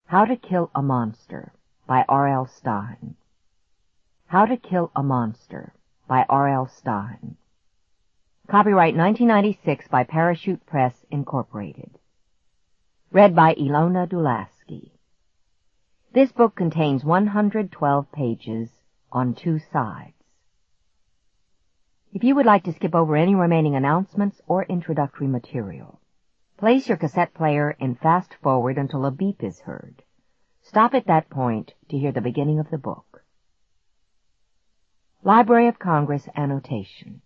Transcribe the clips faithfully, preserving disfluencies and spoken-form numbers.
How to Kill a Monster by R L Stine. How to Kill a Monster by R L Stine. Copyright nineteen ninety-six by Parachute Press, Incorporated. Read by Ilona Dulaski. This book contains one hundred twelve pages on two sides. If you would like to skip over any remaining announcements or introductory material, place your cassette player in fast forward until a beep is heard. Stop at that point to hear the beginning of the book. Library of Congress annotation.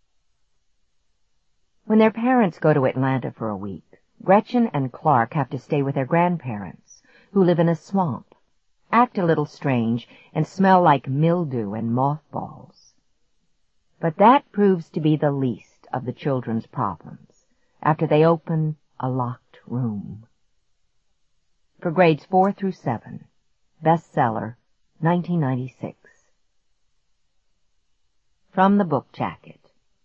When their parents go to Atlanta for a week, Gretchen and Clark have to stay with their grandparents, who live in a swamp, act a little strange, and smell like mildew and mothballs. But that proves to be the least of the children's problems after they open a locked room. For grades four through seven, bestseller, nineteen ninety-six. From the book jacket.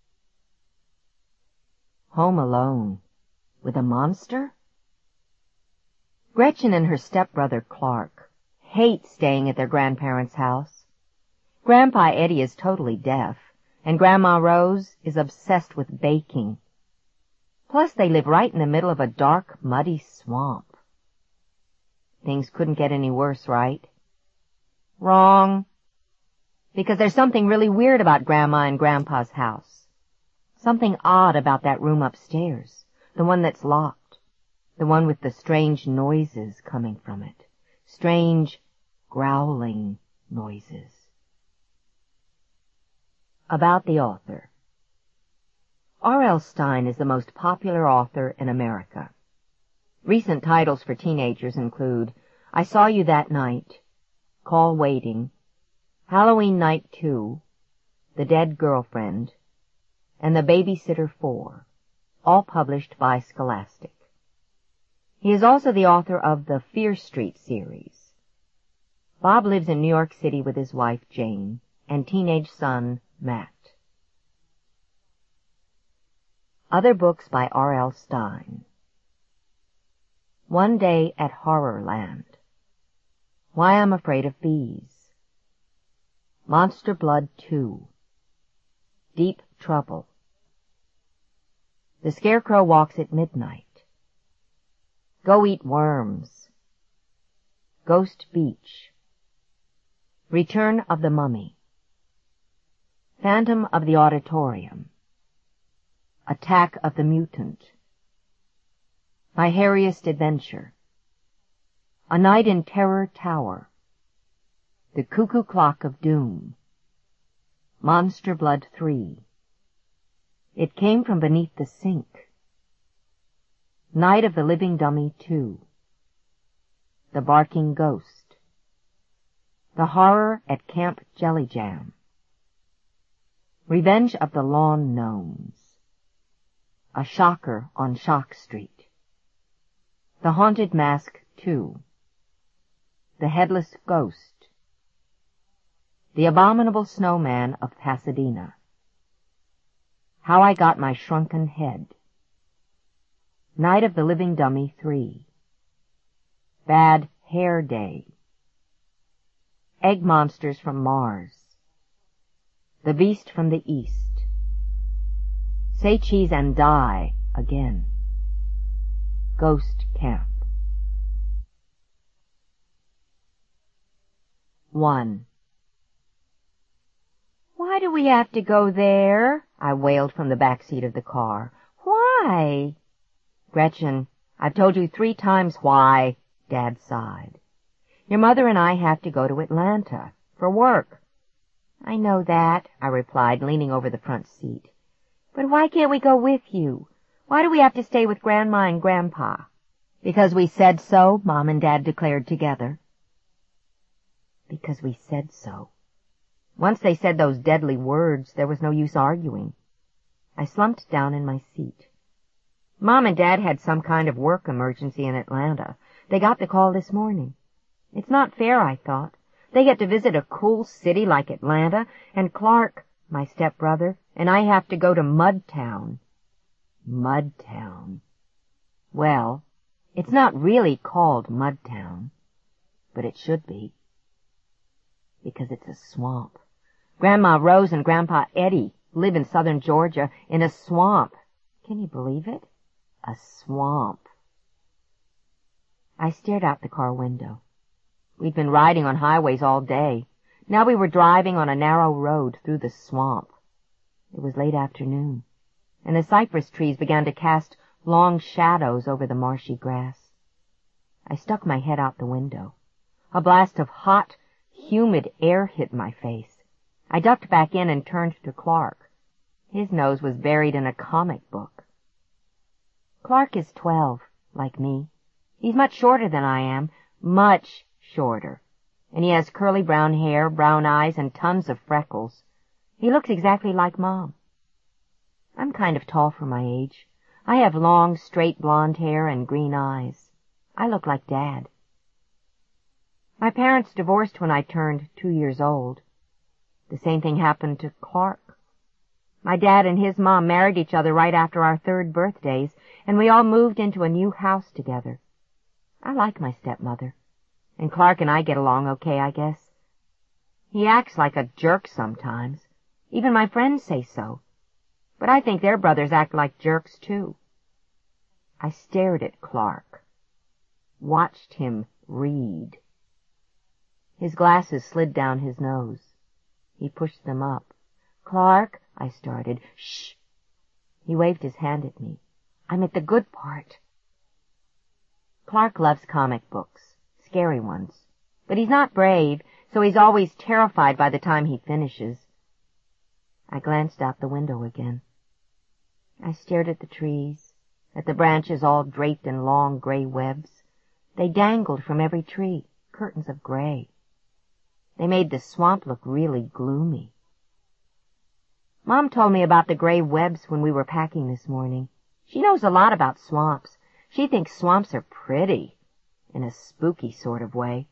Home alone with a monster? Gretchen and her stepbrother Clark hate staying at their grandparents' house. Grandpa Eddie is totally deaf, and Grandma Rose is obsessed with baking. Plus, they live right in the middle of a dark, muddy swamp. Things couldn't get any worse, right? Wrong. Because there's something really weird about Grandma and Grandpa's house. Something odd about that room upstairs, the one that's locked, the one with the strange noises coming from it, strange, growling noises. About the author. R L Stine is the most popular author in America. Recent titles for teenagers include I Saw You That Night, Call Waiting, Halloween Night two, The Dead Girlfriend, and The Babysitter Four, all published by Scholastic. He is also the author of the Fear Street series. Bob lives in New York City with his wife, Jane, and teenage son, Matt. Other books by R L Stine. One Day at Horrorland. Why I'm Afraid of Bees. Monster Blood two. Deep Trouble. The Scarecrow Walks at Midnight. Go Eat Worms. Ghost Beach. Return of the Mummy. Phantom of the Auditorium. Attack of the Mutant. My Hairiest Adventure. A Night in Terror Tower. The Cuckoo Clock of Doom. Monster Blood three. It Came from Beneath the Sink. Night of the Living Dummy two. The Barking Ghost. The Horror at Camp Jelly Jam. Revenge of the Lawn Gnomes. A Shocker on Shock Street. The Haunted Mask two. The Headless Ghost. The Abominable Snowman of Pasadena. How I Got My Shrunken Head. Night of the Living Dummy three. Bad Hair Day. Egg Monsters from Mars. The Beast from the East. Say Cheese and Die Again. Ghost Camp. One. Why do we have to go there? I wailed from the back seat of the car. Why? Gretchen, I've told you three times why, Dad sighed. Your mother and I have to go to Atlanta for work. I know that, I replied, leaning over the front seat. But why can't we go with you? Why do we have to stay with Grandma and Grandpa? Because we said so, Mom and Dad declared together. Because we said so. Once they said those deadly words, there was no use arguing. I slumped down in my seat. Mom and Dad had some kind of work emergency in Atlanta. They got the call this morning. It's not fair, I thought. They get to visit a cool city like Atlanta, and Clark, my stepbrother, and I have to go to Mudtown. Mudtown. Well, it's not really called Mudtown. but it should be. Because it's a swamp. Grandma Rose and Grandpa Eddie live in southern Georgia in a swamp. Can you believe it? A swamp. I stared out the car window. We'd been riding on highways all day. Now we were driving on a narrow road through the swamp. It was late afternoon, and the cypress trees began to cast long shadows over the marshy grass. I stuck my head out the window. A blast of hot, humid air hit my face. I ducked back in and turned to Clark. His nose was buried in a comic book. Clark is twelve, like me. He's much shorter than I am, much shorter. And he has curly brown hair, brown eyes, and tons of freckles. He looks exactly like Mom. I'm kind of tall for my age. I have long, straight blonde hair and green eyes. I look like Dad. My parents divorced when I turned two years old. The same thing happened to Clark. My dad and his mom married each other right after our third birthdays, and we all moved into a new house together. I like my stepmother, and Clark and I get along okay, I guess. He acts like a jerk sometimes. Even my friends say so. But I think their brothers act like jerks, too. I stared at Clark, watched him read. His glasses slid down his nose. He pushed them up. "Clark," I started. "Shh." He waved his hand at me. "I'm at the good part." Clark loves comic books, scary ones. But he's not brave, so he's always terrified by the time he finishes. I glanced out the window again. I stared at the trees, at the branches all draped in long gray webs. They dangled from every tree, curtains of gray. They made the swamp look really gloomy. Mom told me about the gray webs when we were packing this morning. She knows a lot about swamps. She thinks swamps are pretty, in a spooky sort of way.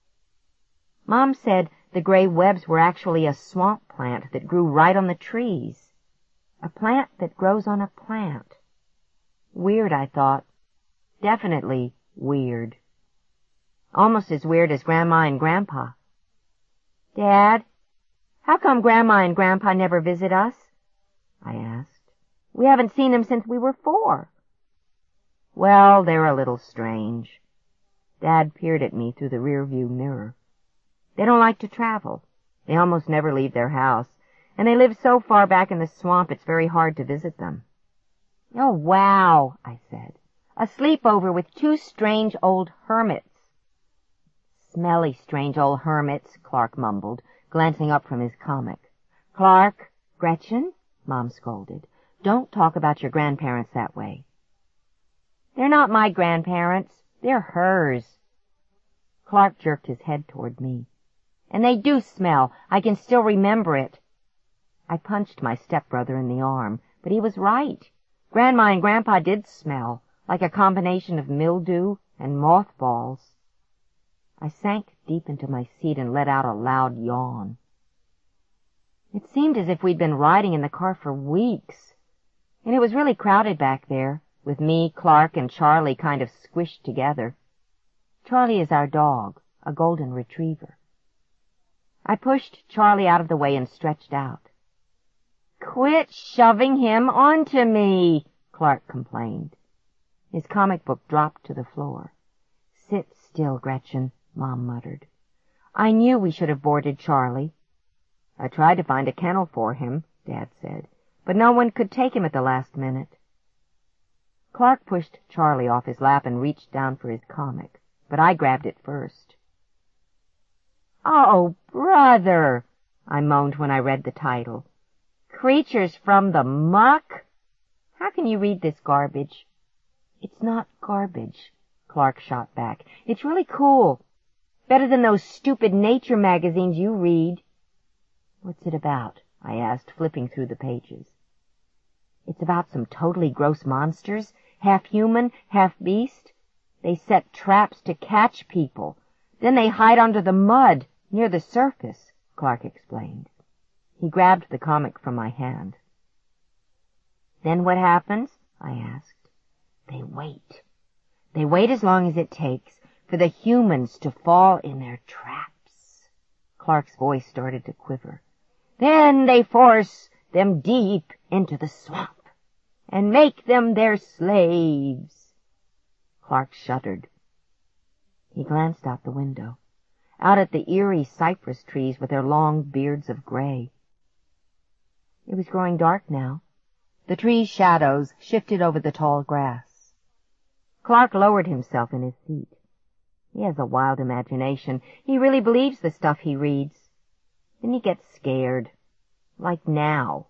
Mom said the gray webs were actually a swamp plant that grew right on the trees. A plant that grows on a plant. Weird, I thought. Definitely weird. Almost as weird as Grandma and Grandpa. "Dad, how come Grandma and Grandpa never visit us?" I asked. "We haven't seen them since we were four." "Well, they're a little strange." Dad peered at me through the rearview mirror. "They don't like to travel. They almost never leave their house, and they live so far back in the swamp it's very hard to visit them." "Oh, wow," I said. "A sleepover with two strange old hermits." "Smelly strange old hermits," Clark mumbled, glancing up from his comic. "Clark, Gretchen," Mom scolded, "don't talk about your grandparents that way." "They're not my grandparents. They're hers." Clark jerked his head toward me. "And they do smell. I can still remember it." I punched my stepbrother in the arm, but he was right. Grandma and Grandpa did smell, like a combination of mildew and mothballs. I sank deep into my seat and let out a loud yawn. It seemed as if we'd been riding in the car for weeks, and it was really crowded back there, with me, Clark, and Charlie kind of squished together. Charlie is our dog, a golden retriever. I pushed Charlie out of the way and stretched out. "Quit shoving him onto me," Clark complained. His comic book dropped to the floor. "Sit still, Gretchen," Mom muttered. "I knew we should have boarded Charlie." "I tried to find a kennel for him," Dad said, "but no one could take him at the last minute." Clark pushed Charlie off his lap and reached down for his comic, but I grabbed it first. "Oh, brother," I moaned when I read the title. "Creatures from the Muck? How can you read this garbage?" "It's not garbage," Clark shot back. "It's really cool. Better than those stupid nature magazines you read." "What's it about?" I asked, flipping through the pages. "It's about some totally gross monsters, half human, half beast. They set traps to catch people. Then they hide under the mud near the surface," Clark explained. He grabbed the comic from my hand. "Then what happens?" I asked. "They wait. They wait as long as it takes for the humans to fall in their traps. Clark's voice started to quiver. Then they force them deep into the swamp and make them their slaves. Clark shuddered. He glanced out the window, out at the eerie cypress trees with their long beards of gray. It was growing dark now. The trees' shadows shifted over the tall grass. Clark lowered himself in his seat. He has a wild imagination. He really believes the stuff he reads. Then he gets scared. Like now.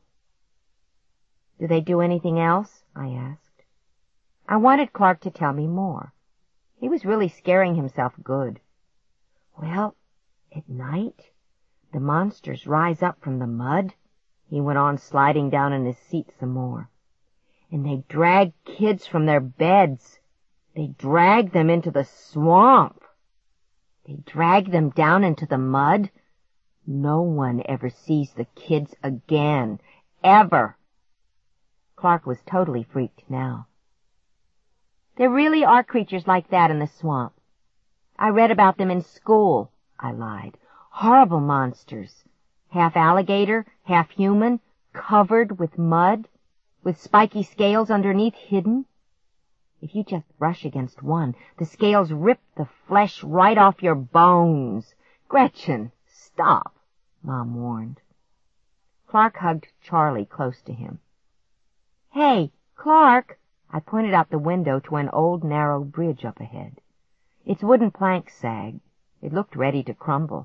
Do they do anything else? I asked. I wanted Clark to tell me more. He was really scaring himself good. Well, at night, the monsters rise up from the mud, he went on, sliding down in his seat some more. And they drag kids from their beds. They drag them into the swamp. They drag them down into the mud. No one ever sees the kids again. Ever. Clark was totally freaked now. There really are creatures like that in the swamp. I read about them in school, I lied. Horrible monsters. Half alligator, half human, covered with mud, with spiky scales underneath hidden. If you just brush against one, the scales rip the flesh right off your bones. Gretchen, stop, Mom warned. Clark hugged Charlie close to him. Hey, Clark! I pointed out the window to an old narrow bridge up ahead. Its wooden planks sagged. It looked ready to crumble.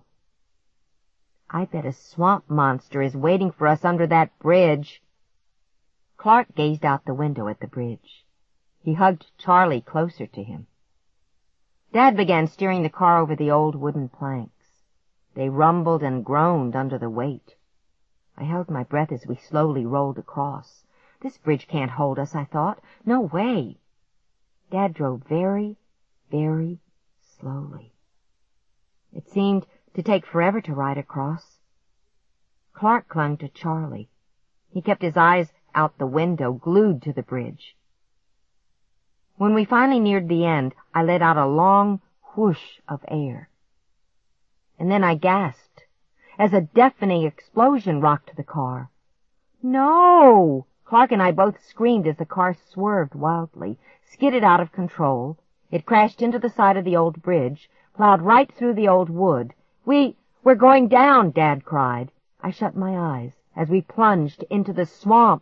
I bet a swamp monster is waiting for us under that bridge. Clark gazed out the window at the bridge. He hugged Charlie closer to him. Dad began steering the car over the old wooden planks. They rumbled and groaned under the weight. I held my breath as we slowly rolled across. This bridge can't hold us, I thought. No way. Dad drove very, very slowly. It seemed to take forever to ride across. Clark clung to Charlie. He kept his eyes out the window, glued to the bridge. When we finally neared the end, I let out a long whoosh of air. And then I gasped, as a deafening explosion rocked the car. No! Clark and I both screamed as the car swerved wildly, skidded out of control. It crashed into the side of the old bridge, plowed right through the old wood. We, we're going down, Dad cried. I shut my eyes as we plunged into the swamp.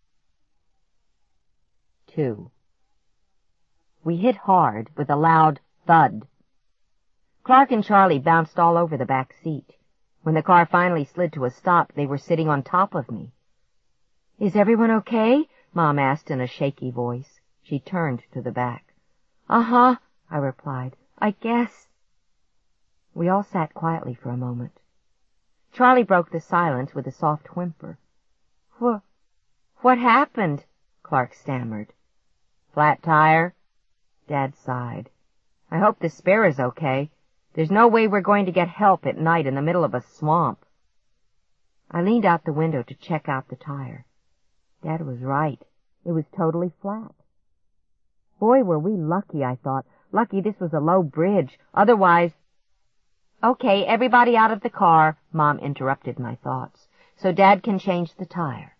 Two. We hit hard with a loud thud. Clark and Charlie bounced all over the back seat. When the car finally slid to a stop, they were sitting on top of me. Is everyone okay? Mom asked in a shaky voice. She turned to the back. Uh-huh, I replied. I guess. We all sat quietly for a moment. Charlie broke the silence with a soft whimper. What, what happened? Clark stammered. Flat tire? Dad sighed. I hope the spare is okay. There's no way we're going to get help at night in the middle of a swamp. I leaned out the window to check out the tire. Dad was right. It was totally flat. Boy, were we lucky, I thought. Lucky this was a low bridge. Otherwise... Okay, everybody out of the car, Mom interrupted my thoughts, so Dad can change the tire.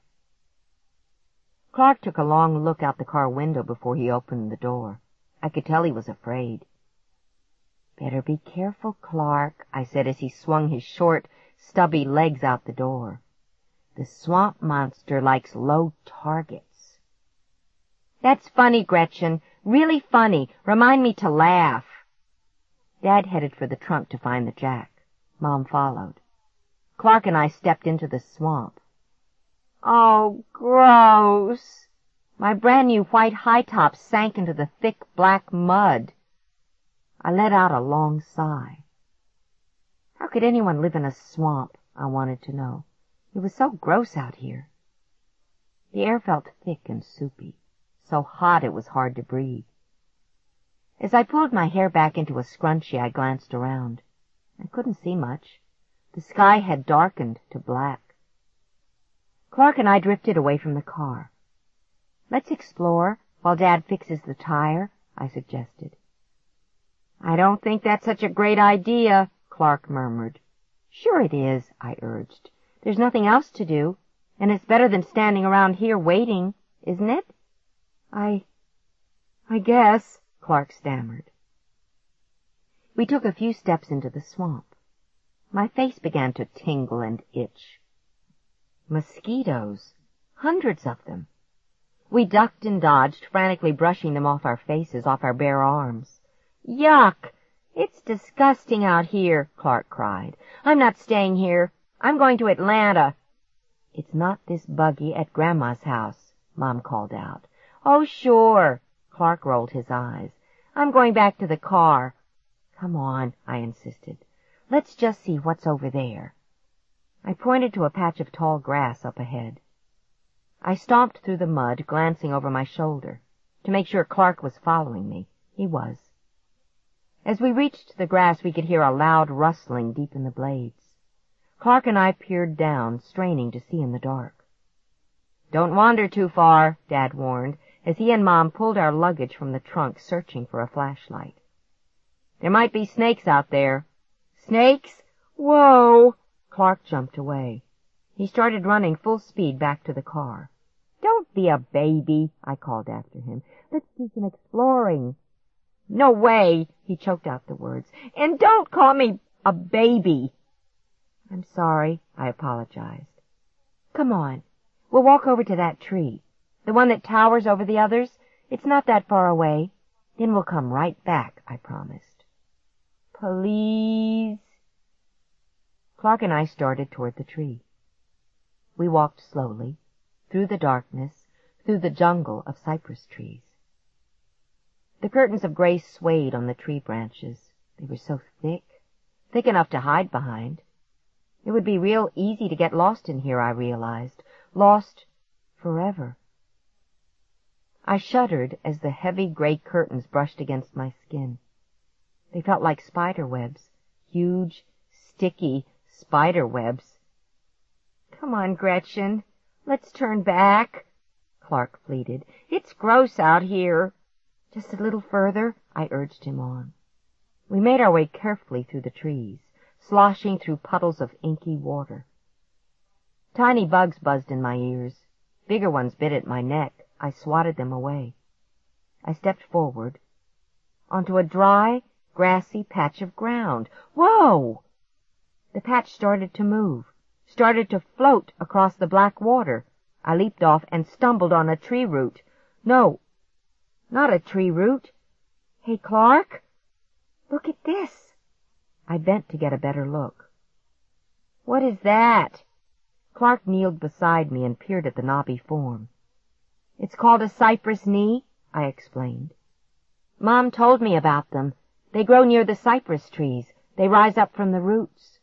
Clark took a long look out the car window before he opened the door. I could tell he was afraid. Better be careful, Clark, I said as he swung his short, stubby legs out the door. The swamp monster likes low targets. That's funny, Gretchen. Really funny. Remind me to laugh. Dad headed for the trunk to find the jack. Mom followed. Clark and I stepped into the swamp. Oh, gross. My brand new white high top sank into the thick black mud. I let out a long sigh. How could anyone live in a swamp? I wanted to know. It was so gross out here. The air felt thick and soupy, so hot it was hard to breathe. As I pulled my hair back into a scrunchie, I glanced around. I couldn't see much. The sky had darkened to black. Clark and I drifted away from the car. Let's explore while Dad fixes the tire, I suggested. I don't think that's such a great idea, Clark murmured. Sure it is, I urged. There's nothing else to do, and it's better than standing around here waiting, isn't it? I... I guess, Clark stammered. We took a few steps into the swamp. My face began to tingle and itch. Mosquitoes. Hundreds of them. We ducked and dodged, frantically brushing them off our faces, off our bare arms. Yuck! It's disgusting out here, Clark cried. I'm not staying here. I'm going to Atlanta. It's not this buggy at Grandma's house, Mom called out. Oh, sure. Clark rolled his eyes. I'm going back to the car. Come on, I insisted. Let's just see what's over there. I pointed to a patch of tall grass up ahead. I stomped through the mud, glancing over my shoulder, to make sure Clark was following me. He was. As we reached the grass, we could hear a loud rustling deep in the blades. Clark and I peered down, straining to see in the dark. Don't wander too far, Dad warned, as he and Mom pulled our luggage from the trunk, searching for a flashlight. There might be snakes out there. Snakes? Whoa! Clark jumped away. He started running full speed back to the car. Don't be a baby, I called after him. Let's do some exploring. No way, he choked out the words. And don't call me a baby. I'm sorry, I apologized. Come on, we'll walk over to that tree, the one that towers over the others. It's not that far away. Then we'll come right back, I promised. Please. Clark and I started toward the tree. We walked slowly, through the darkness, through the jungle of cypress trees. The curtains of gray swayed on the tree branches. They were so thick, thick enough to hide behind. It would be real easy to get lost in here, I realized. Lost forever. I shuddered as the heavy gray curtains brushed against my skin. They felt like spider webs, huge, sticky spider webs. Come on, Gretchen, let's turn back, Clark pleaded. It's gross out here. Just a little further, I urged him on. We made our way carefully through the trees, sloshing through puddles of inky water. Tiny bugs buzzed in my ears. Bigger ones bit at my neck. I swatted them away. I stepped forward onto a dry, grassy patch of ground. Whoa! The patch started to move, started to float across the black water. I leaped off and stumbled on a tree root. No, not a tree root. Hey, Clark, look at this. I bent to get a better look. What is that? Clark kneeled beside me and peered at the knobby form. It's called a cypress knee, I explained. Mom told me about them. They grow near the cypress trees. They rise up from the roots.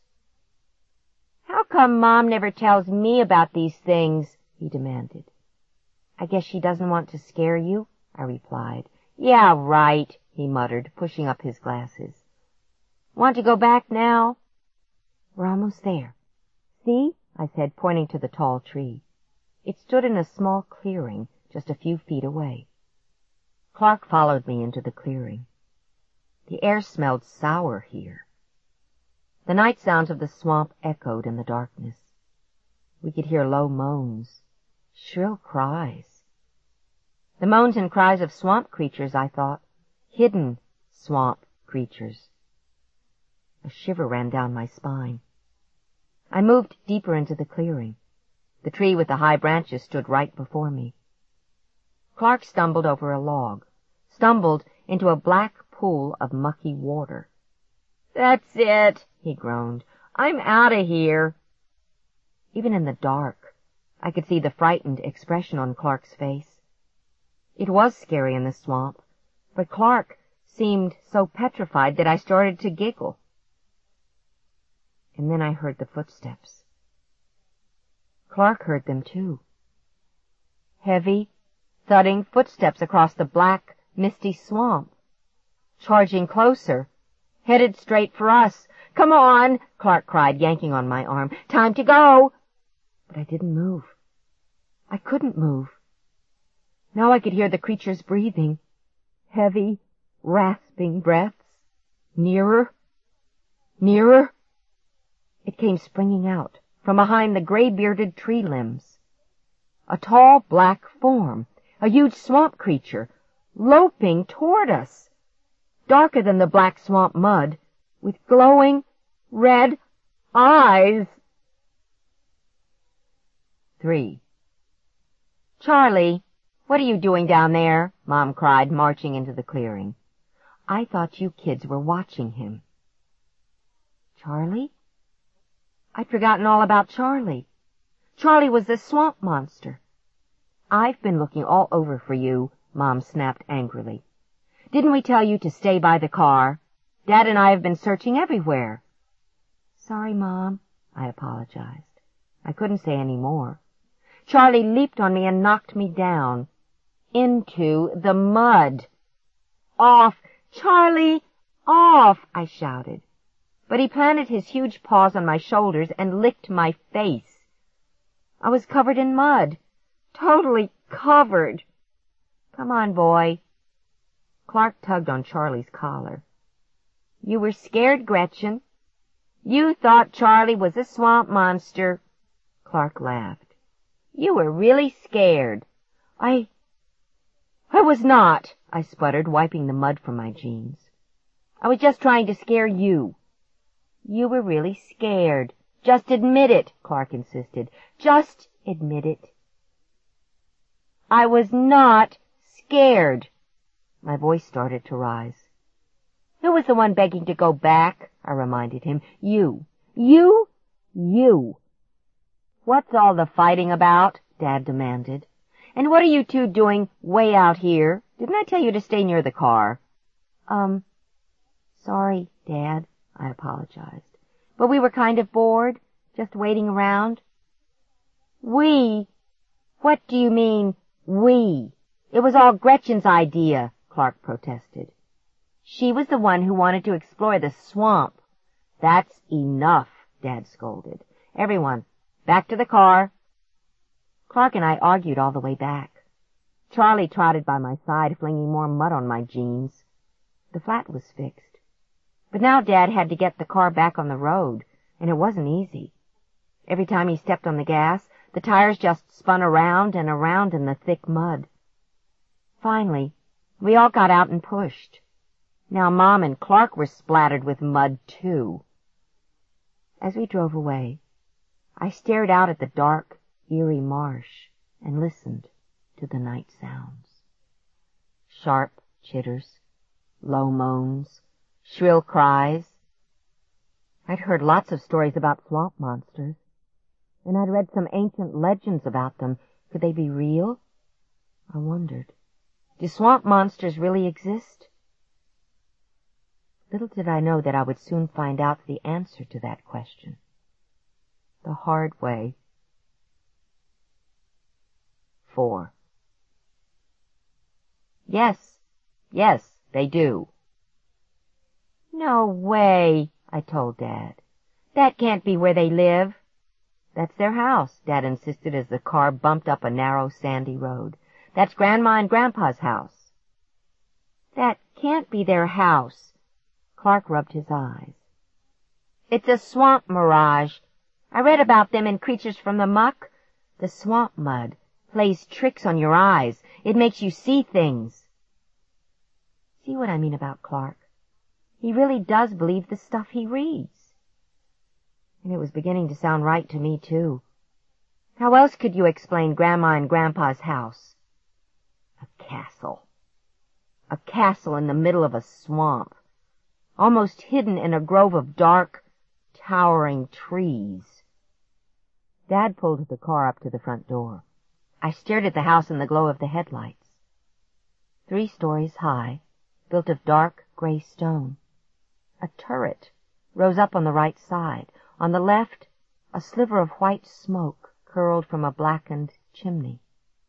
How come Mom never tells me about these things? He demanded. I guess she doesn't want to scare you, I replied. Yeah, right, he muttered, pushing up his glasses. Want to go back now? We're almost there. See? I said, pointing to the tall tree. It stood in a small clearing just a few feet away. Clark followed me into the clearing. The air smelled sour here. The night sounds of the swamp echoed in the darkness. We could hear low moans, shrill cries. The moans and cries of swamp creatures, I thought. Hidden swamp creatures. A shiver ran down my spine. I moved deeper into the clearing. The tree with the high branches stood right before me. Clark stumbled over a log, stumbled into a black pool of mucky water. That's it, he groaned. I'm out of here. Even in the dark, I could see the frightened expression on Clark's face. It was scary in the swamp, but Clark seemed so petrified that I started to giggle. And then I heard the footsteps. Clark heard them too. Heavy, thudding footsteps across the black, misty swamp. Charging closer, headed straight for us. Come on, Clark cried, yanking on my arm. Time to go! But I didn't move. I couldn't move. Now I could hear the creatures breathing. Heavy, rasping breaths. Nearer, nearer. It came springing out from behind the gray-bearded tree limbs. A tall black form, a huge swamp creature, loping toward us, darker than the black swamp mud, with glowing red eyes. Three. Charlie, what are you doing down there? Mom cried, marching into the clearing. I thought you kids were watching him. Charlie? I'd forgotten all about Charlie. Charlie was the swamp monster. I've been looking all over for you, Mom snapped angrily. Didn't we tell you to stay by the car? Dad and I have been searching everywhere. Sorry, Mom, I apologized. I couldn't say any more. Charlie leaped on me and knocked me down. Into the mud. Off! Charlie! Off! I shouted. But he planted his huge paws on my shoulders and licked my face. I was covered in mud. Totally covered. Come on, boy. Clark tugged on Charlie's collar. You were scared, Gretchen. You thought Charlie was a swamp monster. Clark laughed. You were really scared. I... I was not, I sputtered, wiping the mud from my jeans. I was just trying to scare you. You were really scared. Just admit it, Clark insisted. Just admit it. I was not scared. My voice started to rise. Who was the one begging to go back? I reminded him. You. You? You. What's all the fighting about? Dad demanded. And what are you two doing way out here? Didn't I tell you to stay near the car? Um, sorry, Dad, I apologized. But we were kind of bored, just waiting around. We? What do you mean, we? It was all Gretchen's idea, Clark protested. She was the one who wanted to explore the swamp. That's enough, Dad scolded. Everyone, back to the car. Clark and I argued all the way back. Charlie trotted by my side, flinging more mud on my jeans. The flat was fixed. But now Dad had to get the car back on the road, and it wasn't easy. Every time he stepped on the gas, the tires just spun around and around in the thick mud. Finally, we all got out and pushed. Now Mom and Clark were splattered with mud, too. As we drove away, I stared out at the dark, eerie marsh and listened to the night sounds. Sharp chitters, low moans, shrill cries. I'd heard lots of stories about swamp monsters, and I'd read some ancient legends about them. Could they be real? I wondered. Do swamp monsters really exist? Little did I know that I would soon find out the answer to that question. The hard way. Four. Yes, yes, they do. No way, I told Dad. That can't be where they live. That's their house, Dad insisted as the car bumped up a narrow, sandy road. That's Grandma and Grandpa's house. That can't be their house. Clark rubbed his eyes. It's a swamp mirage. I read about them in Creatures from the Muck. The swamp mud plays tricks on your eyes. It makes you see things. See what I mean about Clark? He really does believe the stuff he reads. And it was beginning to sound right to me, too. How else could you explain Grandma and Grandpa's house? A castle. A castle in the middle of a swamp, almost hidden in a grove of dark, towering trees. Dad pulled the car up to the front door. I stared at the house in the glow of the headlights. Three stories high, built of dark gray stone. A turret rose up on the right side. On the left, a sliver of white smoke curled from a blackened chimney.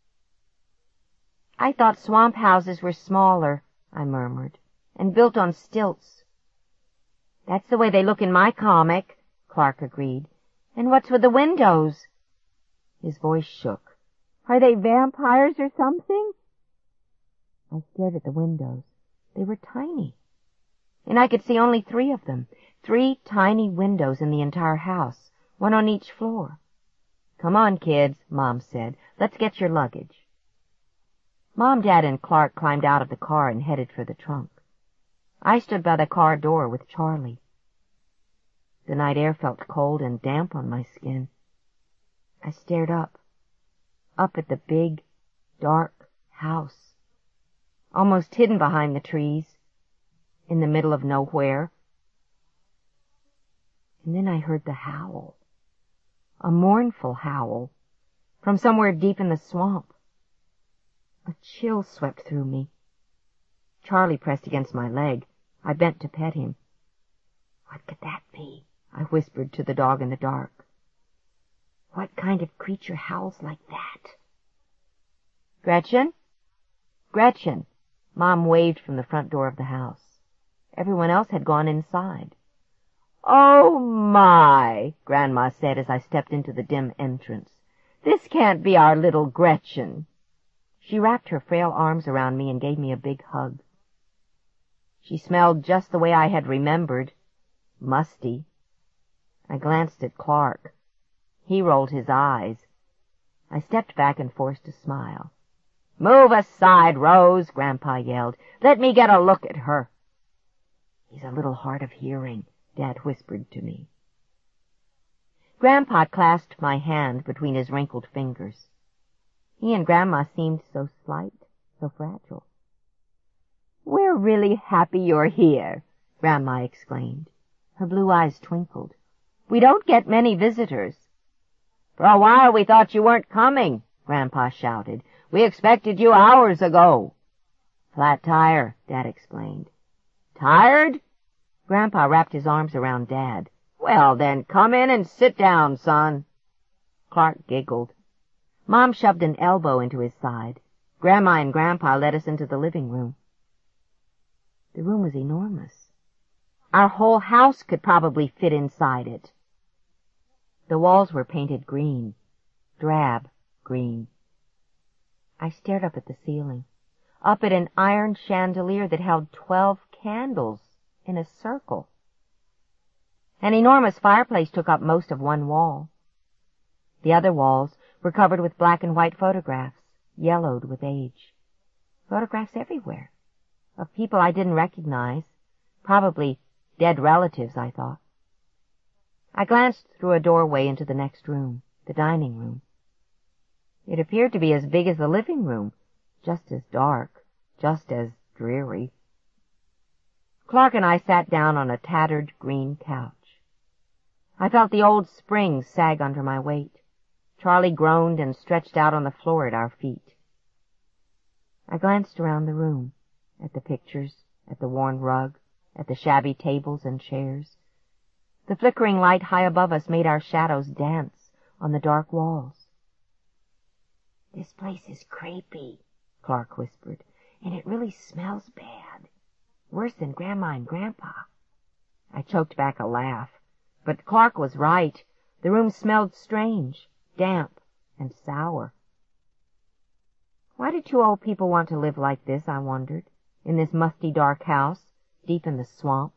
I thought swamp houses were smaller, I murmured, and built on stilts. That's the way they look in my comic, Clark agreed. And what's with the windows? His voice shook. Are they vampires or something? I stared at the windows. They were tiny. and I could see only three of them, three tiny windows in the entire house, one on each floor. "Come on, kids," Mom said. "Let's get your luggage." Mom, Dad, and Clark climbed out of the car and headed for the trunk. I stood by the car door with Charlie. The night air felt cold and damp on my skin. I stared up, up at the big, dark house, almost hidden behind the trees, in the middle of nowhere. And then I heard the howl, a mournful howl, from somewhere deep in the swamp. A chill swept through me. Charlie pressed against my leg. I bent to pet him. "What could that be?" I whispered to the dog in the dark. "What kind of creature howls like that?" "Gretchen? Gretchen!" Mom waved from the front door of the house. Everyone else had gone inside. "Oh, my!" Grandma said as I stepped into the dim entrance. "This can't be our little Gretchen." She wrapped her frail arms around me and gave me a big hug. She smelled just the way I had remembered, musty. I glanced at Clark. He rolled his eyes. I stepped back and forced a smile. "Move aside, Rose," Grandpa yelled. "Let me get a look at her." "He's a little hard of hearing," Dad whispered to me. Grandpa clasped my hand between his wrinkled fingers. He and Grandma seemed so slight, so fragile. "We're really happy you're here," Grandma exclaimed. Her blue eyes twinkled. "We don't get many visitors." "For a while we thought you weren't coming," Grandpa shouted. "We expected you hours ago." "Flat tire," Dad explained. "Tired?" Grandpa wrapped his arms around Dad. "Well, then, come in and sit down, son." Clark giggled. Mom shoved an elbow into his side. Grandma and Grandpa led us into the living room. The room was enormous. Our whole house could probably fit inside it. The walls were painted green, drab green. I stared up at the ceiling, up at an iron chandelier that held twelve candles in a circle. An enormous fireplace took up most of one wall. The other walls were covered with black and white photographs, yellowed with age. Photographs everywhere, of people I didn't recognize, probably dead relatives, I thought. I glanced through a doorway into the next room, the dining room. It appeared to be as big as the living room, just as dark, just as dreary. Clark and I sat down on a tattered green couch. I felt the old springs sag under my weight. Charlie groaned and stretched out on the floor at our feet. I glanced around the room, at the pictures, at the worn rug, at the shabby tables and chairs. The flickering light high above us made our shadows dance on the dark walls. "This place is creepy," Clark whispered, "and it really smells bad. Worse than Grandma and Grandpa." I choked back a laugh, but Clark was right. The room smelled strange, damp, and sour. Why did two old people want to live like this, I wondered, in this musty, dark house, deep in the swamp?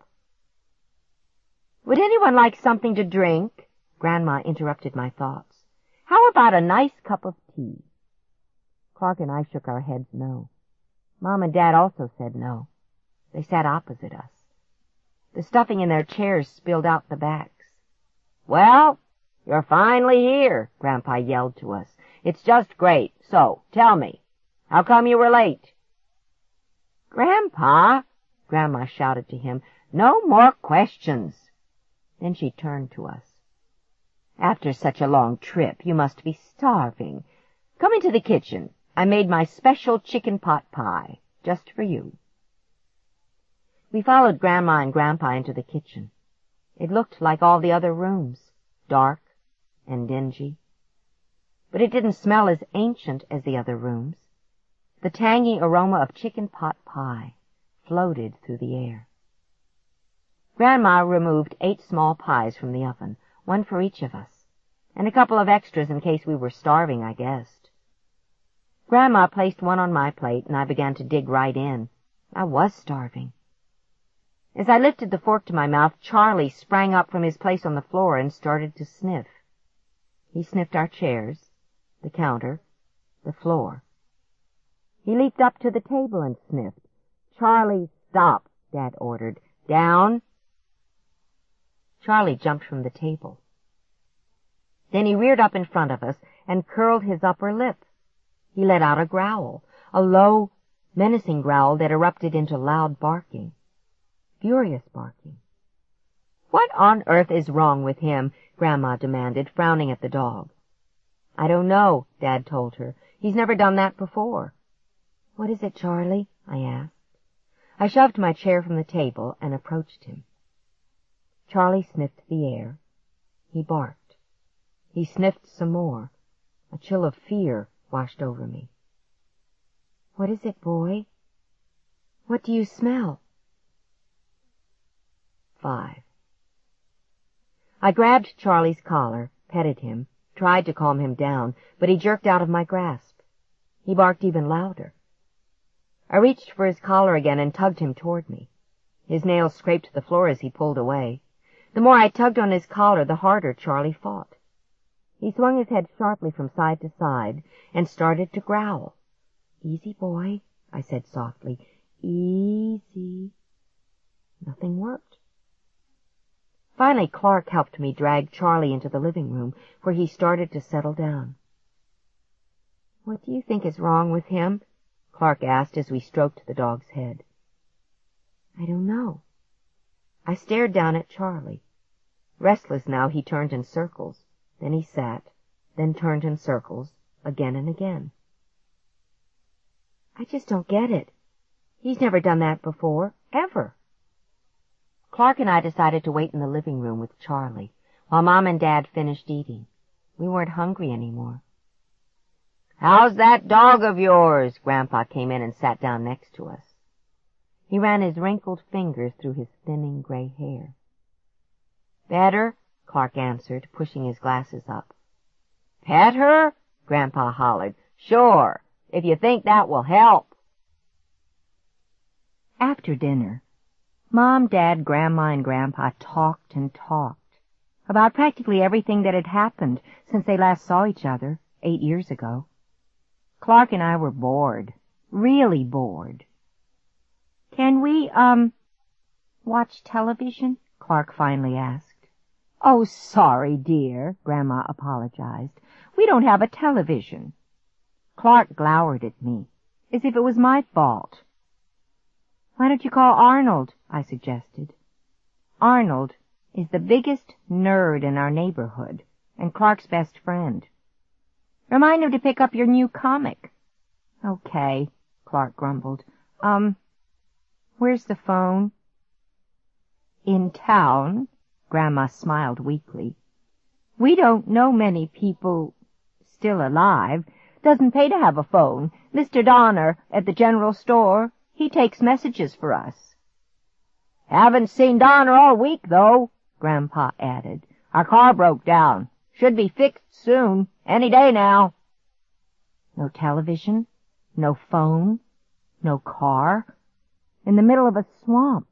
"Would anyone like something to drink?" Grandma interrupted my thoughts. "How about a nice cup of tea?" Clark and I shook our heads no. Mom and Dad also said no. They sat opposite us. The stuffing in their chairs spilled out the backs. "Well, you're finally here," Grandpa yelled to us. "It's just great. So, tell me, how come you were late?" "Grandpa," Grandma shouted to him, "no more questions." Then she turned to us. "After such a long trip, you must be starving. Come into the kitchen. I made my special chicken pot pie, just for you." We followed Grandma and Grandpa into the kitchen. It looked like all the other rooms, dark and dingy. But it didn't smell as ancient as the other rooms. The tangy aroma of chicken pot pie floated through the air. Grandma removed eight small pies from the oven, one for each of us, and a couple of extras in case we were starving, I guessed. Grandma placed one on my plate, and I began to dig right in. I was starving. As I lifted the fork to my mouth, Charlie sprang up from his place on the floor and started to sniff. He sniffed our chairs, the counter, the floor. He leaped up to the table and sniffed. "Charlie, stop," Dad ordered. "Down." Charlie jumped from the table. Then he reared up in front of us and curled his upper lip. He let out a growl, a low, menacing growl that erupted into loud barking. Furious barking. "What on earth is wrong with him?" Grandma demanded, frowning at the dog. "I don't know," Dad told her. "He's never done that before." "What is it, Charlie?" I asked. I shoved my chair from the table and approached him. Charlie sniffed the air. He barked. He sniffed some more. A chill of fear washed over me. "What is it, boy? What do you smell?" Five. I grabbed Charlie's collar, petted him, tried to calm him down, but he jerked out of my grasp. He barked even louder. I reached for his collar again and tugged him toward me. His nails scraped the floor as he pulled away. The more I tugged on his collar, the harder Charlie fought. He swung his head sharply from side to side and started to growl. "Easy, boy," I said softly. "Easy." Nothing worked. Finally, Clark helped me drag Charlie into the living room, where he started to settle down. "What do you think is wrong with him?" Clark asked as we stroked the dog's head. "I don't know." I stared down at Charlie. Restless now, he turned in circles. Then he sat, then turned in circles, again and again. "I just don't get it. He's never done that before, ever." Clark and I decided to wait in the living room with Charlie, while Mom and Dad finished eating. We weren't hungry anymore. "How's that dog of yours?" Grandpa came in and sat down next to us. He ran his wrinkled fingers through his thinning gray hair. "Better," Clark answered, pushing his glasses up. "Pet her?" Grandpa hollered. "Sure, if you think that will help." After dinner, Mom, Dad, Grandma, and Grandpa talked and talked about practically everything that had happened since they last saw each other eight years ago. Clark and I were bored, really bored. "Can we, um, watch television?" Clark finally asked. "Oh, sorry, dear," Grandma apologized. "We don't have a television." Clark glowered at me, as if it was my fault. "Why don't you call Arnold?" I suggested. Arnold is the biggest nerd in our neighborhood and Clark's best friend. "Remind him to pick up your new comic." "Okay," Clark grumbled. Um, where's the phone?" "In town." Grandma smiled weakly. "We don't know many people still alive. Doesn't pay to have a phone. Mister Donner at the general store, he takes messages for us." "Haven't seen Donner all week, though," Grandpa added. "Our car broke down. Should be fixed soon. Any day now." No television, no phone, no car, in the middle of a swamp.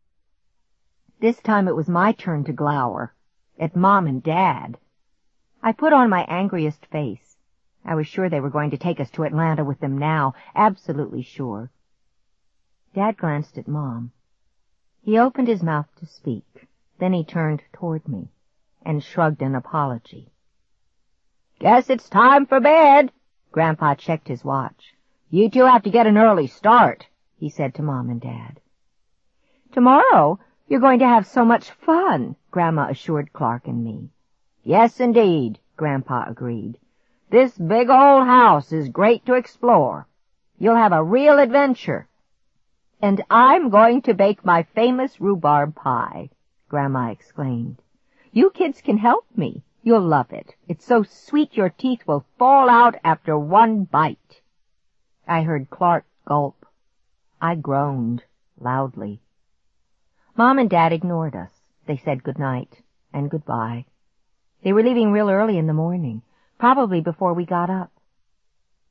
This time it was my turn to glower, at Mom and Dad. I put on my angriest face. I was sure they were going to take us to Atlanta with them now, absolutely sure. Dad glanced at Mom. He opened his mouth to speak. Then he turned toward me and shrugged an apology. "Guess it's time for bed." Grandpa checked his watch. "You two have to get an early start," he said to Mom and Dad. "Tomorrow you're going to have so much fun," Grandma assured Clark and me. "Yes, indeed," Grandpa agreed. "This big old house is great to explore. You'll have a real adventure." "And I'm going to bake my famous rhubarb pie," Grandma exclaimed. "You kids can help me. You'll love it. It's so sweet your teeth will fall out after one bite." I heard Clark gulp. I groaned loudly. Mom and Dad ignored us. They said good night and goodbye. They were leaving real early in the morning, probably before we got up.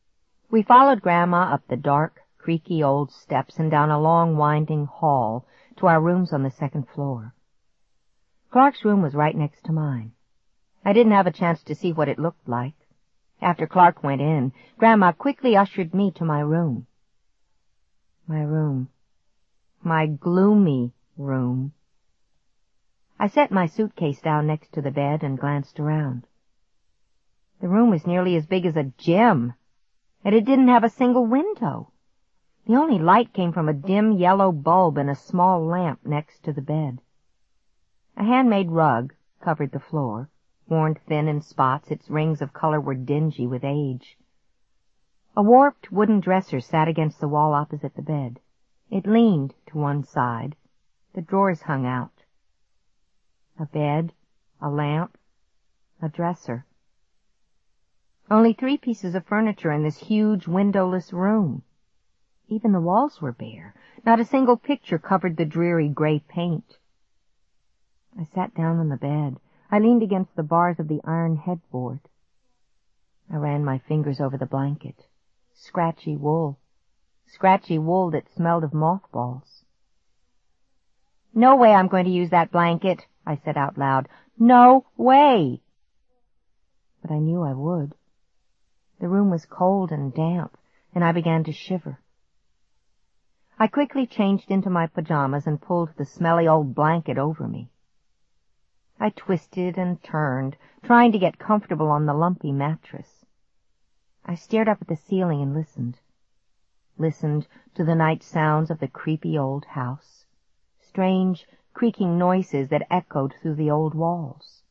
We followed Grandma up the dark, creaky old steps and down a long, winding hall to our rooms on the second floor. Clark's room was right next to mine. I didn't have a chance to see what it looked like. After Clark went in, Grandma quickly ushered me to my room. My room. My gloomy room. I set my suitcase down next to the bed and glanced around. The room was nearly as big as a gym, and it didn't have a single window. The only light came from a dim yellow bulb and a small lamp next to the bed. A handmade rug covered the floor, worn thin in spots. Its rings of color were dingy with age. A warped wooden dresser sat against the wall opposite the bed. It leaned to one side. The drawers hung out. A bed, a lamp, a dresser. Only three pieces of furniture in this huge windowless room. Even the walls were bare. Not a single picture covered the dreary gray paint. I sat down on the bed. I leaned against the bars of the iron headboard. I ran my fingers over the blanket. Scratchy wool. Scratchy wool that smelled of mothballs. "No way I'm going to use that blanket," I said out loud. "No way!" But I knew I would. The room was cold and damp, and I began to shiver. I quickly changed into my pajamas and pulled the smelly old blanket over me. I twisted and turned, trying to get comfortable on the lumpy mattress. I stared up at the ceiling and listened. Listened to the night sounds of the creepy old house. Strange, creaking noises that echoed through the old walls.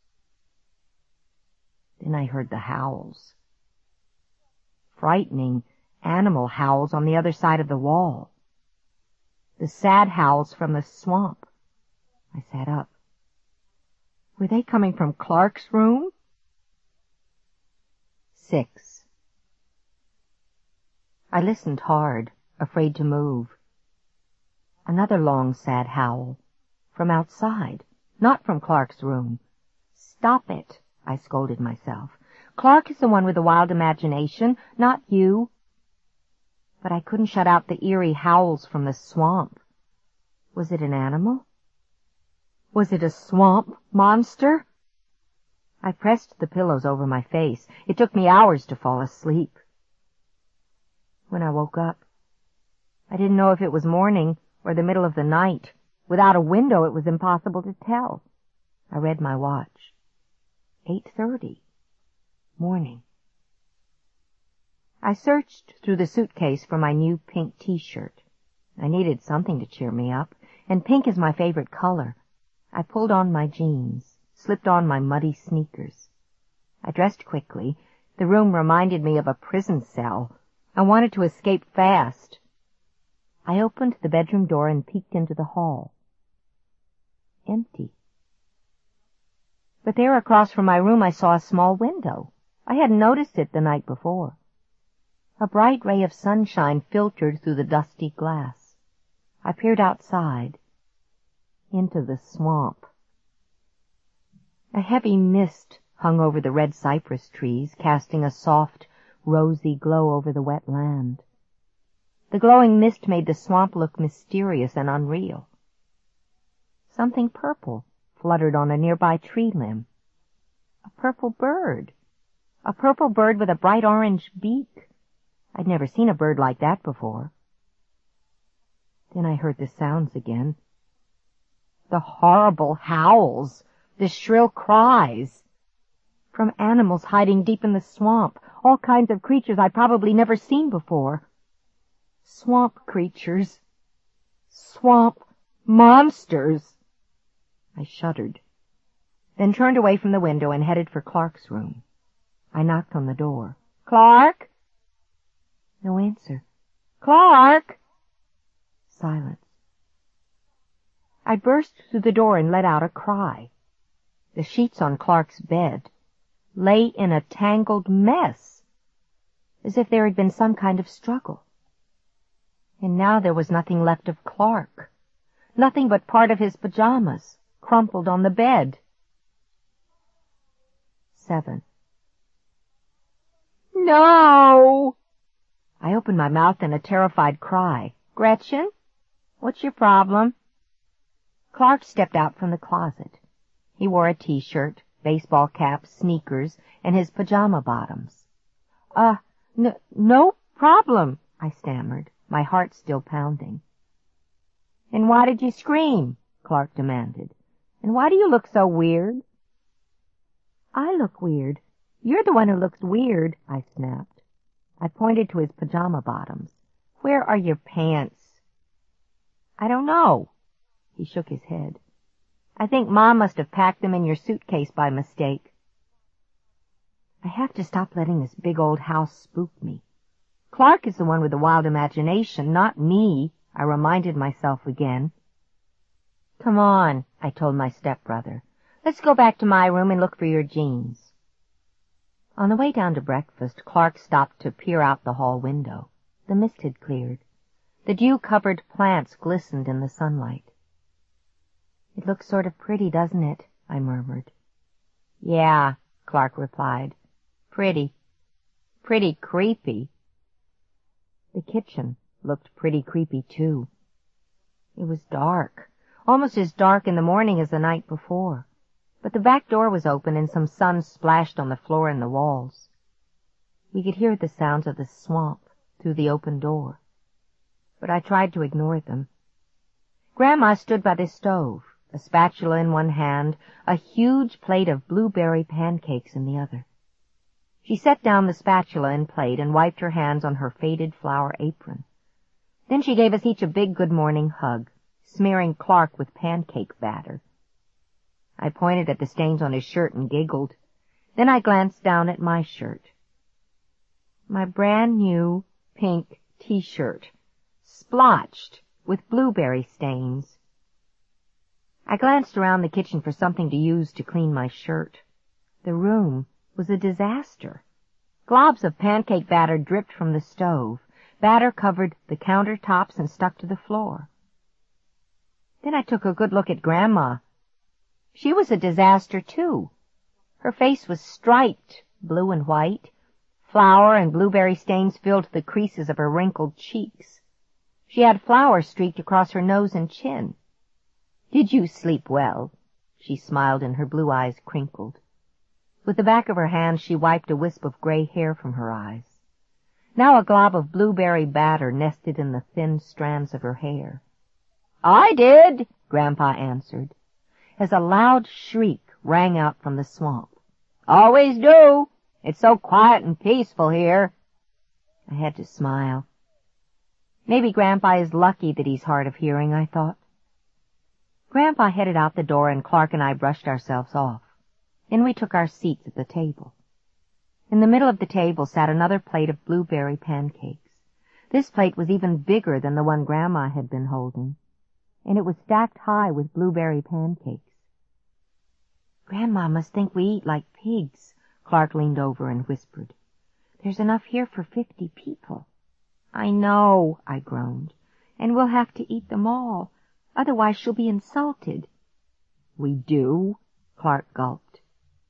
Then I heard the howls. Frightening animal howls on the other side of the wall. The sad howls from the swamp. I sat up. Were they coming from Clark's room? Six. I listened hard, afraid to move. Another long, sad howl. From outside, not from Clark's room. "Stop it," I scolded myself. "Clark is the one with the wild imagination, not you." But I couldn't shut out the eerie howls from the swamp. Was it an animal? Was it a swamp monster? I pressed the pillows over my face. It took me hours to fall asleep. When I woke up, I didn't know if it was morning or the middle of the night. Without a window, it was impossible to tell. I read my watch. Eight thirty. Morning. I searched through the suitcase for my new pink T-shirt. I needed something to cheer me up, and pink is my favorite color. I pulled on my jeans, slipped on my muddy sneakers. I dressed quickly. The room reminded me of a prison cell. I wanted to escape fast. I opened the bedroom door and peeked into the hall. Empty. But there across from my room I saw a small window. I hadn't noticed it the night before. A bright ray of sunshine filtered through the dusty glass. I peered outside, into the swamp. A heavy mist hung over the red cypress trees, casting a soft, rosy glow over the wet land. The glowing mist made the swamp look mysterious and unreal. Something purple fluttered on a nearby tree limb. A purple bird. A purple bird with a bright orange beak. I'd never seen a bird like that before. Then I heard the sounds again. The horrible howls, the shrill cries. From animals hiding deep in the swamp, all kinds of creatures I'd probably never seen before. Swamp creatures. Swamp monsters. I shuddered, then turned away from the window and headed for Clark's room. I knocked on the door. "Clark?" No answer. "Clark!" Silence. I burst through the door and let out a cry. The sheets on Clark's bed lay in a tangled mess, as if there had been some kind of struggle. And now there was nothing left of Clark, nothing but part of his pajamas, crumpled on the bed. Seven. "No!" I opened my mouth in a terrified cry. "Gretchen, what's your problem?" Clark stepped out from the closet. He wore a T-shirt, baseball cap, sneakers, and his pajama bottoms. Uh, n- no problem, I stammered, my heart still pounding. And why did you scream? Clark demanded. And why do you look so weird? I look weird. You're the one who looks weird, I snapped. I pointed to his pajama bottoms. Where are your pants? I don't know. He shook his head. I think Mom must have packed them in your suitcase by mistake. I have to stop letting this big old house spook me. Clark is the one with the wild imagination, not me, I reminded myself again. Come on, I told my stepbrother. Let's go back to my room and look for your jeans. On the way down to breakfast, Clark stopped to peer out the hall window. The mist had cleared. The dew-covered plants glistened in the sunlight. It looks sort of pretty, doesn't it? I murmured. Yeah, Clark replied. Pretty. Pretty creepy. The kitchen looked pretty creepy, too. It was dark, almost as dark in the morning as the night before. But the back door was open and some sun splashed on the floor and the walls. We could hear the sounds of the swamp through the open door. But I tried to ignore them. Grandma stood by the stove, a spatula in one hand, a huge plate of blueberry pancakes in the other. She set down the spatula and plate and wiped her hands on her faded flower apron. Then she gave us each a big good-morning hug, smearing Clark with pancake batter. I pointed at the stains on his shirt and giggled. Then I glanced down at my shirt. My brand-new pink T-shirt, splotched with blueberry stains. I glanced around the kitchen for something to use to clean my shirt. The room was a disaster. Globs of pancake batter dripped from the stove. Batter covered the countertops and stuck to the floor. Then I took a good look at Grandma. She was a disaster, too. Her face was striped, blue and white. Flour and blueberry stains filled the creases of her wrinkled cheeks. She had flour streaked across her nose and chin. Did you sleep well? She smiled and her blue eyes crinkled. With the back of her hand she wiped a wisp of gray hair from her eyes. Now a glob of blueberry batter nested in the thin strands of her hair. I did, Grandpa answered, as a loud shriek rang out from the swamp. Always do. It's so quiet and peaceful here. I had to smile. Maybe Grandpa is lucky that he's hard of hearing, I thought. Grandpa headed out the door and Clark and I brushed ourselves off. Then we took our seats at the table. In the middle of the table sat another plate of blueberry pancakes. This plate was even bigger than the one Grandma had been holding, and it was stacked high with blueberry pancakes. Grandma must think we eat like pigs, Clark leaned over and whispered. There's enough here for fifty people. I know, I groaned, and we'll have to eat them all. Otherwise she'll be insulted. We do, Clark gulped.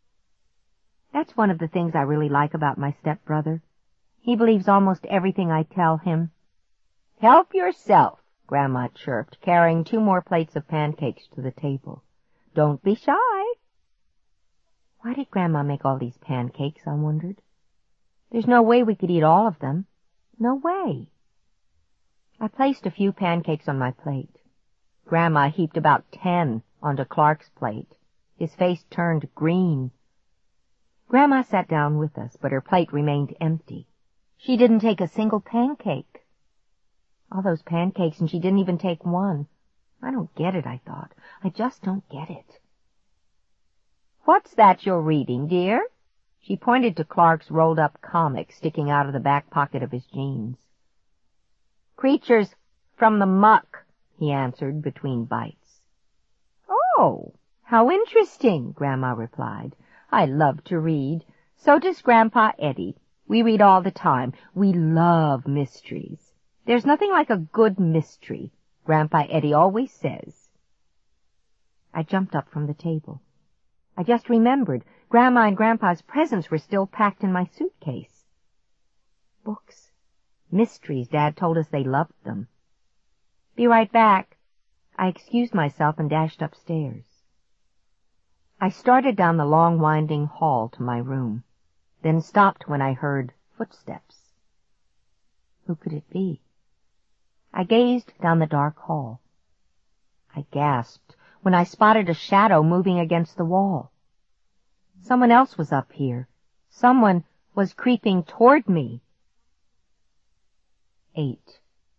That's one of the things I really like about my stepbrother. He believes almost everything I tell him. Help yourself, Grandma chirped, carrying two more plates of pancakes to the table. Don't be shy. Why did Grandma make all these pancakes, I wondered. There's no way we could eat all of them. No way. I placed a few pancakes on my plate. Grandma heaped about ten onto Clark's plate. His face turned green. Grandma sat down with us, but her plate remained empty. She didn't take a single pancake. All those pancakes, and she didn't even take one. I don't get it, I thought. I just don't get it. What's that you're reading, dear? She pointed to Clark's rolled-up comic sticking out of the back pocket of his jeans. Creatures from the muck, he answered between bites. Oh, how interesting, Grandma replied. I love to read. So does Grandpa Eddie. We read all the time. We love mysteries. There's nothing like a good mystery, Grandpa Eddie always says. I jumped up from the table. I just remembered Grandma and Grandpa's presents were still packed in my suitcase. Books. Mysteries. Dad told us they loved them. Be right back. I excused myself and dashed upstairs. I started down the long winding hall to my room, then stopped when I heard footsteps. Who could it be? I gazed down the dark hall. I gasped when I spotted a shadow moving against the wall. Someone else was up here. Someone was creeping toward me. Eight.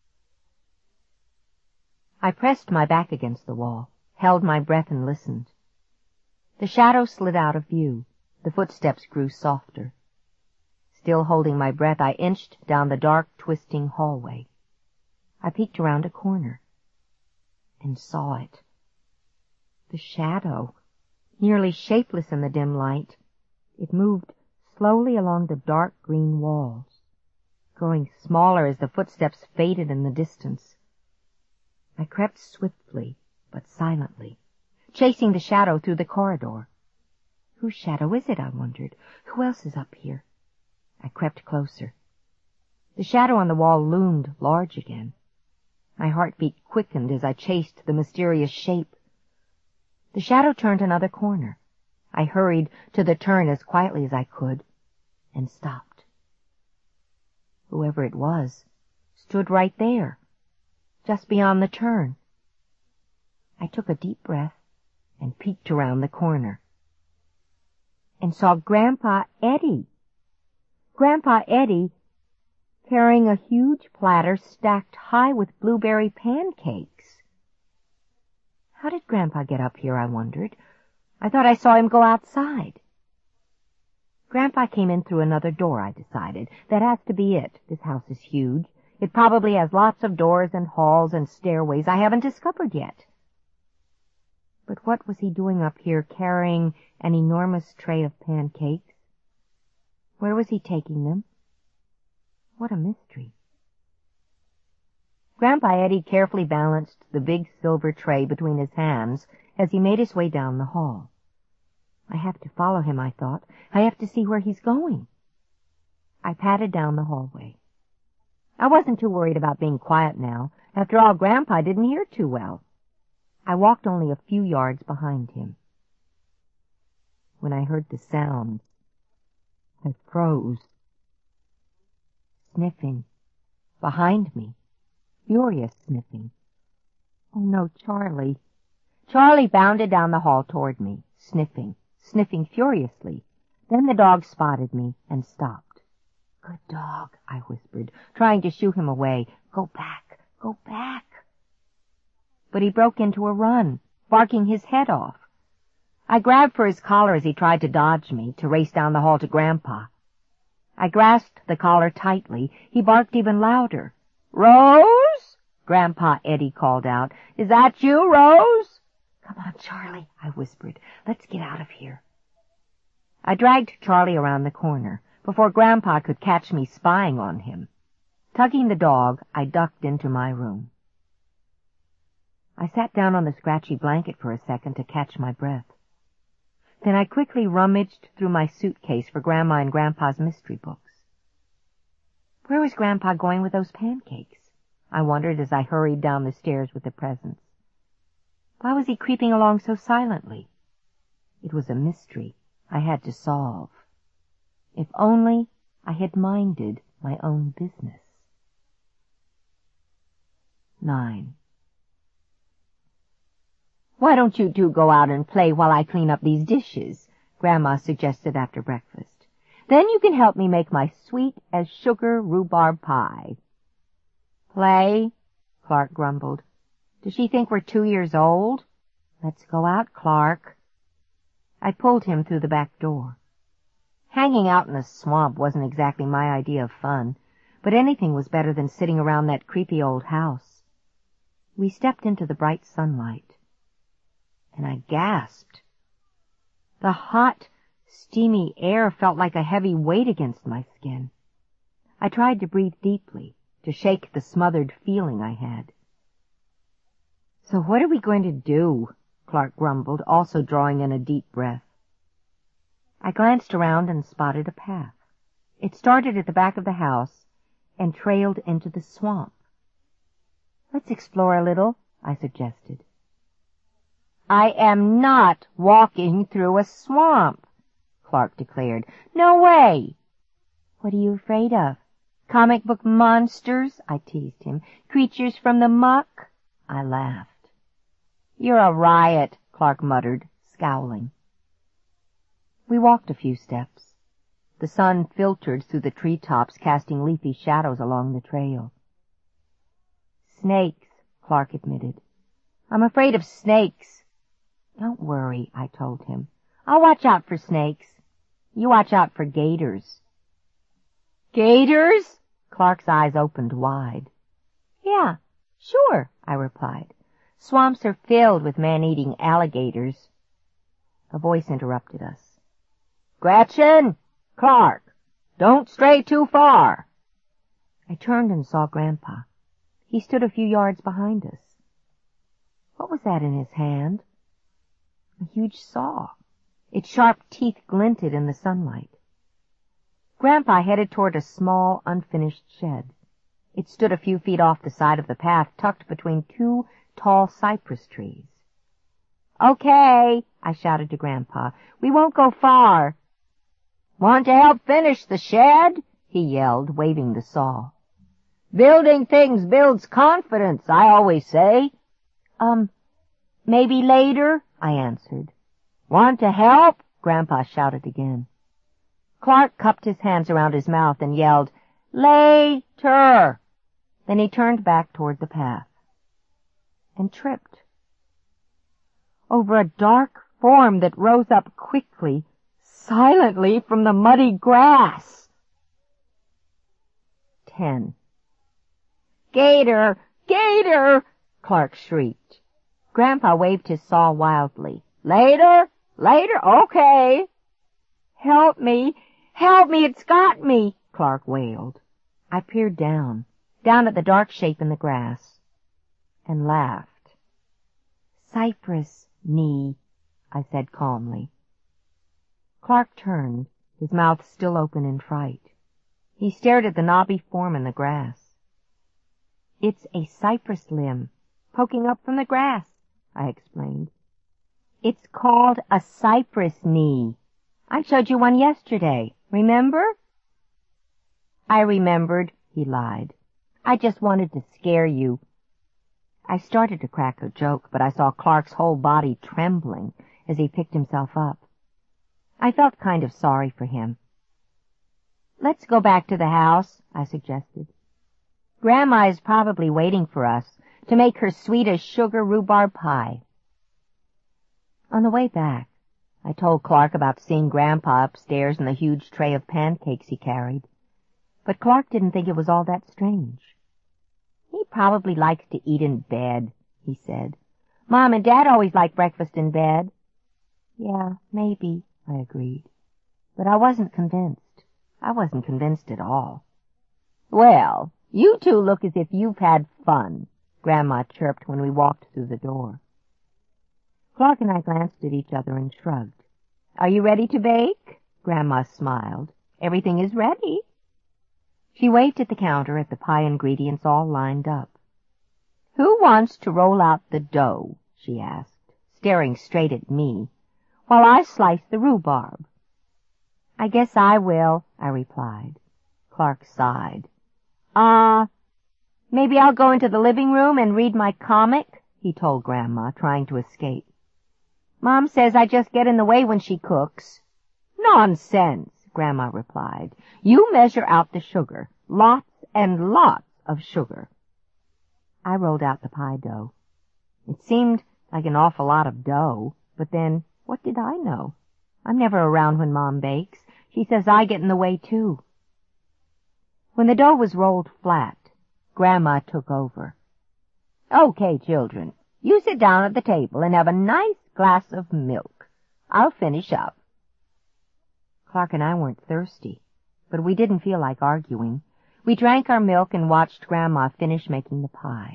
I pressed my back against the wall, held my breath and listened. The shadow slid out of view. The footsteps grew softer. Still holding my breath, I inched down the dark, twisting hallway. I peeked around a corner and saw it. The shadow, nearly shapeless in the dim light, it moved slowly along the dark green walls, growing smaller as the footsteps faded in the distance. I crept swiftly but silently, chasing the shadow through the corridor. Whose shadow is it, I wondered? Who else is up here? I crept closer. The shadow on the wall loomed large again. My heartbeat quickened as I chased the mysterious shape. The shadow turned another corner. I hurried to the turn as quietly as I could, and stopped. Whoever it was stood right there, just beyond the turn. I took a deep breath and peeked around the corner, and saw Grandpa Eddie. Grandpa Eddie carrying a huge platter stacked high with blueberry pancakes. How did Grandpa get up here, I wondered? I thought I saw him go outside. Grandpa came in through another door, I decided. That has to be it. This house is huge. It probably has lots of doors and halls and stairways I haven't discovered yet. But what was he doing up here carrying an enormous tray of pancakes? Where was he taking them? What a mystery. Grandpa Eddie carefully balanced the big silver tray between his hands as he made his way down the hall. I have to follow him, I thought. I have to see where he's going. I padded down the hallway. I wasn't too worried about being quiet now. After all, Grandpa didn't hear too well. I walked only a few yards behind him. When I heard the sound, I froze. Sniffing. Behind me. Furious sniffing. Oh no, Charlie. Charlie bounded down the hall toward me, sniffing, sniffing furiously. Then the dog spotted me and stopped. Good dog, I whispered, trying to shoo him away. Go back, go back. But he broke into a run, barking his head off. I grabbed for his collar as he tried to dodge me, to race down the hall to Grandpa. I grasped the collar tightly. He barked even louder. Rose? Grandpa Eddie called out. Is that you, Rose? Come on, Charlie, I whispered. Let's get out of here. I dragged Charlie around the corner before Grandpa could catch me spying on him. Tugging the dog, I ducked into my room. I sat down on the scratchy blanket for a second to catch my breath. Then I quickly rummaged through my suitcase for Grandma and Grandpa's mystery books. Where was Grandpa going with those pancakes? I wondered as I hurried down the stairs with the presents. Why was he creeping along so silently? It was a mystery I had to solve. If only I had minded my own business. Nine. Why don't you two go out and play while I clean up these dishes? Grandma suggested after breakfast. Then you can help me make my sweet as sugar rhubarb pie. Play? Clark grumbled. Does she think we're two years old? Let's go out, Clark. I pulled him through the back door. Hanging out in a swamp wasn't exactly my idea of fun, but anything was better than sitting around that creepy old house. We stepped into the bright sunlight, and I gasped. The hot, steamy air felt like a heavy weight against my skin. I tried to breathe deeply, to shake the smothered feeling I had. So what are we going to do? Clark grumbled, also drawing in a deep breath. I glanced around and spotted a path. It started at the back of the house and trailed into the swamp. Let's explore a little, I suggested. I am not walking through a swamp, Clark declared. No way. What are you afraid of? Comic book monsters? I teased him. Creatures from the muck? I laughed. You're a riot, Clark muttered, scowling. We walked a few steps. The sun filtered through the treetops, casting leafy shadows along the trail. Snakes, Clark admitted. I'm afraid of snakes. Don't worry, I told him. I'll watch out for snakes. You watch out for gators. Gators? Clark's eyes opened wide. Yeah, sure, I replied. Swamps are filled with man-eating alligators. A voice interrupted us. Gretchen! Clark! Don't stray too far! I turned and saw Grandpa. He stood a few yards behind us. What was that in his hand? A huge saw. Its sharp teeth glinted in the sunlight. Grandpa headed toward a small, unfinished shed. It stood a few feet off the side of the path, tucked between two tall cypress trees. Okay, I shouted to Grandpa. We won't go far. Want to help finish the shed? He yelled, waving the saw. Building things builds confidence, I always say. Um, maybe later, I answered. Want to help? Grandpa shouted again. Clark cupped his hands around his mouth and yelled, Later! Then he turned back toward the path and tripped over a dark form that rose up quickly, silently from the muddy grass. Ten. Gator! Gator! Clark shrieked. Grandpa waved his saw wildly. Later? Later? Okay. Help me! Help me! It's got me! Clark wailed. I peered down, down at the dark shape in the grass, and laughed. Cypress knee, I said calmly. Clark turned, his mouth still open in fright. He stared at the knobby form in the grass. It's a cypress limb, poking up from the grass, I explained. It's called a cypress knee. I showed you one yesterday, remember? I remembered, he lied. I just wanted to scare you. I started to crack a joke, but I saw Clark's whole body trembling as he picked himself up. I felt kind of sorry for him. Let's go back to the house, I suggested. Grandma is probably waiting for us to make her sweetest sugar rhubarb pie. On the way back, I told Clark about seeing Grandpa upstairs in the huge tray of pancakes he carried. But Clark didn't think it was all that strange. He probably likes to eat in bed, he said. Mom and Dad always like breakfast in bed. Yeah, maybe, I agreed. But I wasn't convinced. I wasn't convinced at all. Well, you two look as if you've had fun, Grandma chirped when we walked through the door. Clark and I glanced at each other and shrugged. Are you ready to bake? Grandma smiled. Everything is ready. She waved at the counter at the pie ingredients all lined up. Who wants to roll out the dough? She asked, staring straight at me, while I sliced the rhubarb. I guess I will, I replied. Clark sighed. Ah, uh, maybe I'll go into the living room and read my comic, he told Grandma, trying to escape. Mom says I just get in the way when she cooks. Nonsense, Grandma replied. You measure out the sugar. Lots and lots of sugar. I rolled out the pie dough. It seemed like an awful lot of dough, but then, what did I know? I'm never around when Mom bakes. She says I get in the way, too. When the dough was rolled flat, Grandma took over. Okay, children, you sit down at the table and have a nice glass of milk. I'll finish up. Clark and I weren't thirsty, but we didn't feel like arguing. We drank our milk and watched Grandma finish making the pie.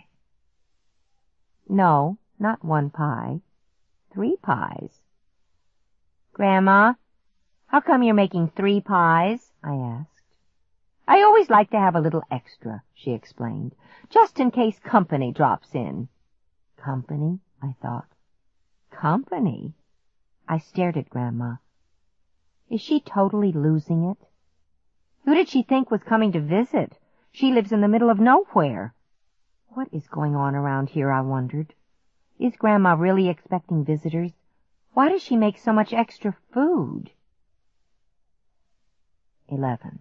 No, not one pie. Three pies. Grandma, how come you're making three pies? I asked. I always like to have a little extra, she explained, just in case company drops in. Company, I thought. Company? I stared at Grandma. Is she totally losing it? Who did she think was coming to visit? She lives in the middle of nowhere. What is going on around here, I wondered. Is Grandma really expecting visitors? Why does she make so much extra food? Eleven.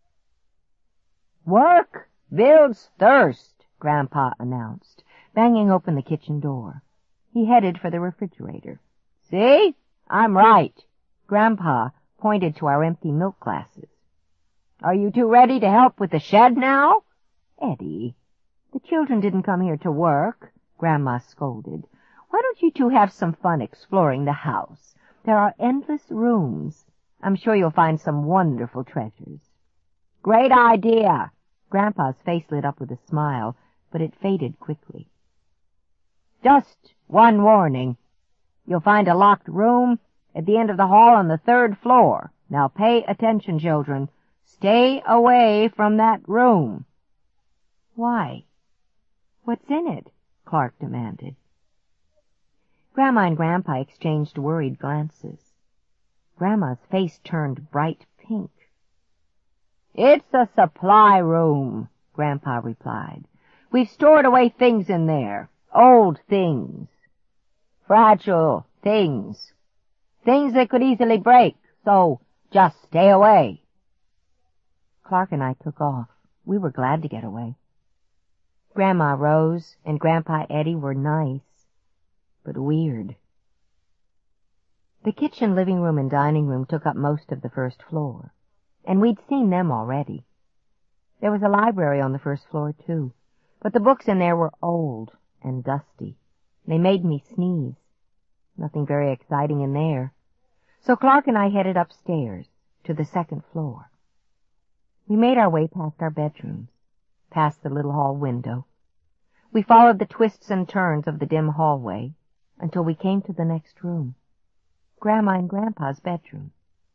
Work builds thirst, Grandpa announced, banging open the kitchen door. He headed for the refrigerator. See? I'm right. Grandpa pointed to our empty milk glasses. Are you two ready to help with the shed now? Eddie, the children didn't come here to work, Grandma scolded. Why don't you two have some fun exploring the house? There are endless rooms. I'm sure you'll find some wonderful treasures. Great idea. Grandpa's face lit up with a smile, but it faded quickly. Just one warning. You'll find a locked room at the end of the hall on the third floor. Now pay attention, children. Stay away from that room. Why? What's in it? Clark demanded. Grandma and Grandpa exchanged worried glances. Grandma's face turned bright pink. It's a supply room, Grandpa replied. We've stored away things in there. Old things. Fragile things. Things that could easily break, so just stay away. Clark and I took off. We were glad to get away. Grandma Rose and Grandpa Eddie were nice, but weird. The kitchen, living room, and dining room took up most of the first floor, and we'd seen them already. There was a library on the first floor, too, but the books in there were old and dusty. They made me sneeze. Nothing very exciting in there. So Clark and I headed upstairs to the second floor. We made our way past our bedrooms, past the little hall window. We followed the twists and turns of the dim hallway until we came to the next room, Grandma and Grandpa's bedroom.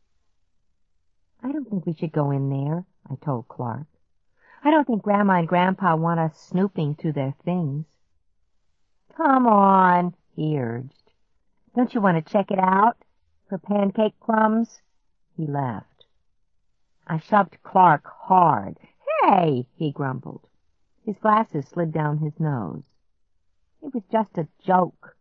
I don't think we should go in there, I told Clark. I don't think Grandma and Grandpa want us snooping through their things. Come on, he urged. Don't you want to check it out for pancake crumbs? He laughed. I shoved Clark hard. Hey, he grumbled. His glasses slid down his nose. It was just a joke.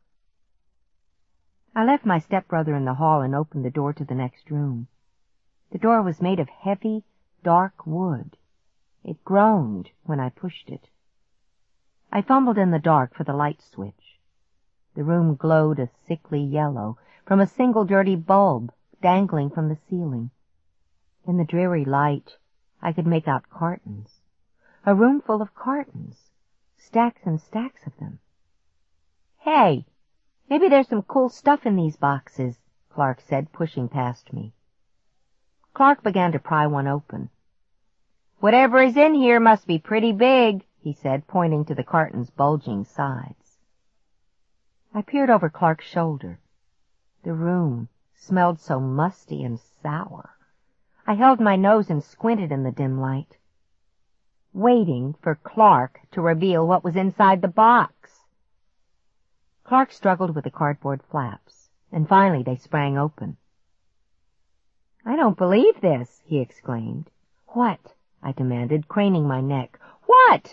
I left my stepbrother in the hall and opened the door to the next room. The door was made of heavy, dark wood. It groaned when I pushed it. I fumbled in the dark for the light switch. The room glowed a sickly yellow from a single dirty bulb dangling from the ceiling. In the dreary light, I could make out cartons. A room full of cartons, stacks and stacks of them. Hey, maybe there's some cool stuff in these boxes, Clark said, pushing past me. Clark began to pry one open. Whatever is in here must be pretty big, he said, pointing to the carton's bulging sides. I peered over Clark's shoulder. The room smelled so musty and sour. I held my nose and squinted in the dim light, waiting for Clark to reveal what was inside the box. Clark struggled with the cardboard flaps, and finally they sprang open. I don't believe this, he exclaimed. What? I demanded, craning my neck. What?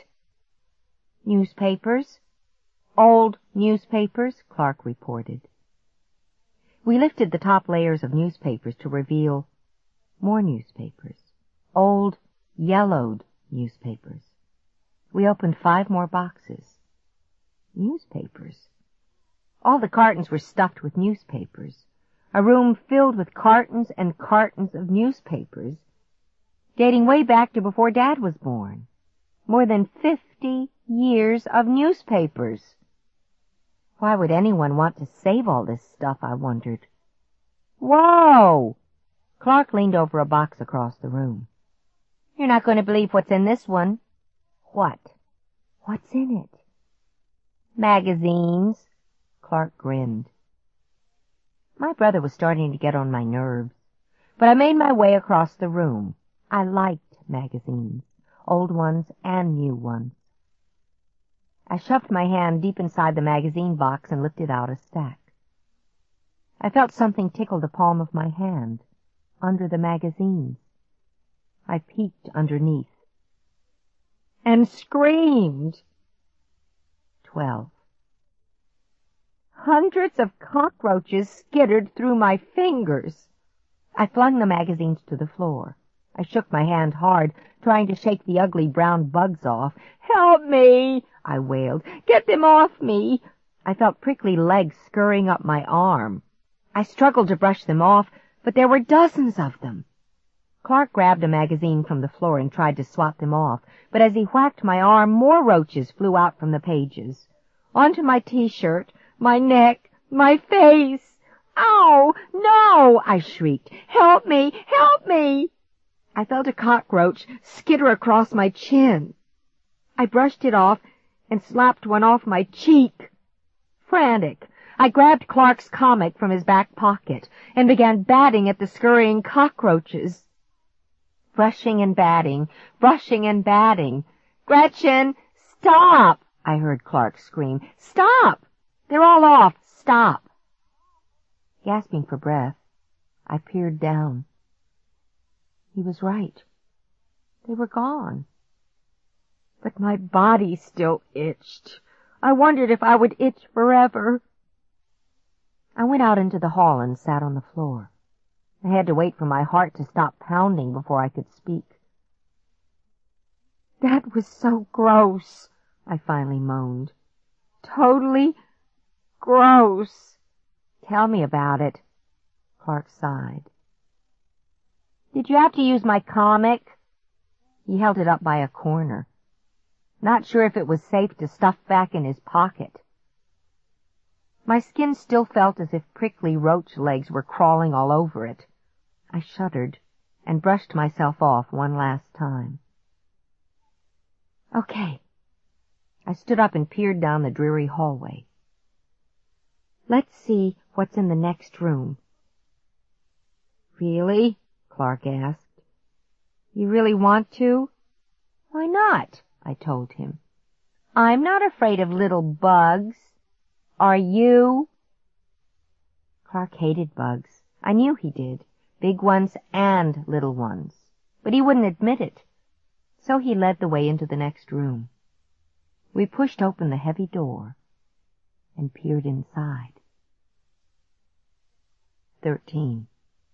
Newspapers. Old newspapers, Clark reported. We lifted the top layers of newspapers to reveal more newspapers. Old, yellowed newspapers. We opened five more boxes. Newspapers. All the cartons were stuffed with newspapers. A room filled with cartons and cartons of newspapers, dating way back to before Dad was born. More than fifty years of newspapers. Why would anyone want to save all this stuff, I wondered. Whoa! Clark leaned over a box across the room. You're not going to believe what's in this one. What? What's in it? Magazines. Clark grinned. My brother was starting to get on my nerves, but I made my way across the room. I liked magazines, old ones and new ones. I shoved my hand deep inside the magazine box and lifted out a stack. I felt something tickle the palm of my hand, under the magazines. I peeked underneath. And screamed. Twelve. Hundreds of cockroaches skittered through my fingers. I flung the magazines to the floor. I shook my hand hard, trying to shake the ugly brown bugs off. "Help me!" I wailed. "Get them off me!" I felt prickly legs scurrying up my arm. I struggled to brush them off, but there were dozens of them. Clark grabbed a magazine from the floor and tried to swat them off, but as he whacked my arm, more roaches flew out from the pages. Onto my T-shirt, my neck, my face. "Ow! No!" I shrieked. "Help me! Help me!" I felt a cockroach skitter across my chin. I brushed it off and slapped one off my cheek. Frantic, I grabbed Clark's comic from his back pocket and began batting at the scurrying cockroaches. Brushing and batting, brushing and batting. "Gretchen, stop!" I heard Clark scream. "Stop! They're all off. Stop!" Gasping for breath, I peered down. He was right. They were gone. But my body still itched. I wondered if I would itch forever. I went out into the hall and sat on the floor. I had to wait for my heart to stop pounding before I could speak. "That was so gross," I finally moaned. "Totally gross." "Tell me about it." Clark sighed. "Did you have to use my comic?" He held it up by a corner. Not sure if it was safe to stuff back in his pocket. My skin still felt as if prickly roach legs were crawling all over it. I shuddered and brushed myself off one last time. Okay. I stood up and peered down the dreary hallway. "Let's see what's in the next room." "Really?" Clark asked. "You really want to?" "Why not?" I told him. "I'm not afraid of little bugs. Are you?" Clark hated bugs. I knew he did, big ones and little ones. But he wouldn't admit it. So he led the way into the next room. We pushed open the heavy door and peered inside. Thirteen.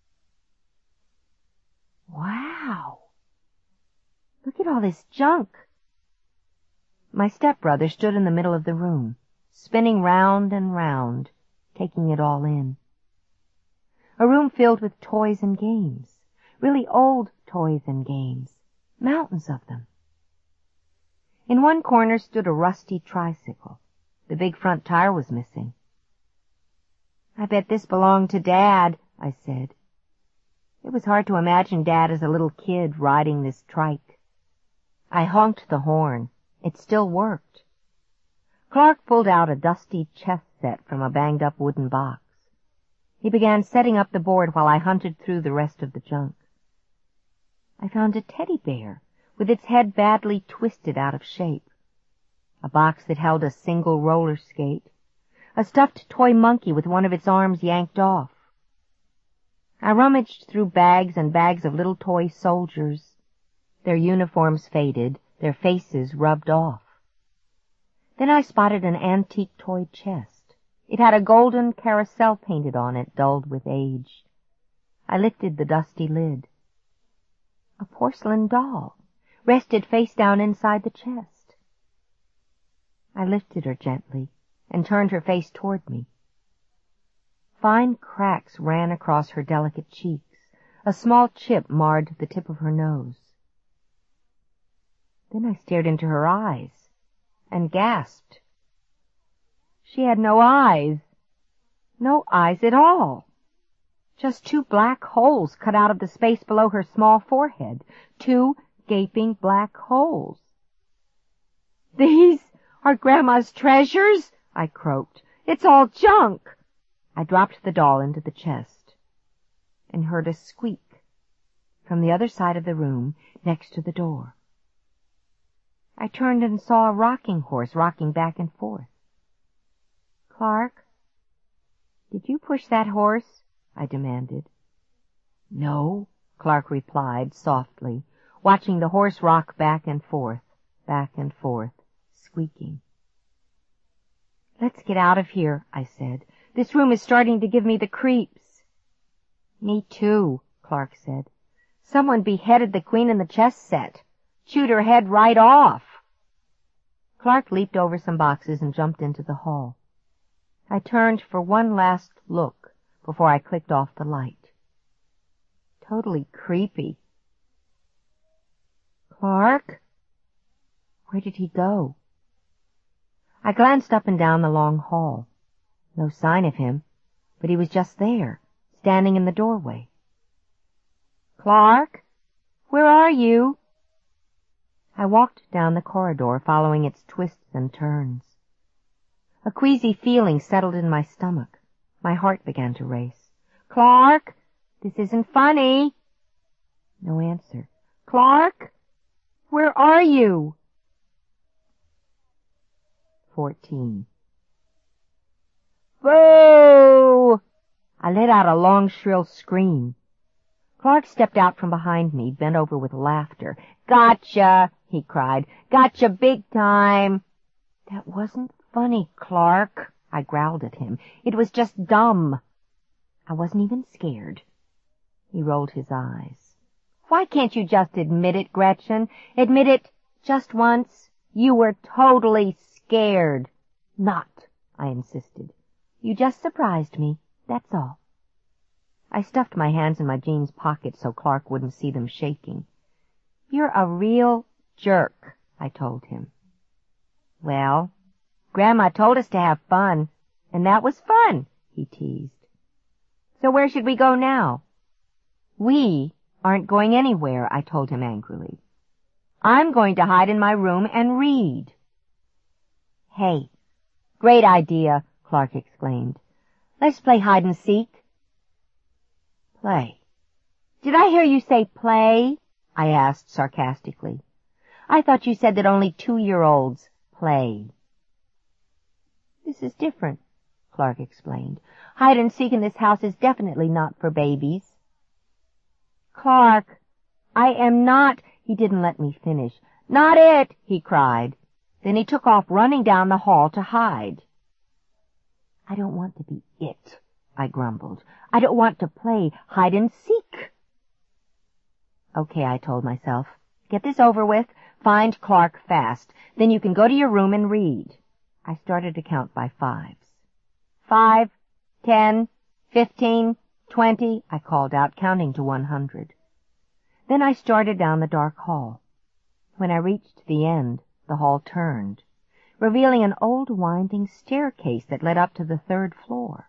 Wow! Look at all this junk. My stepbrother stood in the middle of the room, spinning round and round, taking it all in. A room filled with toys and games, really old toys and games, mountains of them. In one corner stood a rusty tricycle. The big front tire was missing. "I bet this belonged to Dad," I said. It was hard to imagine Dad as a little kid riding this trike. I honked the horn. It still worked. Clark pulled out a dusty chess set from a banged-up wooden box. He began setting up the board while I hunted through the rest of the junk. I found a teddy bear with its head badly twisted out of shape, a box that held a single roller skate, a stuffed toy monkey with one of its arms yanked off. I rummaged through bags and bags of little toy soldiers, their uniforms faded, their faces rubbed off. Then I spotted an antique toy chest. It had a golden carousel painted on it, dulled with age. I lifted the dusty lid. A porcelain doll rested face down inside the chest. I lifted her gently and turned her face toward me. Fine cracks ran across her delicate cheeks. A small chip marred the tip of her nose. Then I stared into her eyes and gasped. She had no eyes. No eyes at all. Just two black holes cut out of the space below her small forehead. Two gaping black holes. "These are Grandma's treasures?" I croaked. "It's all junk." I dropped the doll into the chest and heard a squeak from the other side of the room next to the door. I turned and saw a rocking horse rocking back and forth. "Clark, "Did you push that horse?" I demanded. "No," Clark replied softly, watching the horse rock back and forth, back and forth, squeaking. "Let's get out of here," I said. "This room is starting to give me the creeps." "Me too," Clark said. "Someone beheaded the queen in the chess set. Chewed her head right off." Clark leaped over some boxes and jumped into the hall. I turned for one last look before I clicked off the light. Totally creepy. "Clark? Where did he go?" I glanced up and down the long hall. No sign of him, but he was just there, standing in the doorway. "Clark? Where are you?" I walked down the corridor, following its twists and turns. A queasy feeling settled in my stomach. My heart began to race. "Clark? This isn't funny." No answer. "Clark? Where are you?" Fourteen. "Boo!" I let out a long, shrill scream. Clark stepped out from behind me, bent over with laughter. "Gotcha!" he cried. "Gotcha big time!" "That wasn't funny, Clark," I growled at him. "It was just dumb." I wasn't even scared. He rolled his eyes. "Why can't you just admit it, Gretchen? Admit it just once. You were totally scared." "Not," I insisted. "You just surprised me, that's all." I stuffed my hands in my jeans pockets so Clark wouldn't see them shaking. "You're a real jerk," I told him. "Well, Grandma told us to have fun, and that was fun," he teased. "So where should we go now?" "We aren't going anywhere," I told him angrily. "I'm going to hide in my room and read." "Hey, great idea," Clark exclaimed. "Let's play hide and seek." "Play." "Did I hear you say play?" I asked sarcastically. "I thought you said that only two-year-olds play." "This is different," Clark explained. "Hide and seek in this house is definitely not for babies." "Clark, I am not—" He didn't let me finish. "Not it!" he cried. Then he took off running down the hall to hide. "I don't want to be it," I grumbled. "I don't want to play hide and seek." "Okay," I told myself. "Get this over with. Find Clark fast. Then you can go to your room and read." I started to count by fives. "Five, ten, fifteen, twenty," I called out, counting to one hundred. Then I started down the dark hall. When I reached the end, the hall turned, revealing an old winding staircase that led up to the third floor.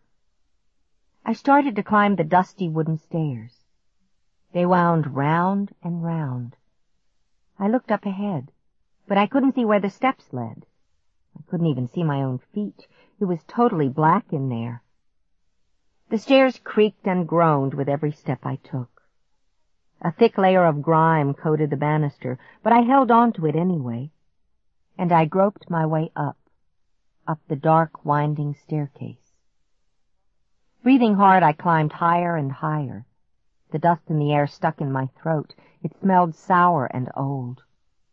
I started to climb the dusty wooden stairs. They wound round and round. I looked up ahead, but I couldn't see where the steps led. I couldn't even see my own feet. It was totally black in there. The stairs creaked and groaned with every step I took. A thick layer of grime coated the banister, but I held on to it anyway, and I groped my way up, up the dark, winding staircase. Breathing hard, I climbed higher and higher. The dust in the air stuck in my throat. It smelled sour and old.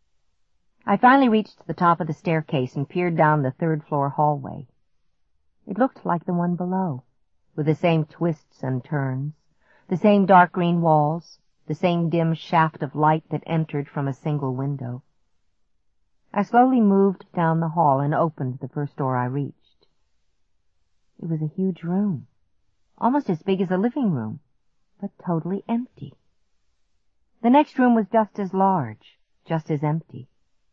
I finally reached the top of the staircase and peered down the third-floor hallway. It looked like the one below, with the same twists and turns, the same dark green walls, the same dim shaft of light that entered from a single window. I slowly moved down the hall and opened the first door I reached. It was a huge room, almost as big as a living room, but totally empty. The next room was just as large, just as empty.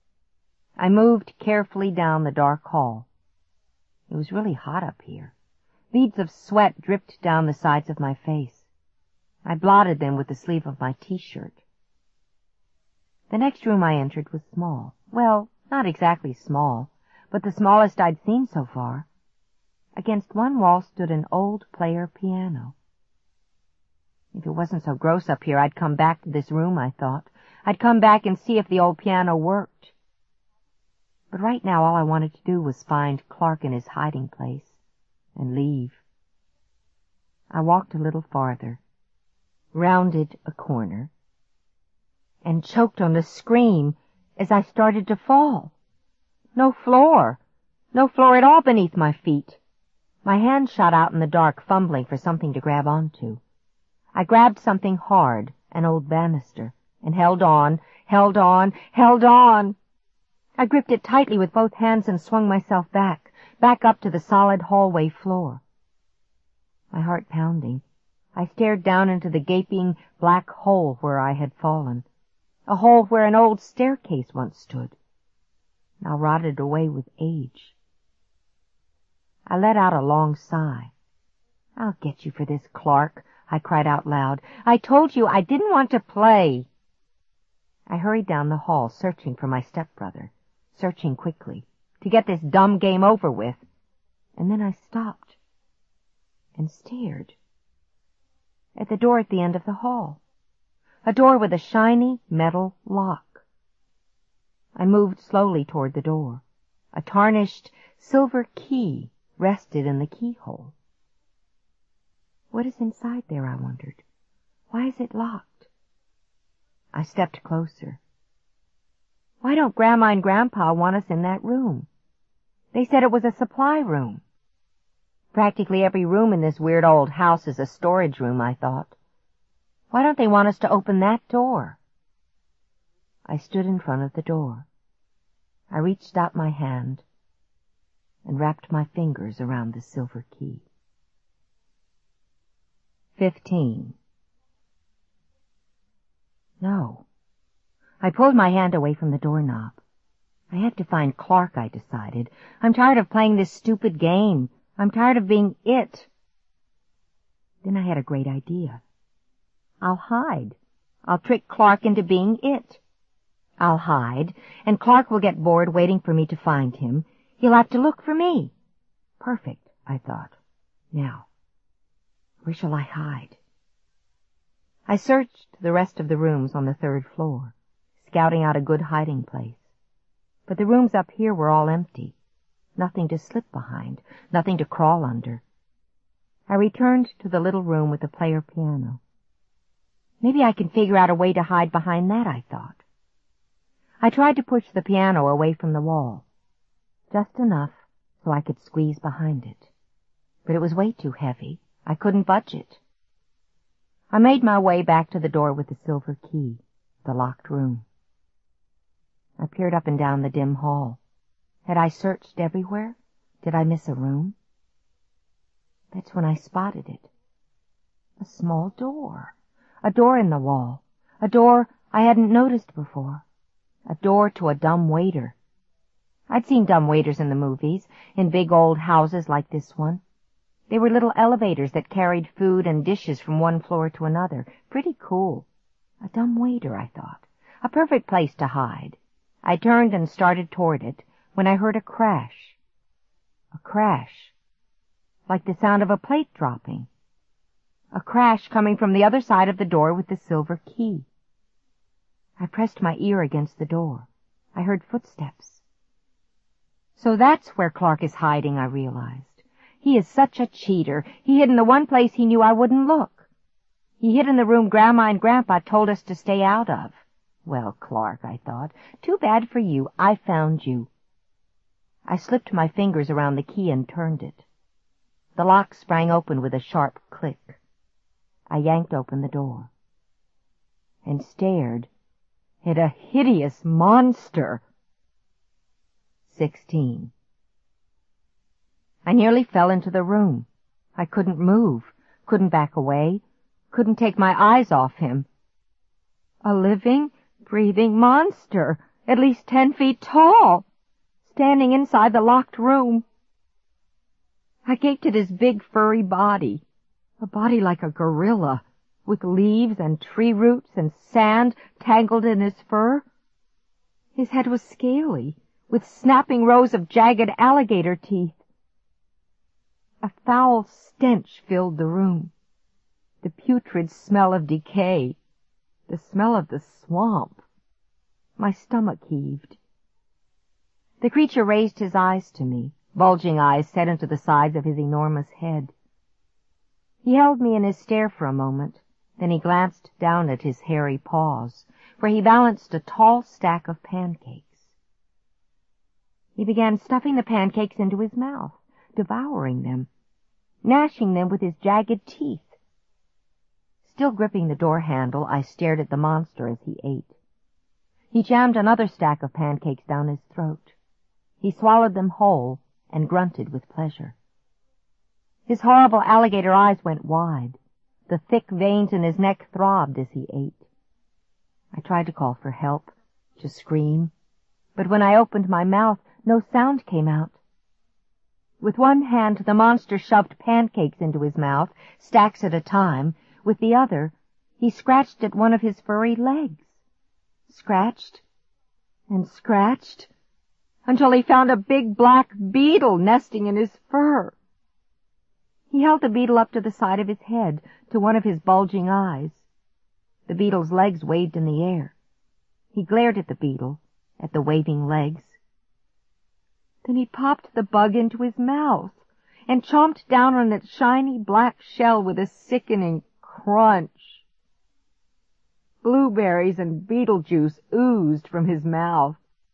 I moved carefully down the dark hall. It was really hot up here. Beads of sweat dripped down the sides of my face. I blotted them with the sleeve of my T-shirt. The next room I entered was small. Well, not exactly small, but the smallest I'd seen so far. Against one wall stood an old player piano. If it wasn't so gross up here, I'd come back to this room, I thought. I'd come back and see if the old piano worked. But right now all I wanted to do was find Clark in his hiding place and leave. I walked a little farther, rounded a corner, and choked on a scream as I started to fall. No floor, no floor at all beneath my feet. My hand shot out in the dark, fumbling for something to grab onto. I grabbed something hard, an old banister, and held on, held on, held on. I gripped it tightly with both hands and swung myself back, back up to the solid hallway floor. My heart pounding, I stared down into the gaping black hole where I had fallen, a hole where an old staircase once stood, now rotted away with age. I let out a long sigh. "I'll get you for this, Clark," I cried out loud. "I told you I didn't want to play." I hurried down the hall, searching for my stepbrother, searching quickly, to get this dumb game over with. And then I stopped and stared at the door at the end of the hall, a door with a shiny metal lock. I moved slowly toward the door. A tarnished silver key rested in the keyhole. What is inside there, I wondered. Why is it locked? I stepped closer. Why don't Grandma and Grandpa want us in that room? They said it was a supply room. Practically every room in this weird old house is a storage room, I thought. Why don't they want us to open that door? I stood in front of the door. I reached out my hand and wrapped my fingers around the silver key. Fifteen. No. I pulled my hand away from the doorknob. I had to find Clark, I decided. I'm tired of playing this stupid game. I'm tired of being it. Then I had a great idea. I'll hide. I'll trick Clark into being it. I'll hide, and Clark will get bored waiting for me to find him. He'll have to look for me. Perfect, I thought. Now, where shall I hide? I searched the rest of the rooms on the third floor, scouting out a good hiding place. But the rooms up here were all empty. Nothing to slip behind, nothing to crawl under. I returned to the little room with the player piano. Maybe I can figure out a way to hide behind that, I thought. I tried to push the piano away from the wall, just enough so I could squeeze behind it. But it was way too heavy. I couldn't budge it. I made my way back to the door with the silver key, the locked room. I peered up and down the dim hall. Had I searched everywhere? Did I miss a room? That's when I spotted it. A small door. A door in the wall. A door I hadn't noticed before. A door to a dumb waiter. I'd seen dumb waiters in the movies, in big old houses like this one. They were little elevators that carried food and dishes from one floor to another. Pretty cool. A dumb waiter, I thought. A perfect place to hide. I turned and started toward it when I heard a crash. A crash. Like the sound of a plate dropping. A crash coming from the other side of the door with the silver key. I pressed my ear against the door. I heard footsteps. So that's where Clark is hiding, I realized. He is such a cheater. He hid in the one place he knew I wouldn't look. He hid in the room Grandma and Grandpa told us to stay out of. Well, Clark, I thought, too bad for you. I found you. I slipped my fingers around the key and turned it. The lock sprang open with a sharp click. I yanked open the door and stared at a hideous monster. Sixteen. I nearly fell into the room. I couldn't move, couldn't back away, couldn't take my eyes off him. A living, breathing monster, at least ten feet tall, standing inside the locked room. I gaped at his big furry body, a body like a gorilla, with leaves and tree roots and sand tangled in his fur. His head was scaly, with snapping rows of jagged alligator teeth. A foul stench filled the room, the putrid smell of decay, the smell of the swamp. My stomach heaved. The creature raised his eyes to me, bulging eyes set into the sides of his enormous head. He held me in his stare for a moment, then he glanced down at his hairy paws, where he balanced a tall stack of pancakes. He began stuffing the pancakes into his mouth, devouring them, gnashing them with his jagged teeth. Still gripping the door handle, I stared at the monster as he ate. He jammed another stack of pancakes down his throat. He swallowed them whole and grunted with pleasure. His horrible alligator eyes went wide. The thick veins in his neck throbbed as he ate. I tried to call for help, to scream, but when I opened my mouth, no sound came out. With one hand, the monster shoved pancakes into his mouth, stacks at a time. With the other, he scratched at one of his furry legs. Scratched and scratched until he found a big black beetle nesting in his fur. He held the beetle up to the side of his head, to one of his bulging eyes. The beetle's legs waved in the air. He glared at the beetle, at the waving legs. Then he popped the bug into his mouth and chomped down on its shiny black shell with a sickening crunch. Blueberries and beetle juice oozed from his mouth.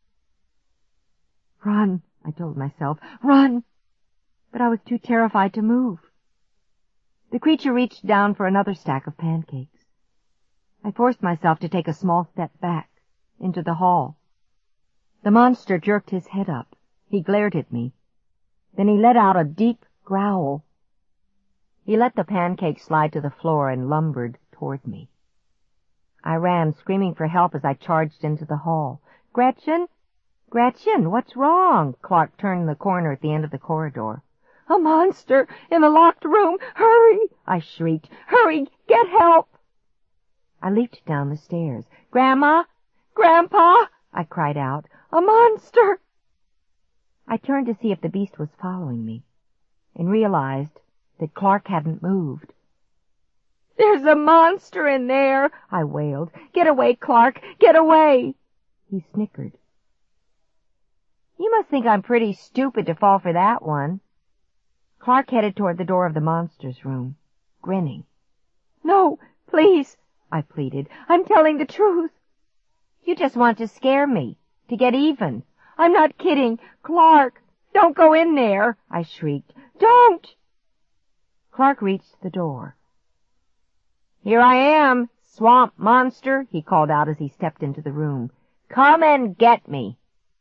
Run, I told myself, run! But I was too terrified to move. The creature reached down for another stack of pancakes. I forced myself to take a small step back, into the hall. The monster jerked his head up. He glared at me. Then he let out a deep growl. He let the pancake slide to the floor and lumbered toward me. I ran, screaming for help as I charged into the hall. Gretchen? Gretchen, what's wrong? Clark turned the corner at the end of the corridor. A monster in the locked room! Hurry! I shrieked. Hurry! Get help! I leaped down the stairs. Grandma! Grandpa! I cried out. A monster! I turned to see if the beast was following me, and realized that Clark hadn't moved. There's a monster in there, I wailed. Get away, Clark! Get away! He snickered. You must think I'm pretty stupid to fall for that one. Clark headed toward the door of the monster's room, grinning. No, please, I pleaded. I'm telling the truth. You just want to scare me, to get even. I'm not kidding. Clark, don't go in there, I shrieked. Don't! Clark reached the door. Here I am, swamp monster, he called out as he stepped into the room. Come and get me.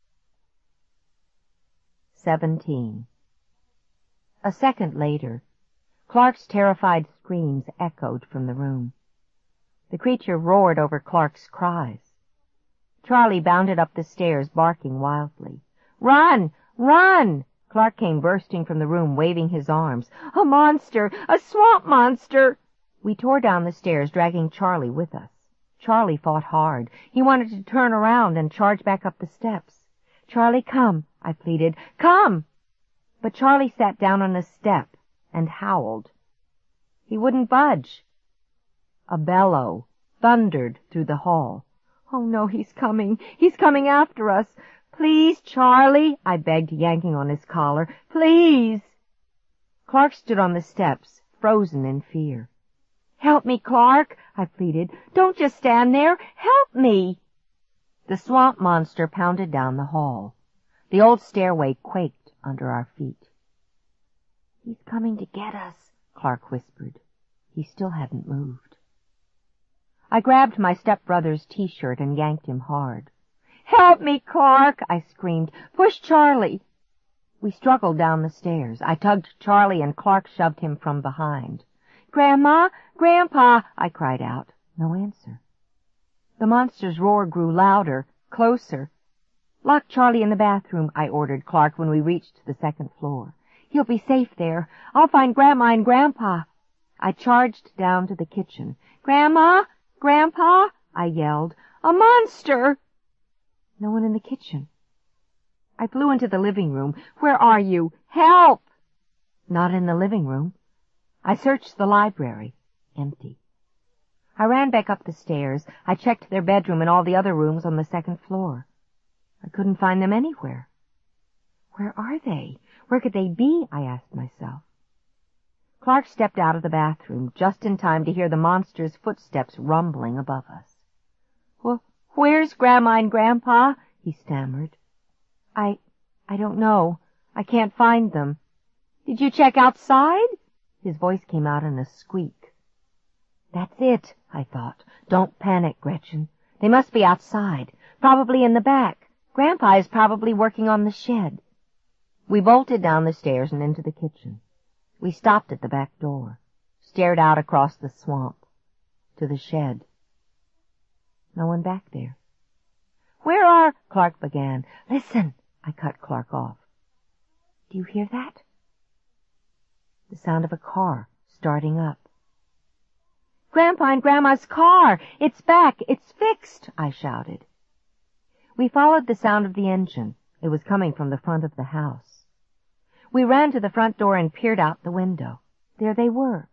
Seventeen. A second later, Clark's terrified screams echoed from the room. The creature roared over Clark's cries. Charlie bounded up the stairs, barking wildly. Run! Run! Clark came bursting from the room, waving his arms. A monster! A swamp monster! We tore down the stairs, dragging Charlie with us. Charlie fought hard. He wanted to turn around and charge back up the steps. Charlie, come, I pleaded. Come! But Charlie sat down on a step and howled. He wouldn't budge. A bellow thundered through the hall. Oh, no, he's coming. He's coming after us. Please, Charlie, I begged, yanking on his collar. Please. Clark stood on the steps, frozen in fear. Help me, Clark, I pleaded. Don't just stand there. Help me. The swamp monster pounded down the hall. The old stairway quaked under our feet. He's coming to get us, Clark whispered. He still hadn't moved. I grabbed my stepbrother's T-shirt and yanked him hard. Help me, Clark, I screamed. Push Charlie. We struggled down the stairs. I tugged Charlie and Clark shoved him from behind. Grandma, Grandpa, I cried out. No answer. The monster's roar grew louder, closer. Lock Charlie in the bathroom, I ordered Clark when we reached the second floor. He'll be safe there. I'll find Grandma and Grandpa. I charged down to the kitchen. Grandma, Grandpa, I yelled. A monster! No one in the kitchen. I flew into the living room. Where are you? Help! Not in the living room. I searched the library. Empty. I ran back up the stairs. I checked their bedroom and all the other rooms on the second floor. I couldn't find them anywhere. Where are they? Where could they be? I asked myself. Clark stepped out of the bathroom just in time to hear the monster's footsteps rumbling above us. Well, where's Grandma and Grandpa? He stammered. I, I don't know. I can't find them. Did you check outside? His voice came out in a squeak. That's it, I thought. Don't panic, Gretchen. They must be outside, probably in the back. Grandpa is probably working on the shed. We bolted down the stairs and into the kitchen. We stopped at the back door, stared out across the swamp, to the shed. No one back there. Where are... Clark began. Listen, I cut Clark off. Do you hear that? The sound of a car starting up. Grandpa and Grandma's car! It's back! It's fixed! I shouted. We followed the sound of the engine. It was coming from the front of the house. We ran to the front door and peered out the window. There they were.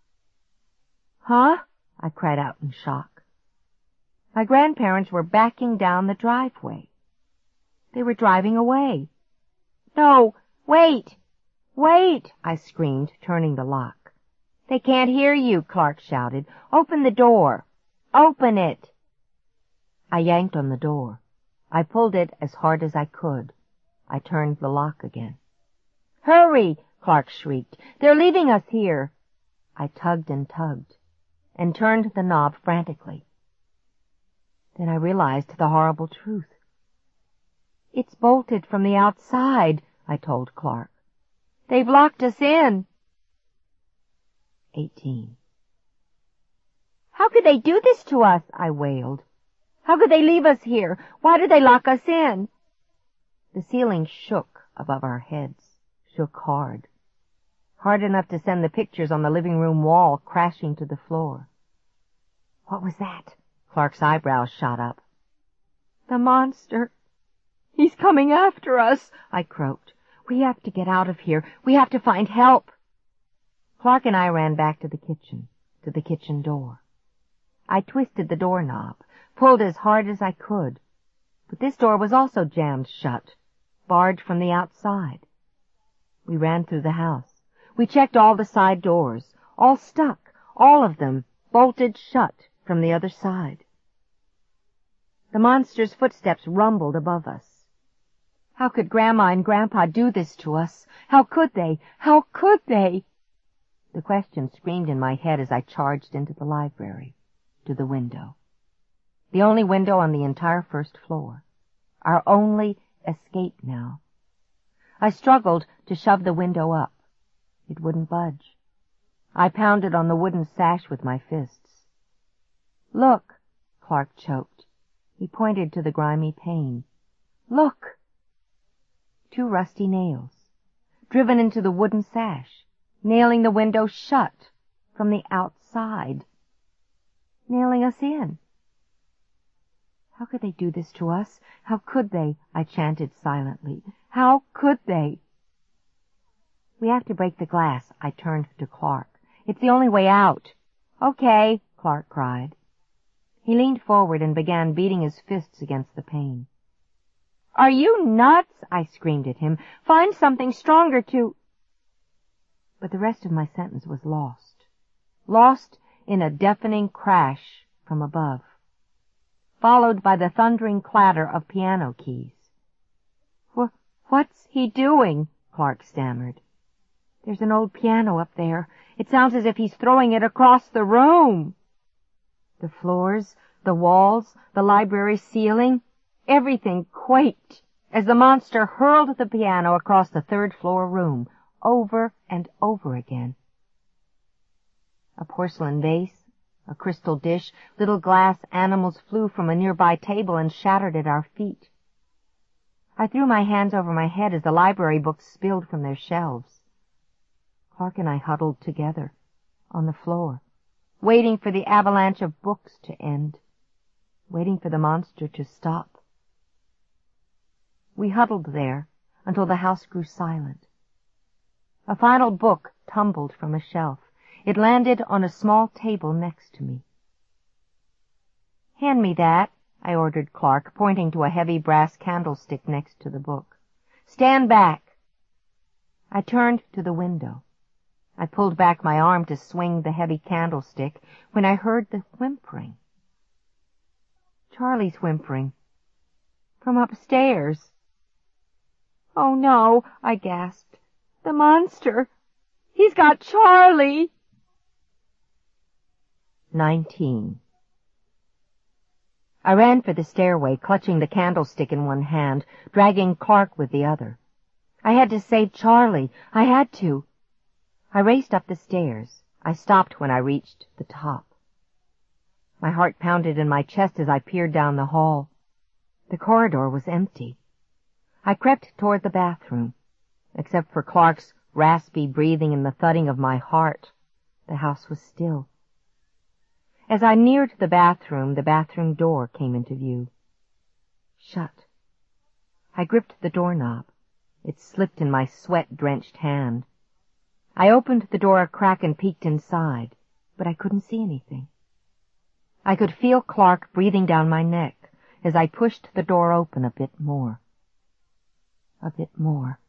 Huh? I cried out in shock. My grandparents were backing down the driveway. They were driving away. No, wait! Wait! I screamed, turning the lock. They can't hear you, Clark shouted. Open the door. Open it. I yanked on the door. I pulled it as hard as I could. I turned the lock again. Hurry! Clark shrieked. They're leaving us here. I tugged and tugged, and turned the knob frantically. Then I realized the horrible truth. It's bolted from the outside, I told Clark. They've locked us in. Eighteen. How could they do this to us? I wailed. How could they leave us here? Why did they lock us in? The ceiling shook above our heads. Shook hard. Hard enough to send the pictures on the living room wall crashing to the floor. What was that? Clark's eyebrows shot up. The monster. He's coming after us, I croaked. We have to get out of here. We have to find help. Clark and I ran back to the kitchen, to the kitchen door. I twisted the doorknob, pulled as hard as I could. But this door was also jammed shut, barred from the outside. We ran through the house. We checked all the side doors, all stuck, all of them bolted shut from the other side. The monster's footsteps rumbled above us. How could Grandma and Grandpa do this to us? How could they? How could they? The question screamed in my head as I charged into the library, to the window. The only window on the entire first floor. Our only escape now. I struggled to shove the window up. It wouldn't budge. I pounded on the wooden sash with my fists. Look, Clark choked. He pointed to the grimy pane. Look! Two rusty nails, driven into the wooden sash, nailing the window shut from the outside, nailing us in. How could they do this to us? How could they? I chanted silently. How could they? We have to break the glass, I turned to Clark. It's the only way out. Okay, Clark cried. He leaned forward and began beating his fists against the pane. Are you nuts? I screamed at him. Find something stronger to... But the rest of my sentence was lost. Lost in a deafening crash from above, followed by the thundering clatter of piano keys. Wh- what's he doing? Clark stammered. There's an old piano up there. It sounds as if he's throwing it across the room. The floors, the walls, the library ceiling, everything quaked as the monster hurled the piano across the third-floor room, over and over again. A porcelain vase, a crystal dish, little glass animals flew from a nearby table and shattered at our feet. I threw my hands over my head as the library books spilled from their shelves. Clark and I huddled together on the floor, waiting for the avalanche of books to end, waiting for the monster to stop. We huddled there until the house grew silent. A final book tumbled from a shelf. It landed on a small table next to me. Hand me that, I ordered Clark, pointing to a heavy brass candlestick next to the book. Stand back. I turned to the window. I pulled back my arm to swing the heavy candlestick when I heard the whimpering. Charlie's whimpering. From upstairs. "Oh, no," I gasped. "The monster! He's got Charlie!" Nineteen. I ran for the stairway, clutching the candlestick in one hand, dragging Clark with the other. I had to save Charlie. I had to. I raced up the stairs. I stopped when I reached the top. My heart pounded in my chest as I peered down the hall. The corridor was empty. I crept toward the bathroom. Except for Clark's raspy breathing and the thudding of my heart, the house was still. As I neared the bathroom, the bathroom door came into view. Shut. I gripped the doorknob. It slipped in my sweat-drenched hand. I opened the door a crack and peeked inside, but I couldn't see anything. I could feel Clark breathing down my neck as I pushed the door open a bit more. A bit more.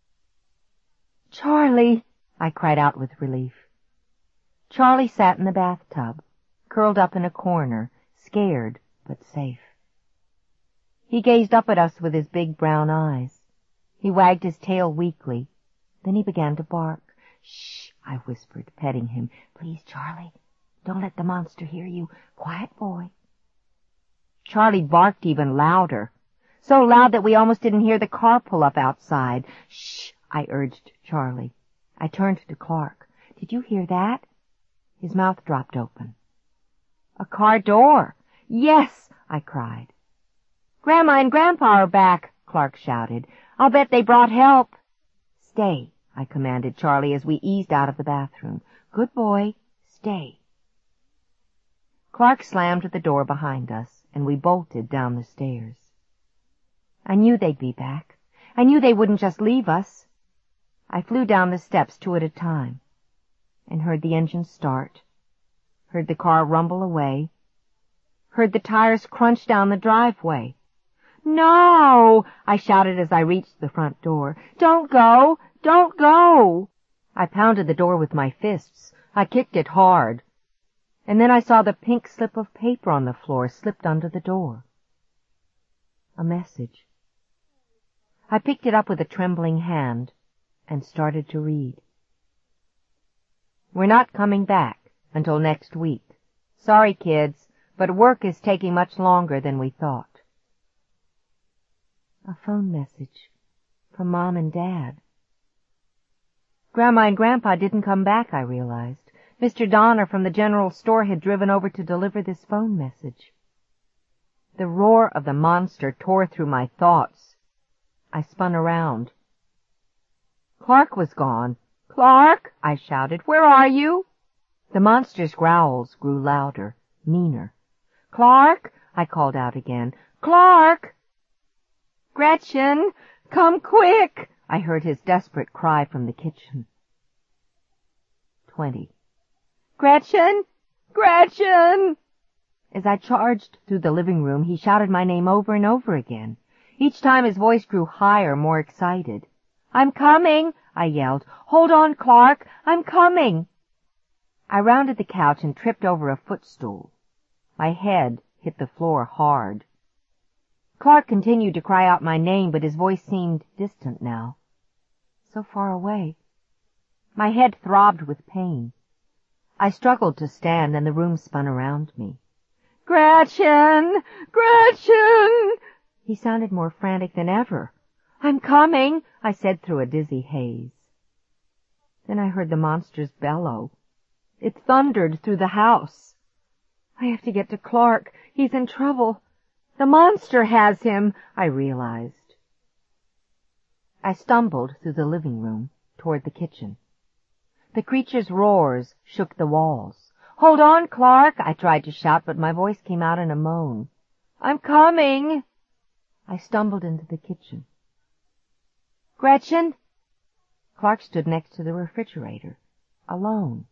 "Charlie!" I cried out with relief. Charlie sat in the bathtub, curled up in a corner, scared but safe. He gazed up at us with his big brown eyes. He wagged his tail weakly. Then he began to bark. "Shh," I whispered, petting him. "Please, Charlie, don't let the monster hear you. Quiet boy." Charlie barked even louder, so loud that we almost didn't hear the car pull up outside. "Shh," I urged Charlie. I turned to Clark. "Did you hear that?" His mouth dropped open. "A car door." "Yes," I cried. "Grandma and Grandpa are back," Clark shouted. "I'll bet they brought help." "Stay," I commanded Charlie as we eased out of the bathroom. "Good boy, stay." Clark slammed the door behind us, and we bolted down the stairs. I knew they'd be back. I knew they wouldn't just leave us. I flew down the steps two at a time, and heard the engine start, heard the car rumble away, heard the tires crunch down the driveway. "No!" I shouted as I reached the front door. "Don't go! Don't go!" I pounded the door with my fists. I kicked it hard. And then I saw the pink slip of paper on the floor slipped under the door. A message. I picked it up with a trembling hand and started to read. "We're not coming back until next week. Sorry, kids, but work is taking much longer than we thought." A phone message from Mom and Dad. Grandma and Grandpa didn't come back, I realized. Mister Donner from the general store had driven over to deliver this phone message. The roar of the monster tore through my thoughts. I spun around. Clark was gone. "Clark!" I shouted. "Where are you?" The monster's growls grew louder, meaner. "Clark!" I called out again. "Clark!" "Gretchen! Come quick!" I heard his desperate cry from the kitchen. Twenty. "Gretchen! Gretchen!" As I charged through the living room, he shouted my name over and over again. Each time his voice grew higher, more excited. "I'm coming!" I yelled. "Hold on, Clark! I'm coming!" I rounded the couch and tripped over a footstool. My head hit the floor hard. Clark continued to cry out my name, but his voice seemed distant now. So far away. My head throbbed with pain. I struggled to stand, and the room spun around me. "Gretchen! Gretchen!" He sounded more frantic than ever. "I'm coming," I said through a dizzy haze. Then I heard the monster's bellow. It thundered through the house. "I have to get to Clark. He's in trouble. The monster has him," I realized. I stumbled through the living room toward the kitchen. The creature's roars shook the walls. "Hold on, Clark!" I tried to shout, but my voice came out in a moan. "I'm coming!" I stumbled into the kitchen. "Gretchen?" Clark stood next to the refrigerator, alone.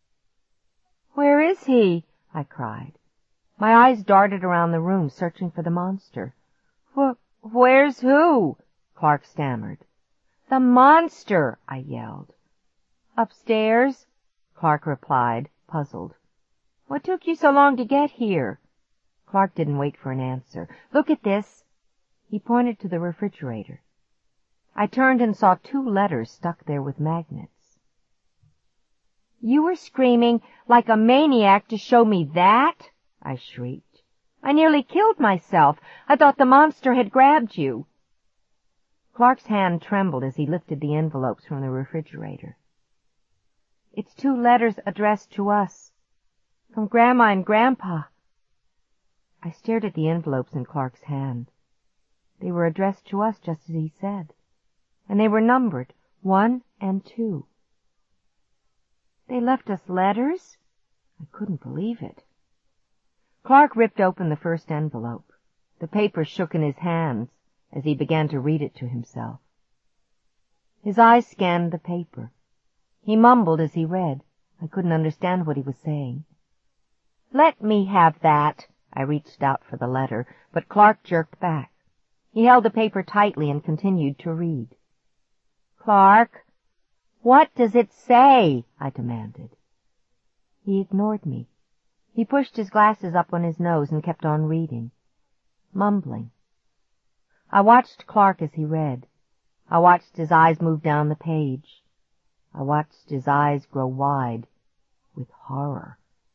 "Where is he?" I cried. My eyes darted around the room, searching for the monster. Wh- where's who?" Clark stammered. "The monster!" I yelled. Upstairs, Clark replied, puzzled. What took you so long to get here? Clark didn't wait for an answer. Look at this. He pointed to the refrigerator. I turned and saw two letters stuck there with magnets. You were screaming like a maniac to show me that? I shrieked. I nearly killed myself. I thought the monster had grabbed you. Clark's hand trembled as he lifted the envelopes from the refrigerator. It's two letters addressed to us, from Grandma and Grandpa. I stared at the envelopes in Clark's hand. They were addressed to us just as he said, and they were numbered, one and two. They left us letters? I couldn't believe it. Clark ripped open the first envelope. The paper shook in his hands as he began to read it to himself. His eyes scanned the paper. He mumbled as he read. I couldn't understand what he was saying. Let me have that. I reached out for the letter, but Clark jerked back. He held the paper tightly and continued to read. Clark, what does it say? I demanded. He ignored me. He pushed his glasses up on his nose and kept on reading, mumbling. I watched Clark as he read. I watched his eyes move down the page. I watched his eyes grow wide with horror.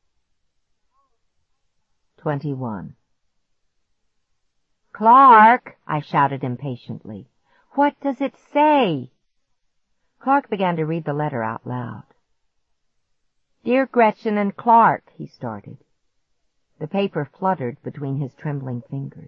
Twenty-one. Clark, I shouted impatiently. What does it say? Clark began to read the letter out loud. Dear Gretchen and Clark, he started. The paper fluttered between his trembling fingers.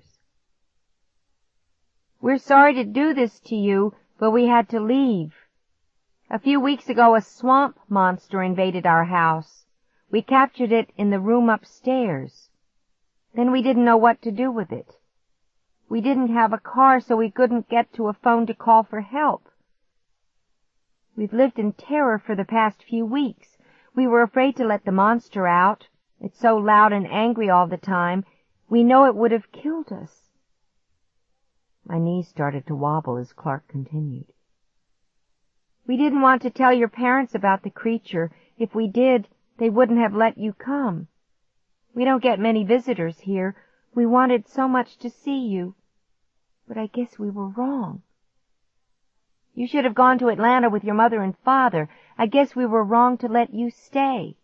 We're sorry to do this to you, but we had to leave. A few weeks ago, a swamp monster invaded our house. We captured it in the room upstairs. Then we didn't know what to do with it. We didn't have a car, so we couldn't get to a phone to call for help. We've lived in terror for the past few weeks. We were afraid to let the monster out. It's so loud and angry all the time. We know it would have killed us. My knees started to wobble as Clark continued. We didn't want to tell your parents about the creature. If we did, they wouldn't have let you come. We don't get many visitors here. We wanted so much to see you. But I guess we were wrong. You should have gone to Atlanta with your mother and father. I guess we were wrong to let you stay.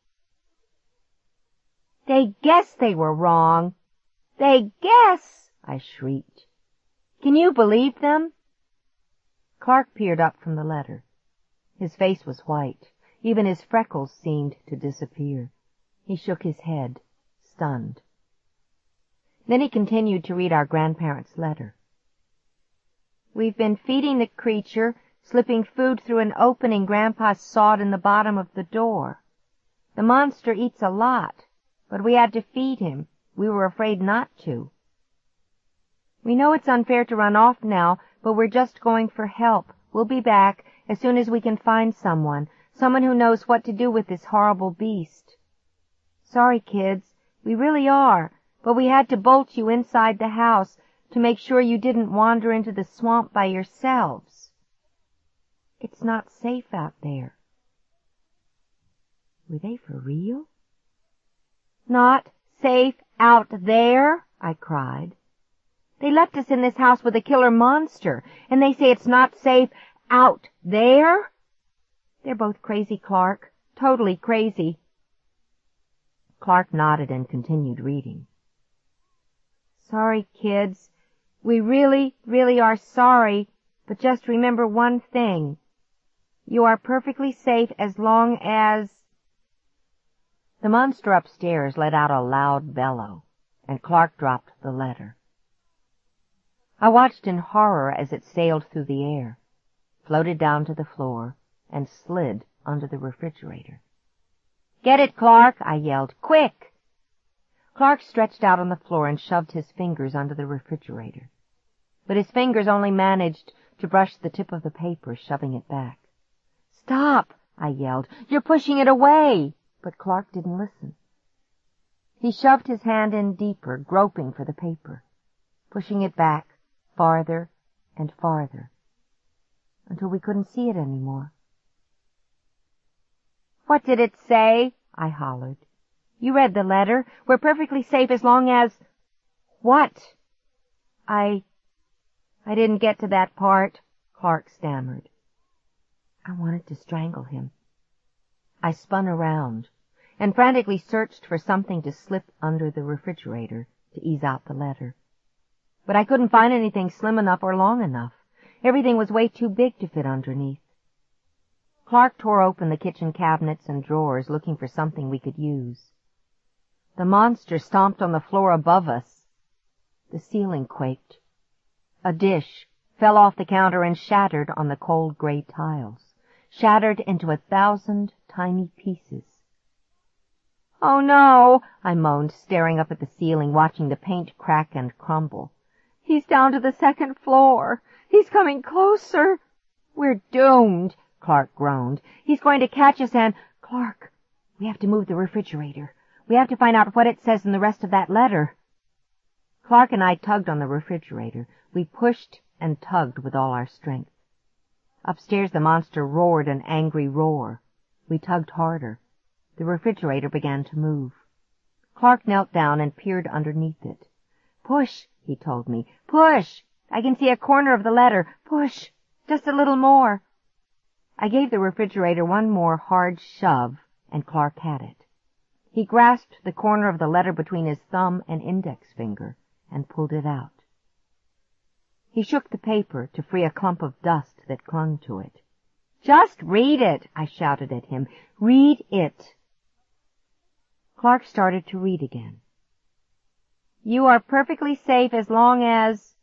They guess they were wrong. They guess, I shrieked. Can you believe them? Clark peered up from the letter. His face was white. Even his freckles seemed to disappear. He shook his head, stunned. Then he continued to read our grandparents' letter. We've been feeding the creature, slipping food through an opening Grandpa sawed in the bottom of the door. The monster eats a lot, but we had to feed him. We were afraid not to. We know it's unfair to run off now, but we're just going for help. We'll be back as soon as we can find someone, someone who knows what to do with this horrible beast. Sorry, kids, we really are, but we had to bolt you inside the house to make sure you didn't wander into the swamp by yourselves. It's not safe out there. Were they for real? Not safe out there? I cried. They left us in this house with a killer monster, and they say it's not safe out there? They're both crazy, Clark. Totally crazy. Clark nodded and continued reading. Sorry, kids. We really, really are sorry, but just remember one thing. You are perfectly safe as long as... The monster upstairs let out a loud bellow, and Clark dropped the letter. I watched in horror as it sailed through the air, floated down to the floor, and slid under the refrigerator. Get it, Clark, I yelled. Quick! Clark stretched out on the floor and shoved his fingers under the refrigerator. But his fingers only managed to brush the tip of the paper, shoving it back. Stop! I yelled. You're pushing it away! But Clark didn't listen. He shoved his hand in deeper, groping for the paper, pushing it back farther and farther, until we couldn't see it anymore. What did it say? I hollered. You read the letter. We're perfectly safe as long as... What? I... I didn't get to that part, Clark stammered. I wanted to strangle him. I spun around and frantically searched for something to slip under the refrigerator to ease out the letter. But I couldn't find anything slim enough or long enough. Everything was way too big to fit underneath. Clark tore open the kitchen cabinets and drawers looking for something we could use. The monster stomped on the floor above us. The ceiling quaked. A dish fell off the counter and shattered on the cold gray tiles, shattered into a thousand tiny pieces. Oh, no, I moaned, staring up at the ceiling, watching the paint crack and crumble. He's down to the second floor. He's coming closer. We're doomed, Clark groaned. He's going to catch us and... Clark, we have to move the refrigerator. We have to find out what it says in the rest of that letter. Clark and I tugged on the refrigerator. We pushed and tugged with all our strength. Upstairs the monster roared an angry roar. We tugged harder. The refrigerator began to move. Clark knelt down and peered underneath it. Push, he told me. Push! I can see a corner of the letter. Push! Just a little more. I gave the refrigerator one more hard shove, and Clark had it. He grasped the corner of the letter between his thumb and index finger and pulled it out. He shook the paper to free a clump of dust that clung to it. Just read it, I shouted at him. Read it. Clark started to read again. You are perfectly safe as long as...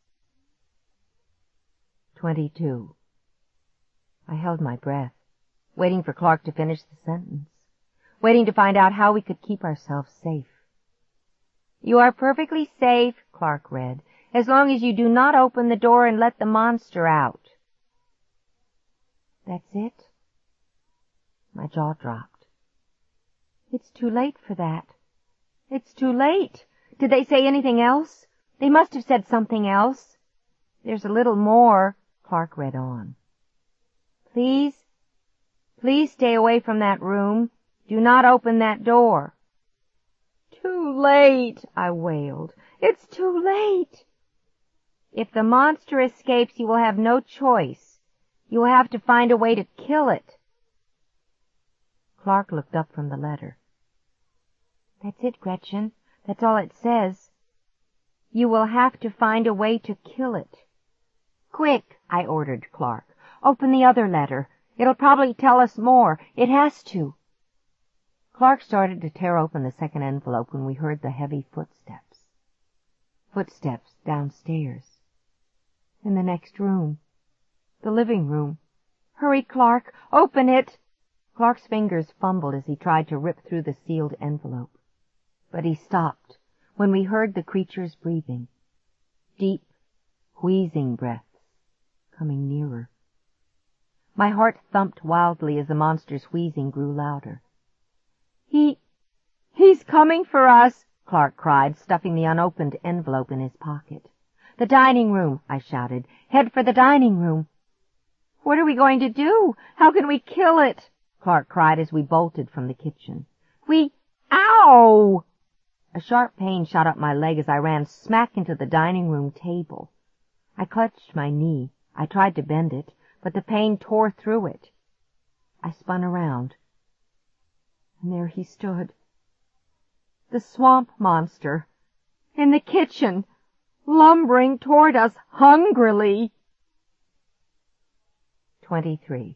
Twenty-two. I held my breath, waiting for Clark to finish the sentence, waiting to find out how we could keep ourselves safe. You are perfectly safe, Clark read, as long as you do not open the door and let the monster out. That's it? My jaw dropped. It's too late for that. It's too late. Did they say anything else? They must have said something else. There's a little more, Clark read on. Please, please stay away from that room. Do not open that door. Too late, I wailed. It's too late. If the monster escapes, you will have no choice. You will have to find a way to kill it. Clark looked up from the letter. That's it, Gretchen. That's all it says. You will have to find a way to kill it. Quick, I ordered Clark. Open the other letter. It'll probably tell us more. It has to. Clark started to tear open the second envelope when we heard the heavy footsteps. Footsteps downstairs. In the next room. The living room. Hurry, Clark. Open it. Clark's fingers fumbled as he tried to rip through the sealed envelope. But he stopped when we heard the creature's breathing. Deep, wheezing breaths coming nearer. My heart thumped wildly as the monster's wheezing grew louder. He, he's coming for us, Clark cried, stuffing the unopened envelope in his pocket. The dining room, I shouted. Head for the dining room. What are we going to do? How can we kill it? Clark cried as we bolted from the kitchen. We, ow! A sharp pain shot up my leg as I ran smack into the dining room table. I clutched my knee. I tried to bend it, but the pain tore through it. I spun around, and there he stood. The swamp monster, in the kitchen, lumbering toward us hungrily. Twenty-three.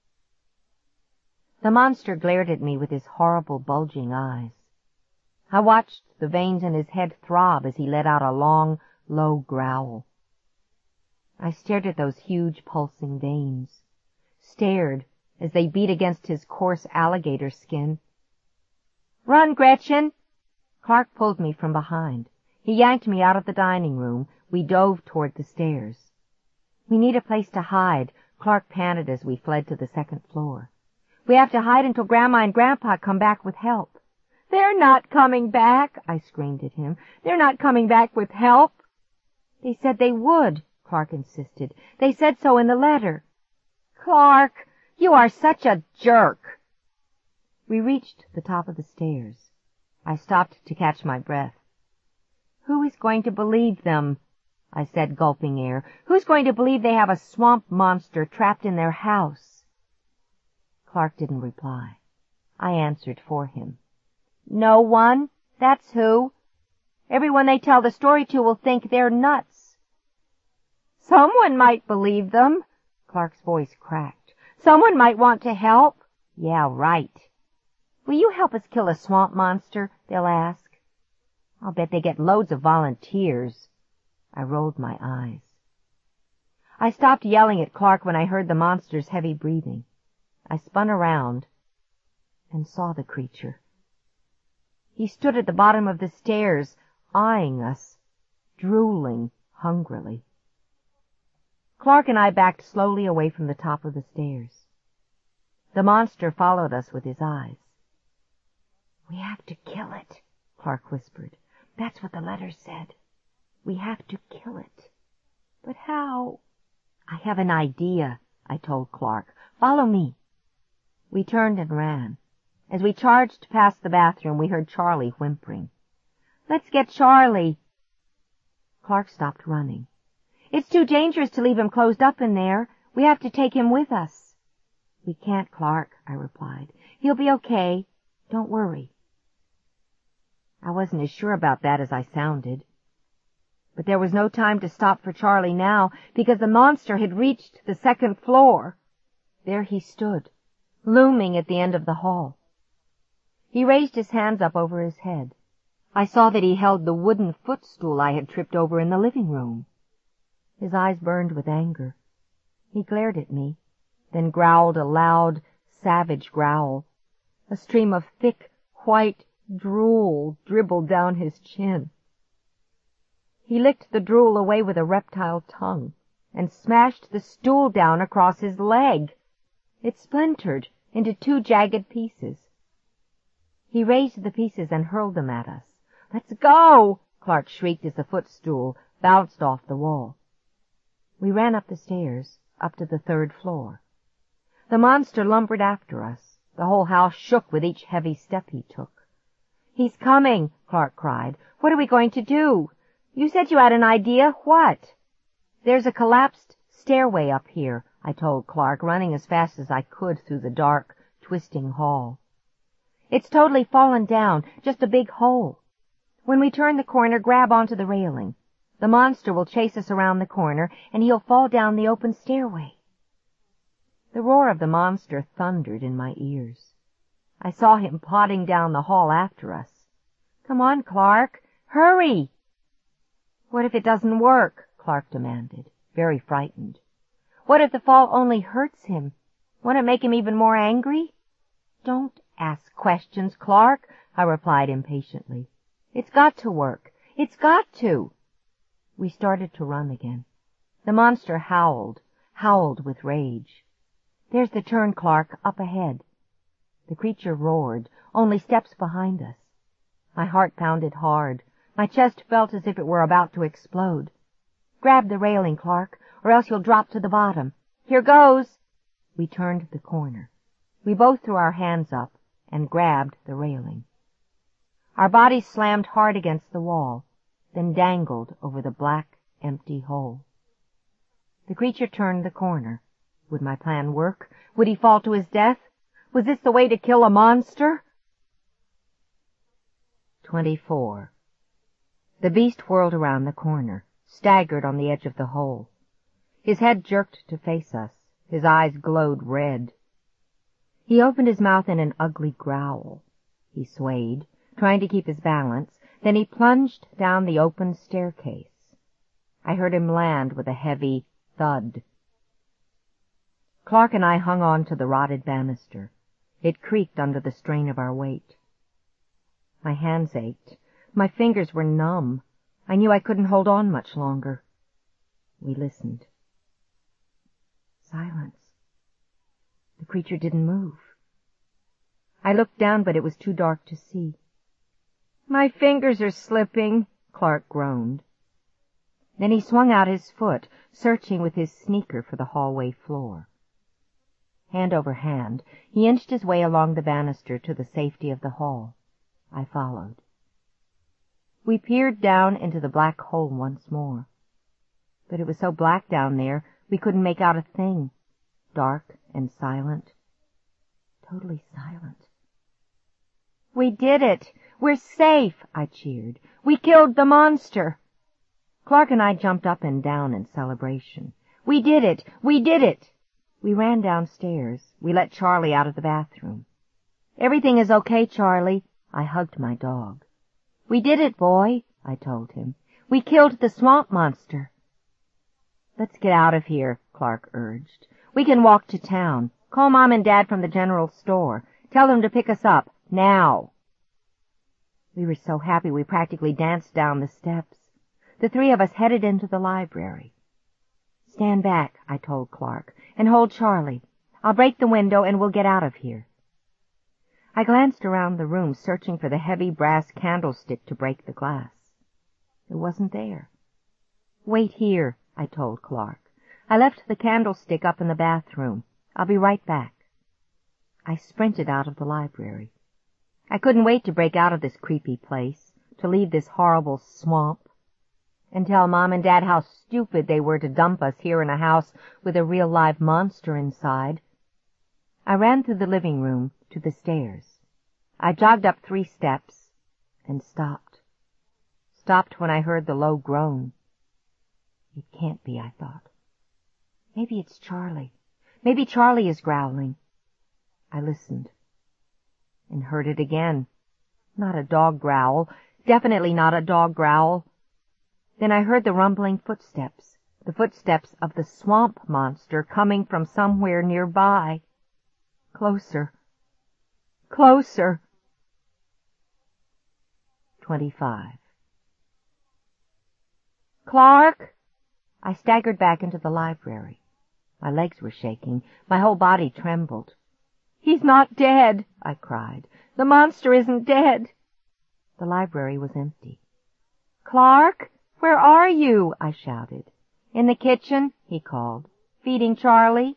The monster glared at me with his horrible bulging eyes. I watched the veins in his head throb as he let out a long, low growl. I stared at those huge pulsing veins, stared as they beat against his coarse alligator skin. Run, Gretchen! Clark pulled me from behind. He yanked me out of the dining room. We dove toward the stairs. We need a place to hide, Clark panted as we fled to the second floor. We have to hide until Grandma and Grandpa come back with help. They're not coming back, I screamed at him. They're not coming back with help. They said they would, Clark insisted. They said so in the letter. Clark, you are such a jerk. We reached the top of the stairs. I stopped to catch my breath. "Who is going to believe them?" I said, gulping air. "Who's going to believe they have a swamp monster trapped in their house?" Clark didn't reply. I answered for him. "No one, that's who. Everyone they tell the story to will think they're nuts." "Someone might believe them." Clark's voice cracked. "Someone might want to help." "Yeah, right." "Will you help us kill a swamp monster?" they'll ask. I'll bet they get loads of volunteers. I rolled my eyes. I stopped yelling at Clark when I heard the monster's heavy breathing. I spun around and saw the creature. He stood at the bottom of the stairs, eyeing us, drooling hungrily. Clark and I backed slowly away from the top of the stairs. The monster followed us with his eyes. "We have to kill it," Clark whispered. "That's what the letter said. We have to kill it. But how?" "I have an idea," I told Clark. "Follow me." We turned and ran. As we charged past the bathroom, we heard Charlie whimpering. "Let's get Charlie." Clark stopped running. "It's too dangerous to leave him closed up in there. We have to take him with us." "We can't, Clark," I replied. "He'll be okay. Don't worry." I wasn't as sure about that as I sounded. But there was no time to stop for Charlie now, because the monster had reached the second floor. There he stood, looming at the end of the hall. He raised his hands up over his head. I saw that he held the wooden footstool I had tripped over in the living room. His eyes burned with anger. He glared at me, then growled a loud, savage growl. A stream of thick, white drool dribbled down his chin. He licked the drool away with a reptile tongue and smashed the stool down across his leg. It splintered into two jagged pieces. He raised the pieces and hurled them at us. "Let's go!" Clark shrieked as the footstool bounced off the wall. We ran up the stairs, up to the third floor. The monster lumbered after us. The whole house shook with each heavy step he took. "He's coming!" Clark cried. "What are we going to do? You said you had an idea. What?" "There's a collapsed stairway up here," I told Clark, running as fast as I could through the dark, twisting hall. "It's totally fallen down, just a big hole. When we turn the corner, grab onto the railing. The monster will chase us around the corner, and he'll fall down the open stairway." The roar of the monster thundered in my ears. I saw him plodding down the hall after us. "Come on, Clark. Hurry!" "What if it doesn't work?" Clark demanded, very frightened. "What if the fall only hurts him? Won't it make him even more angry?" "Don't ask questions, Clark," I replied impatiently. "It's got to work. It's got to." We started to run again. The monster howled, howled with rage. "There's the turn, Clark, up ahead." The creature roared, only steps behind us. My heart pounded hard. My chest felt as if it were about to explode. "Grab the railing, Clark, or else you'll drop to the bottom. Here goes!" We turned the corner. We both threw our hands up and grabbed the railing. Our bodies slammed hard against the wall, then dangled over the black, empty hole. The creature turned the corner. Would my plan work? Would he fall to his death? Was this the way to kill a monster? Twenty-four. The beast whirled around the corner, staggered on the edge of the hole. His head jerked to face us. His eyes glowed red. He opened his mouth in an ugly growl. He swayed, trying to keep his balance, then he plunged down the open staircase. I heard him land with a heavy thud. Clark and I hung on to the rotted banister. It creaked under the strain of our weight. My hands ached. My fingers were numb. I knew I couldn't hold on much longer. We listened. Silence. The creature didn't move. I looked down, but it was too dark to see. "My fingers are slipping," Clark groaned. Then he swung out his foot, searching with his sneaker for the hallway floor. Hand over hand, he inched his way along the banister to the safety of the hall. I followed. We peered down into the black hole once more. But it was so black down there, we couldn't make out a thing. Dark and silent. Totally silent. "We did it! We're safe!" I cheered. "We killed the monster!" Clark and I jumped up and down in celebration. "We did it! We did it!" We ran downstairs. We let Charlie out of the bathroom. "Everything is okay, Charlie." I hugged my dog. "We did it, boy," I told him. "We killed the swamp monster." "Let's get out of here," Clark urged. "We can walk to town. Call Mom and Dad from the general store. Tell them to pick us up. Now." We were so happy we practically danced down the steps. The three of us headed into the library. "Stand back," I told Clark, "and hold Charlie. I'll break the window and we'll get out of here." I glanced around the room, searching for the heavy brass candlestick to break the glass. It wasn't there. "Wait here," I told Clark. "I left the candlestick up in the bathroom. I'll be right back." I sprinted out of the library. I couldn't wait to break out of this creepy place, to leave this horrible swamp, and tell Mom and Dad how stupid they were to dump us here in a house with a real live monster inside. I ran through the living room to the stairs. I jogged up three steps and stopped. Stopped when I heard the low groan. It can't be, I thought. Maybe it's Charlie. Maybe Charlie is growling. I listened and heard it again. Not a dog growl. Definitely not a dog growl. Then I heard the rumbling footsteps, the footsteps of the swamp monster coming from somewhere nearby. Closer. Closer. Twenty-five. "Clark!" I staggered back into the library. My legs were shaking. My whole body trembled. "He's not dead!" I cried. "The monster isn't dead!" The library was empty. "Clark, where are you?" I shouted. "In the kitchen," he called. "Feeding Charlie."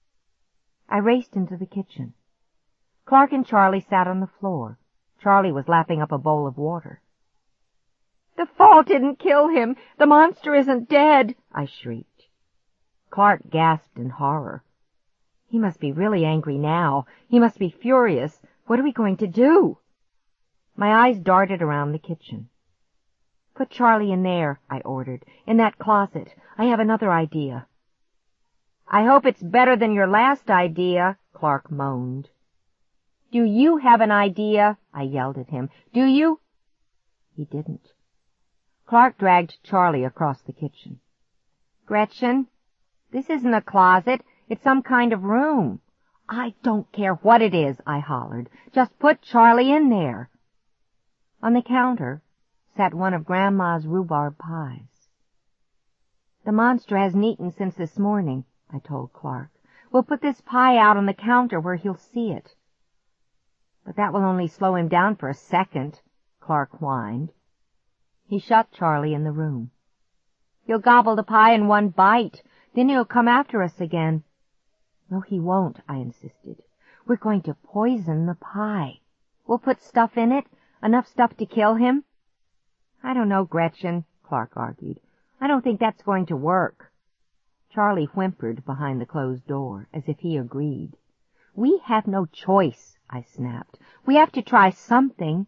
I raced into the kitchen. Clark and Charlie sat on the floor. Charlie was lapping up a bowl of water. "The fall didn't kill him! The monster isn't dead!" I shrieked. Clark gasped in horror. He must be really angry now. He must be furious. What are we going to do? My eyes darted around the kitchen. "Put Charlie in there," I ordered. "In that closet. I have another idea." "I hope it's better than your last idea," Clark moaned. "Do you have an idea?" I yelled at him. "Do you?" He didn't. Clark dragged Charlie across the kitchen. "Gretchen, this isn't a closet. It's some kind of room." "I don't care what it is," I hollered. "Just put Charlie in there." On the counter sat one of Grandma's rhubarb pies. "The monster hasn't eaten since this morning," I told Clark. "We'll put this pie out on the counter where he'll see it." "But that will only slow him down for a second," Clark whined. He shut Charlie in the room. "He'll gobble the pie in one bite. Then he'll come after us again." "No, he won't," I insisted. "We're going to poison the pie. We'll put stuff in it, enough stuff to kill him." "I don't know, Gretchen," Clark argued. "I don't think that's going to work." Charlie whimpered behind the closed door, as if he agreed. "We have no choice," I snapped. "We have to try something."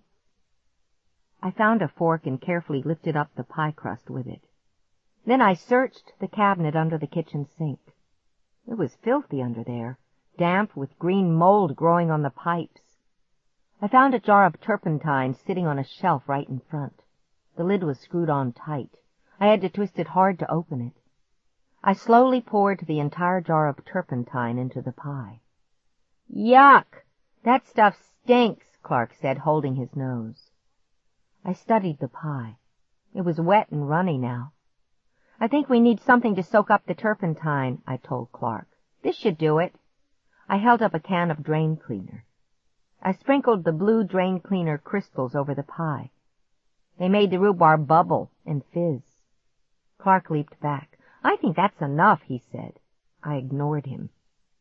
I found a fork and carefully lifted up the pie crust with it. Then I searched the cabinet under the kitchen sink. It was filthy under there, damp with green mold growing on the pipes. I found a jar of turpentine sitting on a shelf right in front. The lid was screwed on tight. I had to twist it hard to open it. I slowly poured the entire jar of turpentine into the pie. "Yuck! That stuff stinks," Clark said, holding his nose. I studied the pie. It was wet and runny now. "I think we need something to soak up the turpentine," I told Clark. "This should do it." I held up a can of drain cleaner. I sprinkled the blue drain cleaner crystals over the pie. They made the rhubarb bubble and fizz. Clark leaped back. "I think that's enough," he said. I ignored him.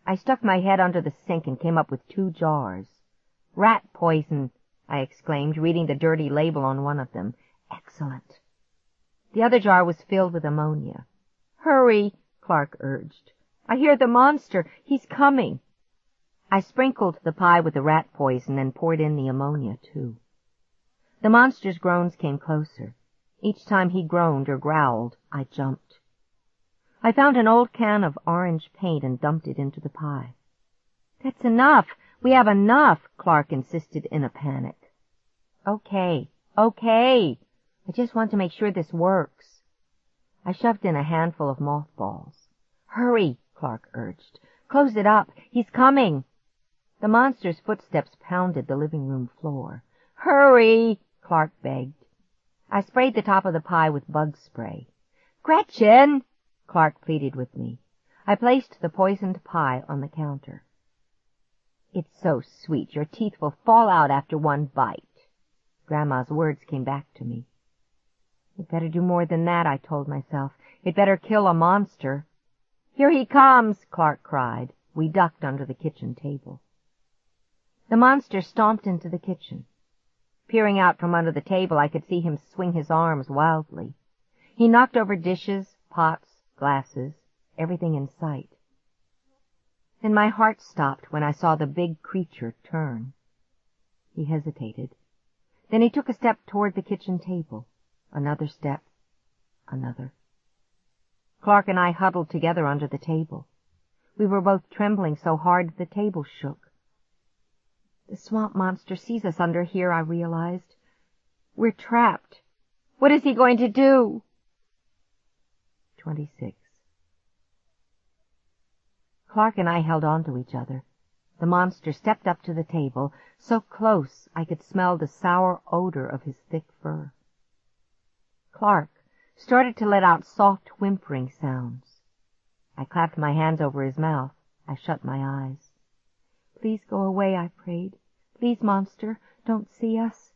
I stuck my head under the sink and came up with two jars. Rat poison, I exclaimed, reading the dirty label on one of them. Excellent. The other jar was filled with ammonia. Hurry, Clark urged. I hear the monster. He's coming. I sprinkled the pie with the rat poison and poured in the ammonia, too. The monster's groans came closer. Each time he groaned or growled, I jumped. I found an old can of orange paint and dumped it into the pie. That's enough. We have enough, Clark insisted in a panic. Okay, okay. I just want to make sure this works. I shoved in a handful of mothballs. Hurry, Clark urged. Close it up. He's coming. The monster's footsteps pounded the living room floor. Hurry, Clark begged. I sprayed the top of the pie with bug spray. Gretchen, Clark pleaded with me. I placed the poisoned pie on the counter. It's so sweet. Your teeth will fall out after one bite. Grandma's words came back to me. It better do more than that, I told myself. It better kill a monster. Here he comes, Clark cried. We ducked under the kitchen table. The monster stomped into the kitchen. Peering out from under the table, I could see him swing his arms wildly. He knocked over dishes, pots, glasses, everything in sight. Then my heart stopped when I saw the big creature turn. He hesitated. Then he took a step toward the kitchen table. Another step. Another. Clark and I huddled together under the table. We were both trembling so hard the table shook. The swamp monster sees us under here, I realized. We're trapped. What is he going to do? Twenty-six. Clark and I held on to each other. The monster stepped up to the table, so close I could smell the sour odor of his thick fur. Clark started to let out soft whimpering sounds. I clapped my hands over his mouth. I shut my eyes. Please go away, I prayed. Please, monster, don't see us.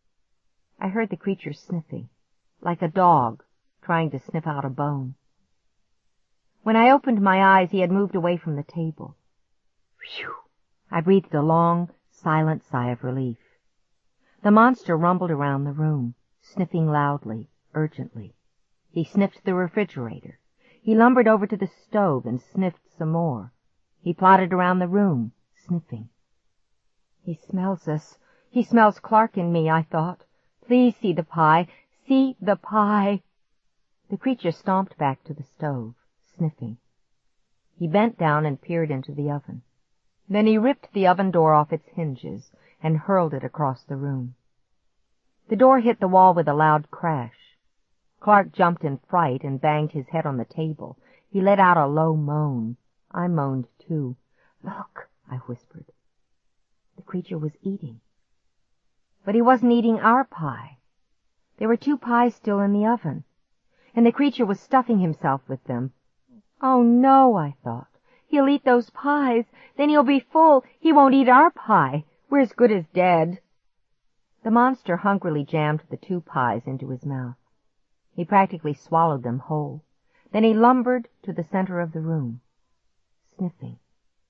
I heard the creature sniffing, like a dog trying to sniff out a bone. When I opened my eyes, he had moved away from the table. Phew! I breathed a long, silent sigh of relief. The monster rumbled around the room, sniffing loudly, urgently. He sniffed the refrigerator. He lumbered over to the stove and sniffed some more. He plodded around the room, sniffing. He smells us. He smells Clark and me, I thought. Please see the pie. See the pie. The creature stomped back to the stove, sniffing. He bent down and peered into the oven. Then he ripped the oven door off its hinges and hurled it across the room. The door hit the wall with a loud crash. Clark jumped in fright and banged his head on the table. He let out a low moan. I moaned too. Look, I whispered. The creature was eating. But he wasn't eating our pie. There were two pies still in the oven, and the creature was stuffing himself with them. Oh, no, I thought. He'll eat those pies. Then he'll be full. He won't eat our pie. We're as good as dead. The monster hungrily jammed the two pies into his mouth. He practically swallowed them whole. Then he lumbered to the center of the room, sniffing.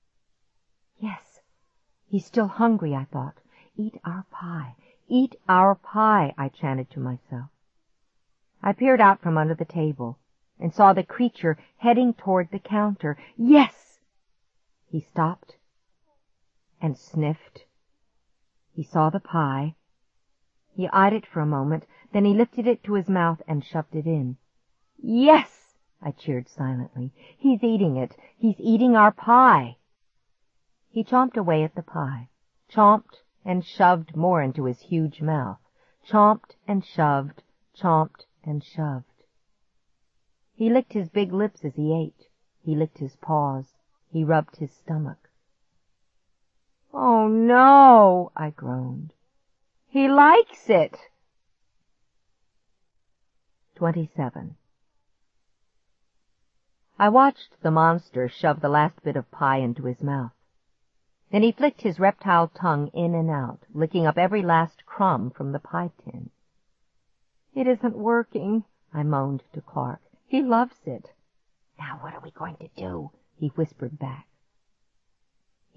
Yes, he's still hungry, I thought. Eat our pie. Eat our pie, I chanted to myself. I peered out from under the table and saw the creature heading toward the counter. Yes! He stopped and sniffed. He saw the pie. He eyed it for a moment, then he lifted it to his mouth and shoved it in. Yes! I cheered silently. He's eating it. He's eating our pie. He chomped away at the pie, chomped and shoved more into his huge mouth, chomped and shoved, chomped and shoved. He licked his big lips as he ate. He licked his paws. He rubbed his stomach. Oh, no, I groaned. He likes it. Twenty-seven. I watched the monster shove the last bit of pie into his mouth. Then he flicked his reptile tongue in and out, licking up every last crumb from the pie tin. It isn't working, I moaned to Clark. He loves it. Now what are we going to do? He whispered back.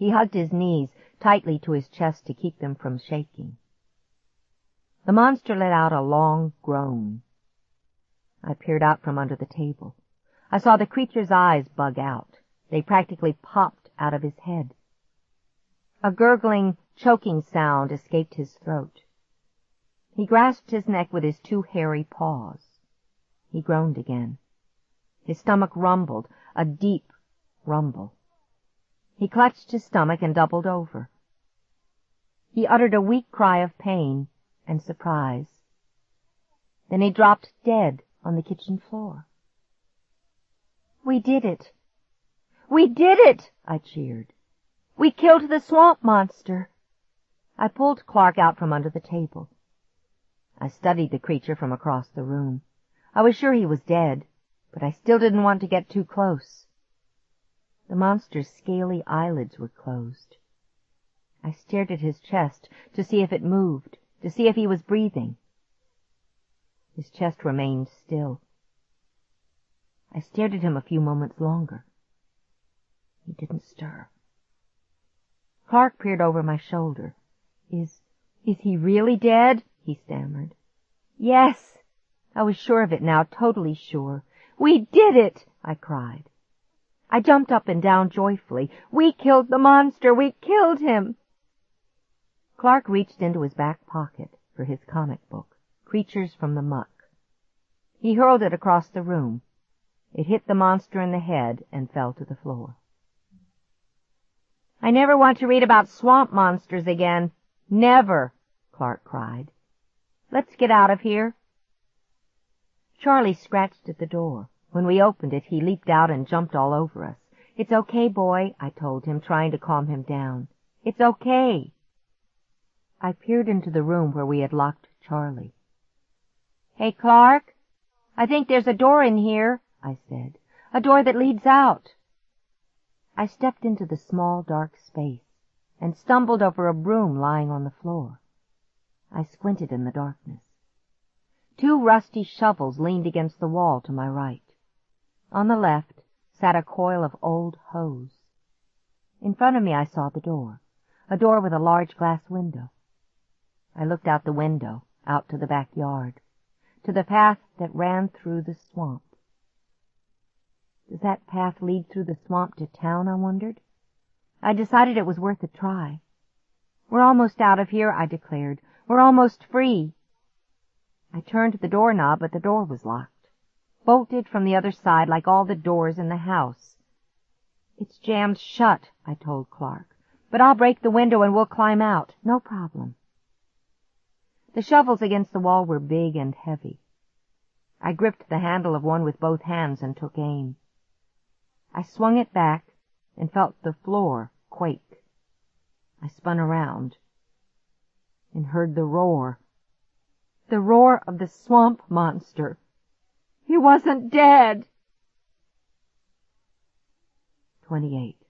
He hugged his knees tightly to his chest to keep them from shaking. The monster let out a long groan. I peered out from under the table. I saw the creature's eyes bug out. They practically popped out of his head. A gurgling, choking sound escaped his throat. He grasped his neck with his two hairy paws. He groaned again. His stomach rumbled, a deep rumble. He clutched his stomach and doubled over. He uttered a weak cry of pain and surprise. Then he dropped dead on the kitchen floor. "We did it! We did it!" I cheered. "We killed the swamp monster!" I pulled Clark out from under the table. I studied the creature from across the room. I was sure he was dead, but I still didn't want to get too close. The monster's scaly eyelids were closed. I stared at his chest to see if it moved, to see if he was breathing. His chest remained still. I stared at him a few moments longer. He didn't stir. Clark peered over my shoulder. Is, is he really dead?" he stammered. "Yes." I was sure of it now, totally sure. "We did it!" I cried. I jumped up and down joyfully. "We killed the monster! We killed him!" Clark reached into his back pocket for his comic book, Creatures from the Muck. He hurled it across the room. It hit the monster in the head and fell to the floor. "I never want to read about swamp monsters again. Never!" Clark cried. "Let's get out of here." Charlie scratched at the door. When we opened it, he leaped out and jumped all over us. "It's okay, boy," I told him, trying to calm him down. "It's okay." I peered into the room where we had locked Charlie. "Hey, Clark, I think there's a door in here," I said. "A door that leads out." I stepped into the small, dark space and stumbled over a broom lying on the floor. I squinted in the darkness. Two rusty shovels leaned against the wall to my right. On the left sat a coil of old hose. In front of me I saw the door, a door with a large glass window. I looked out the window, out to the backyard, to the path that ran through the swamp. Does that path lead through the swamp to town, I wondered? I decided it was worth a try. "We're almost out of here," I declared. "We're almost free." I turned the doorknob, but the door was locked, bolted from the other side like all the doors in the house. "It's jammed shut," I told Clark, "but I'll break the window and we'll climb out. No problem." The shovels against the wall were big and heavy. I gripped the handle of one with both hands and took aim. I swung it back and felt the floor quake. I spun around and heard the roar. The roar of the swamp monster. He wasn't dead. twenty-eight.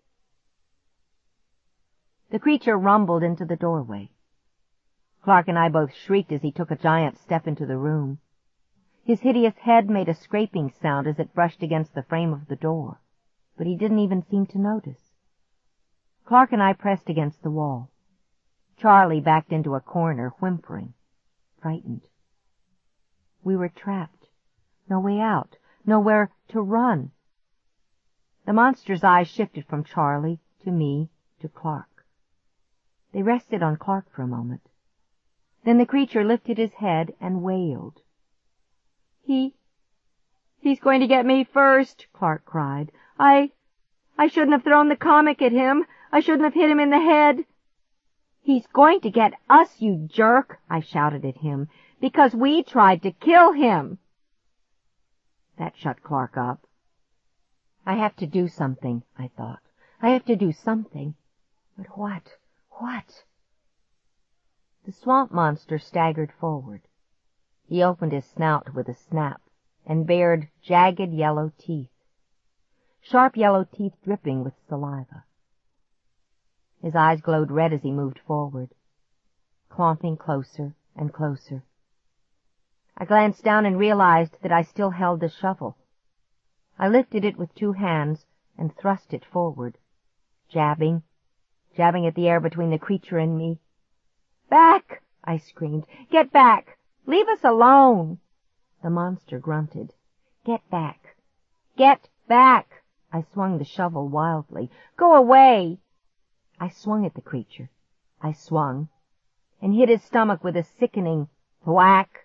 The creature rumbled into the doorway. Clark and I both shrieked as he took a giant step into the room. His hideous head made a scraping sound as it brushed against the frame of the door, but he didn't even seem to notice. Clark and I pressed against the wall. Charlie backed into a corner, whimpering, frightened. We were trapped. No way out. Nowhere to run. The monster's eyes shifted from Charlie to me to Clark. They rested on Clark for a moment. Then the creature lifted his head and wailed. He, he's going to get me first, Clark cried. I, I shouldn't have thrown the comic at him. I shouldn't have hit him in the head. He's going to get us, you jerk, I shouted at him, because we tried to kill him. That shut Clark up. I have to do something, I thought. I have to do something. But what? What? The swamp monster staggered forward. He opened his snout with a snap and bared jagged yellow teeth, sharp yellow teeth dripping with saliva. His eyes glowed red as he moved forward, clomping closer and closer. I glanced down and realized that I still held the shovel. I lifted it with two hands and thrust it forward, jabbing, jabbing at the air between the creature and me. "Back!" I screamed. "Get back! Leave us alone!" The monster grunted. "Get back! Get back!" I swung the shovel wildly. "Go away!" I swung at the creature. I swung, and hit his stomach with a sickening thwack.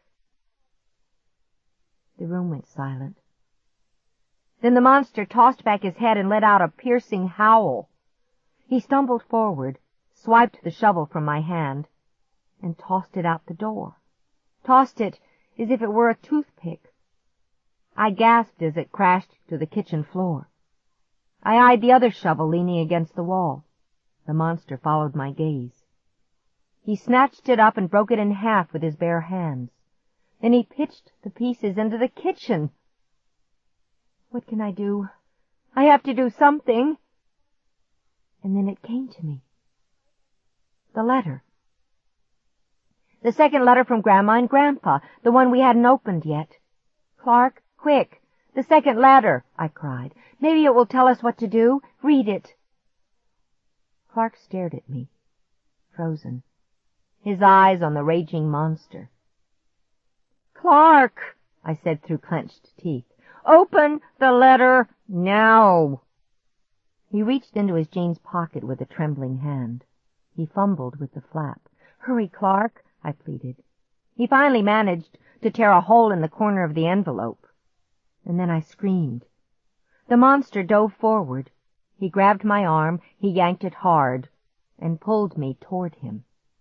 The room went silent. Then the monster tossed back his head and let out a piercing howl. He stumbled forward, swiped the shovel from my hand, and tossed it out the door. Tossed it as if it were a toothpick. I gasped as it crashed to the kitchen floor. I eyed the other shovel leaning against the wall. The monster followed my gaze. He snatched it up and broke it in half with his bare hands. Then he pitched the pieces into the kitchen. What can I do? I have to do something. And then it came to me. The letter. The second letter from Grandma and Grandpa, the one we hadn't opened yet. "Clark, quick, the second letter," I cried. "Maybe it will tell us what to do. Read it." Clark stared at me, frozen, his eyes on the raging monster. "Clark," I said through clenched teeth, "open the letter now." He reached into his jeans pocket with a trembling hand. He fumbled with the flap. "Hurry, Clark," I pleaded. He finally managed to tear a hole in the corner of the envelope. And then I screamed. The monster dove forward. He grabbed my arm, he yanked it hard, and pulled me toward him.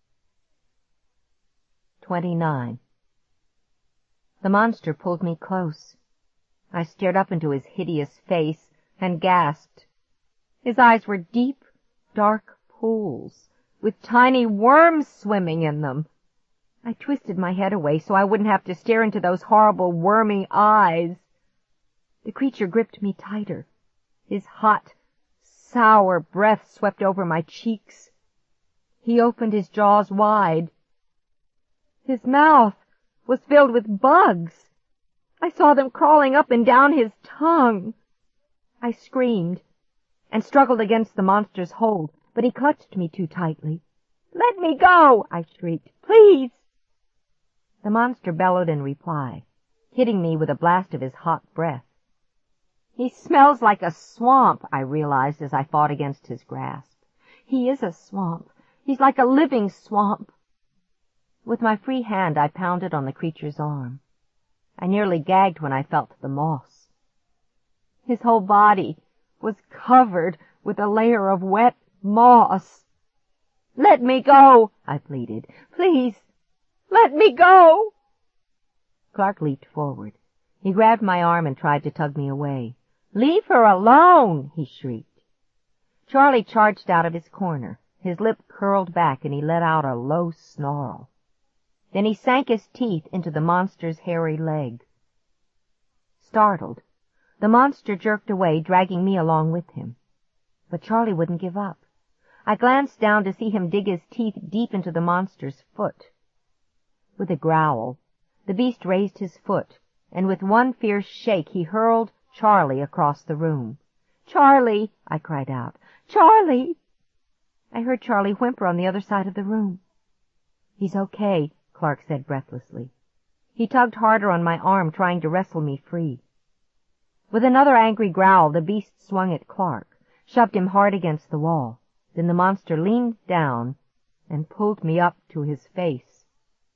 Twenty-nine. The monster pulled me close. I stared up into his hideous face and gasped. His eyes were deep, dark pools, with tiny worms swimming in them. I twisted my head away so I wouldn't have to stare into those horrible, wormy eyes. The creature gripped me tighter. His hot, sour breath swept over my cheeks. He opened his jaws wide. His mouth was filled with bugs. I saw them crawling up and down his tongue. I screamed and struggled against the monster's hold, but he clutched me too tightly. "Let me go!" I shrieked. "Please!" The monster bellowed in reply, hitting me with a blast of his hot breath. "He smells like a swamp," I realized as I fought against his grasp. "He is a swamp. He's like a living swamp." With my free hand I pounded on the creature's arm. I nearly gagged when I felt the moss. His whole body was covered with a layer of wet moss. "Let me go," I pleaded. "Please, let me go." Clark leaped forward. He grabbed my arm and tried to tug me away. "Leave her alone!" he shrieked. Charlie charged out of his corner. His lip curled back and he let out a low snarl. Then he sank his teeth into the monster's hairy leg. Startled, the monster jerked away, dragging me along with him. But Charlie wouldn't give up. I glanced down to see him dig his teeth deep into the monster's foot. With a growl, the beast raised his foot, and with one fierce shake he hurled Charlie across the room. "Charlie!" I cried out. "Charlie!" I heard Charlie whimper on the other side of the room. "He's okay," Clark said breathlessly. He tugged harder on my arm, trying to wrestle me free. With another angry growl, the beast swung at Clark, shoved him hard against the wall. Then the monster leaned down and pulled me up to his face.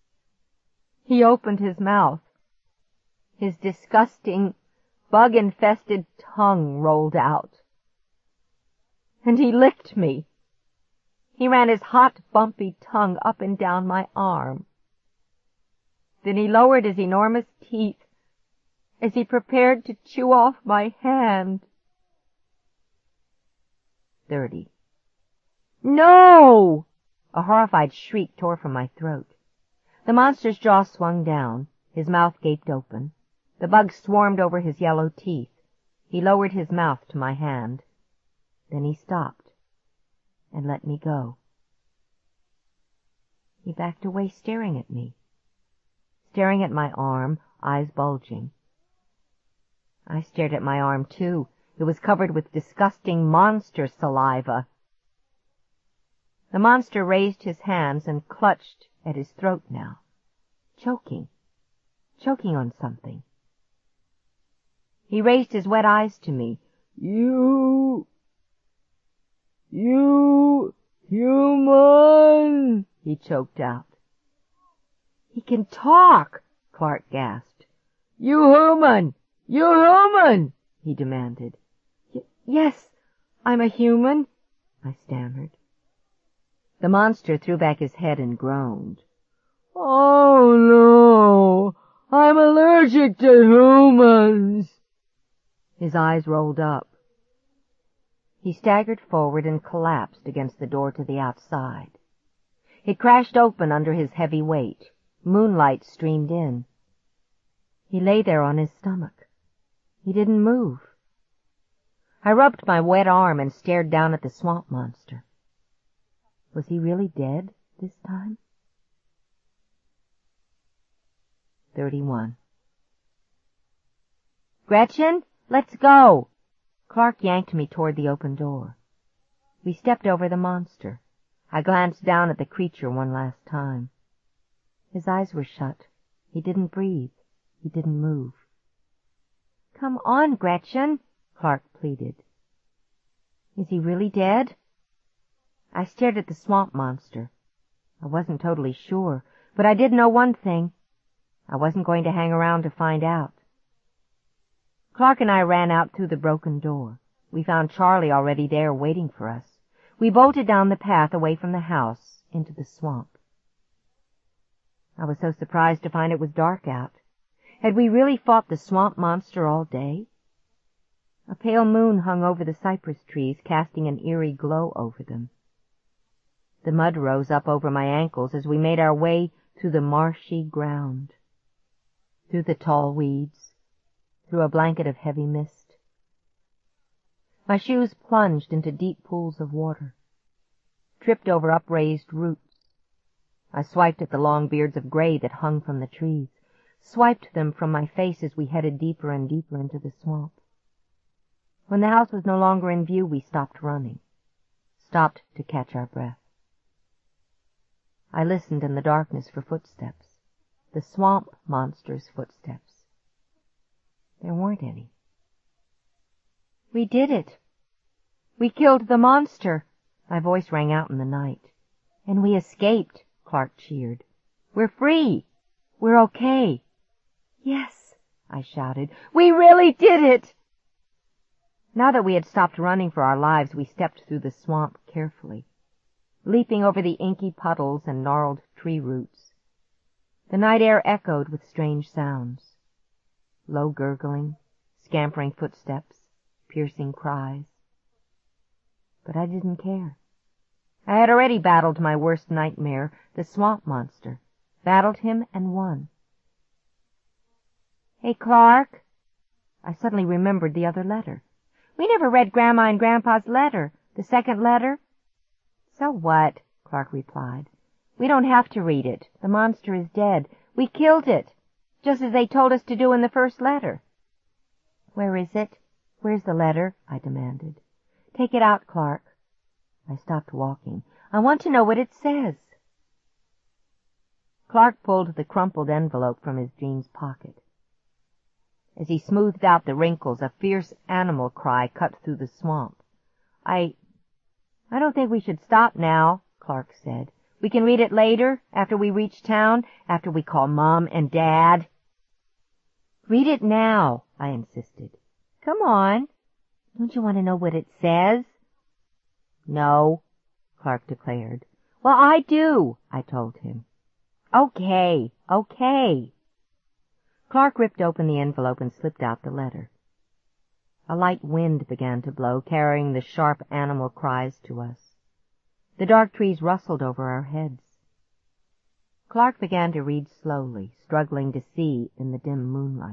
He opened his mouth. His disgusting, bug-infested tongue rolled out. And he licked me. He ran his hot, bumpy tongue up and down my arm. Then he lowered his enormous teeth as he prepared to chew off my hand. Thirty. "No!" A horrified shriek tore from my throat. The monster's jaw swung down. His mouth gaped open. The bugs swarmed over his yellow teeth. He lowered his mouth to my hand. Then he stopped and let me go. He backed away, staring at me, staring at my arm, eyes bulging. I stared at my arm, too. It was covered with disgusting monster saliva. The monster raised his hands and clutched at his throat now, choking, choking on something. He raised his wet eyes to me. You, you, human, he choked out. He can talk, Clark gasped. You human, you human, he demanded. Y- yes, I'm a human, I stammered. The monster threw back his head and groaned. Oh no, I'm allergic to humans. His eyes rolled up. He staggered forward and collapsed against the door to the outside. It crashed open under his heavy weight. Moonlight streamed in. He lay there on his stomach. He didn't move. I rubbed my wet arm and stared down at the swamp monster. Was he really dead this time? Thirty-one. Gretchen, let's go! Clark yanked me toward the open door. We stepped over the monster. I glanced down at the creature one last time. His eyes were shut. He didn't breathe. He didn't move. Come on, Gretchen, Clark pleaded. Is he really dead? I stared at the swamp monster. I wasn't totally sure, but I did know one thing. I wasn't going to hang around to find out. Clark and I ran out through the broken door. We found Charlie already there waiting for us. We bolted down the path away from the house into the swamp. I was so surprised to find it was dark out. Had we really fought the swamp monster all day? A pale moon hung over the cypress trees, casting an eerie glow over them. The mud rose up over my ankles as we made our way through the marshy ground, through the tall weeds, through a blanket of heavy mist. My shoes plunged into deep pools of water, tripped over upraised roots. I swiped at the long beards of gray that hung from the trees, swiped them from my face as we headed deeper and deeper into the swamp. When the house was no longer in view, we stopped running, stopped to catch our breath. I listened in the darkness for footsteps, the swamp monster's footsteps. There weren't any. We did it. We killed the monster. My voice rang out in the night. And we escaped, Clark cheered. We're free. We're okay. Yes, I shouted. We really did it! Now that we had stopped running for our lives, we stepped through the swamp carefully, leaping over the inky puddles and gnarled tree roots. The night air echoed with strange sounds. Low gurgling, scampering footsteps, piercing cries. But I didn't care. I had already battled my worst nightmare, the swamp monster, battled him and won. Hey, Clark. I suddenly remembered the other letter. We never read Grandma and Grandpa's letter, the second letter. So what? Clark replied. We don't have to read it. The monster is dead. We killed it, just as they told us to do in the first letter. Where is it? Where's the letter? I demanded. Take it out, Clark. I stopped walking. I want to know what it says. Clark pulled the crumpled envelope from his jeans pocket. As he smoothed out the wrinkles, a fierce animal cry cut through the swamp. I... I don't think we should stop now, Clark said. We can read it later, after we reach town, after we call Mom and Dad. Read it now, I insisted. Come on. Don't you want to know what it says? No, Clark declared. Well, I do, I told him. Okay, okay. Clark ripped open the envelope and slipped out the letter. A light wind began to blow, carrying the sharp animal cries to us. The dark trees rustled over our heads. Clark began to read slowly, struggling to see in the dim moonlight.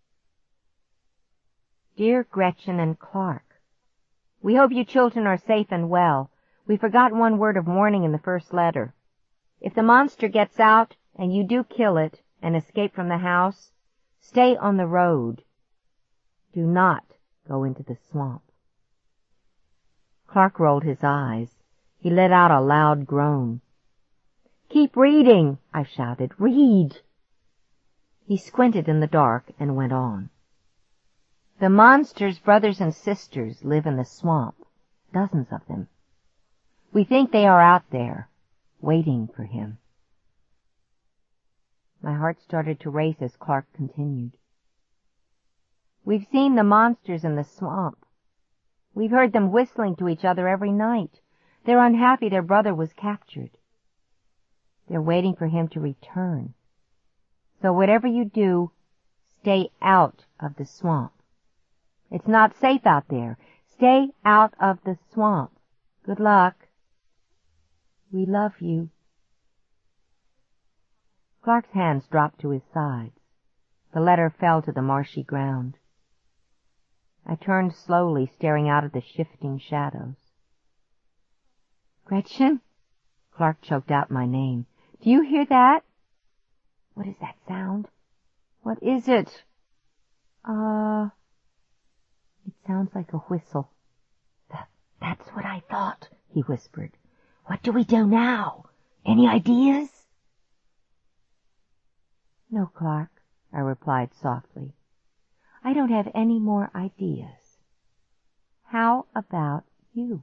Dear Gretchen and Clark, we hope you children are safe and well. We forgot one word of warning in the first letter. If the monster gets out and you do kill it and escape from the house, stay on the road. Do not go into the swamp. Clark rolled his eyes. He let out a loud groan. "Keep reading," I shouted. "Read." He squinted in the dark and went on. "The monster's brothers and sisters live in the swamp, dozens of them. We think they are out there, waiting for him." My heart started to race as Clark continued. "We've seen the monsters in the swamp. We've heard them whistling to each other every night. They're unhappy their brother was captured. They're waiting for him to return. So whatever you do, stay out of the swamp. It's not safe out there. Stay out of the swamp. Good luck. We love you." Clark's hands dropped to his sides. The letter fell to the marshy ground. I turned slowly, staring out at the shifting shadows. "Gretchen?" Clark choked out my name. "Do you hear that?" "What is that sound?" "What is it?" Uh, it sounds like a whistle." That, that's what I thought," he whispered. "What do we do now? Any ideas?" "No, Clark," I replied softly. "I don't have any more ideas. How about you?"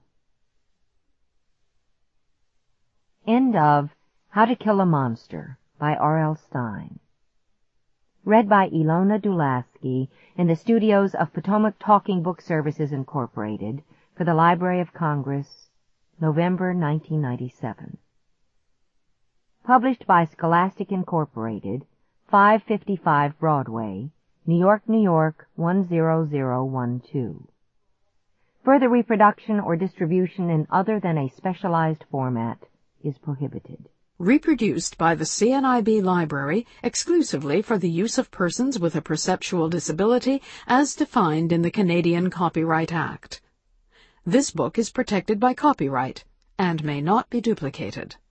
End of How to Kill a Monster by R L Stine. Read by Ilona Dulaski in the studios of Potomac Talking Book Services, Incorporated, for the Library of Congress, November nineteen ninety-seven. Published by Scholastic Incorporated, five fifty-five Broadway, New York, New York, one zero zero one two. Further reproduction or distribution in other than a specialized format is prohibited. Reproduced by the C N I B Library exclusively for the use of persons with a perceptual disability as defined in the Canadian Copyright Act. This book is protected by copyright and may not be duplicated.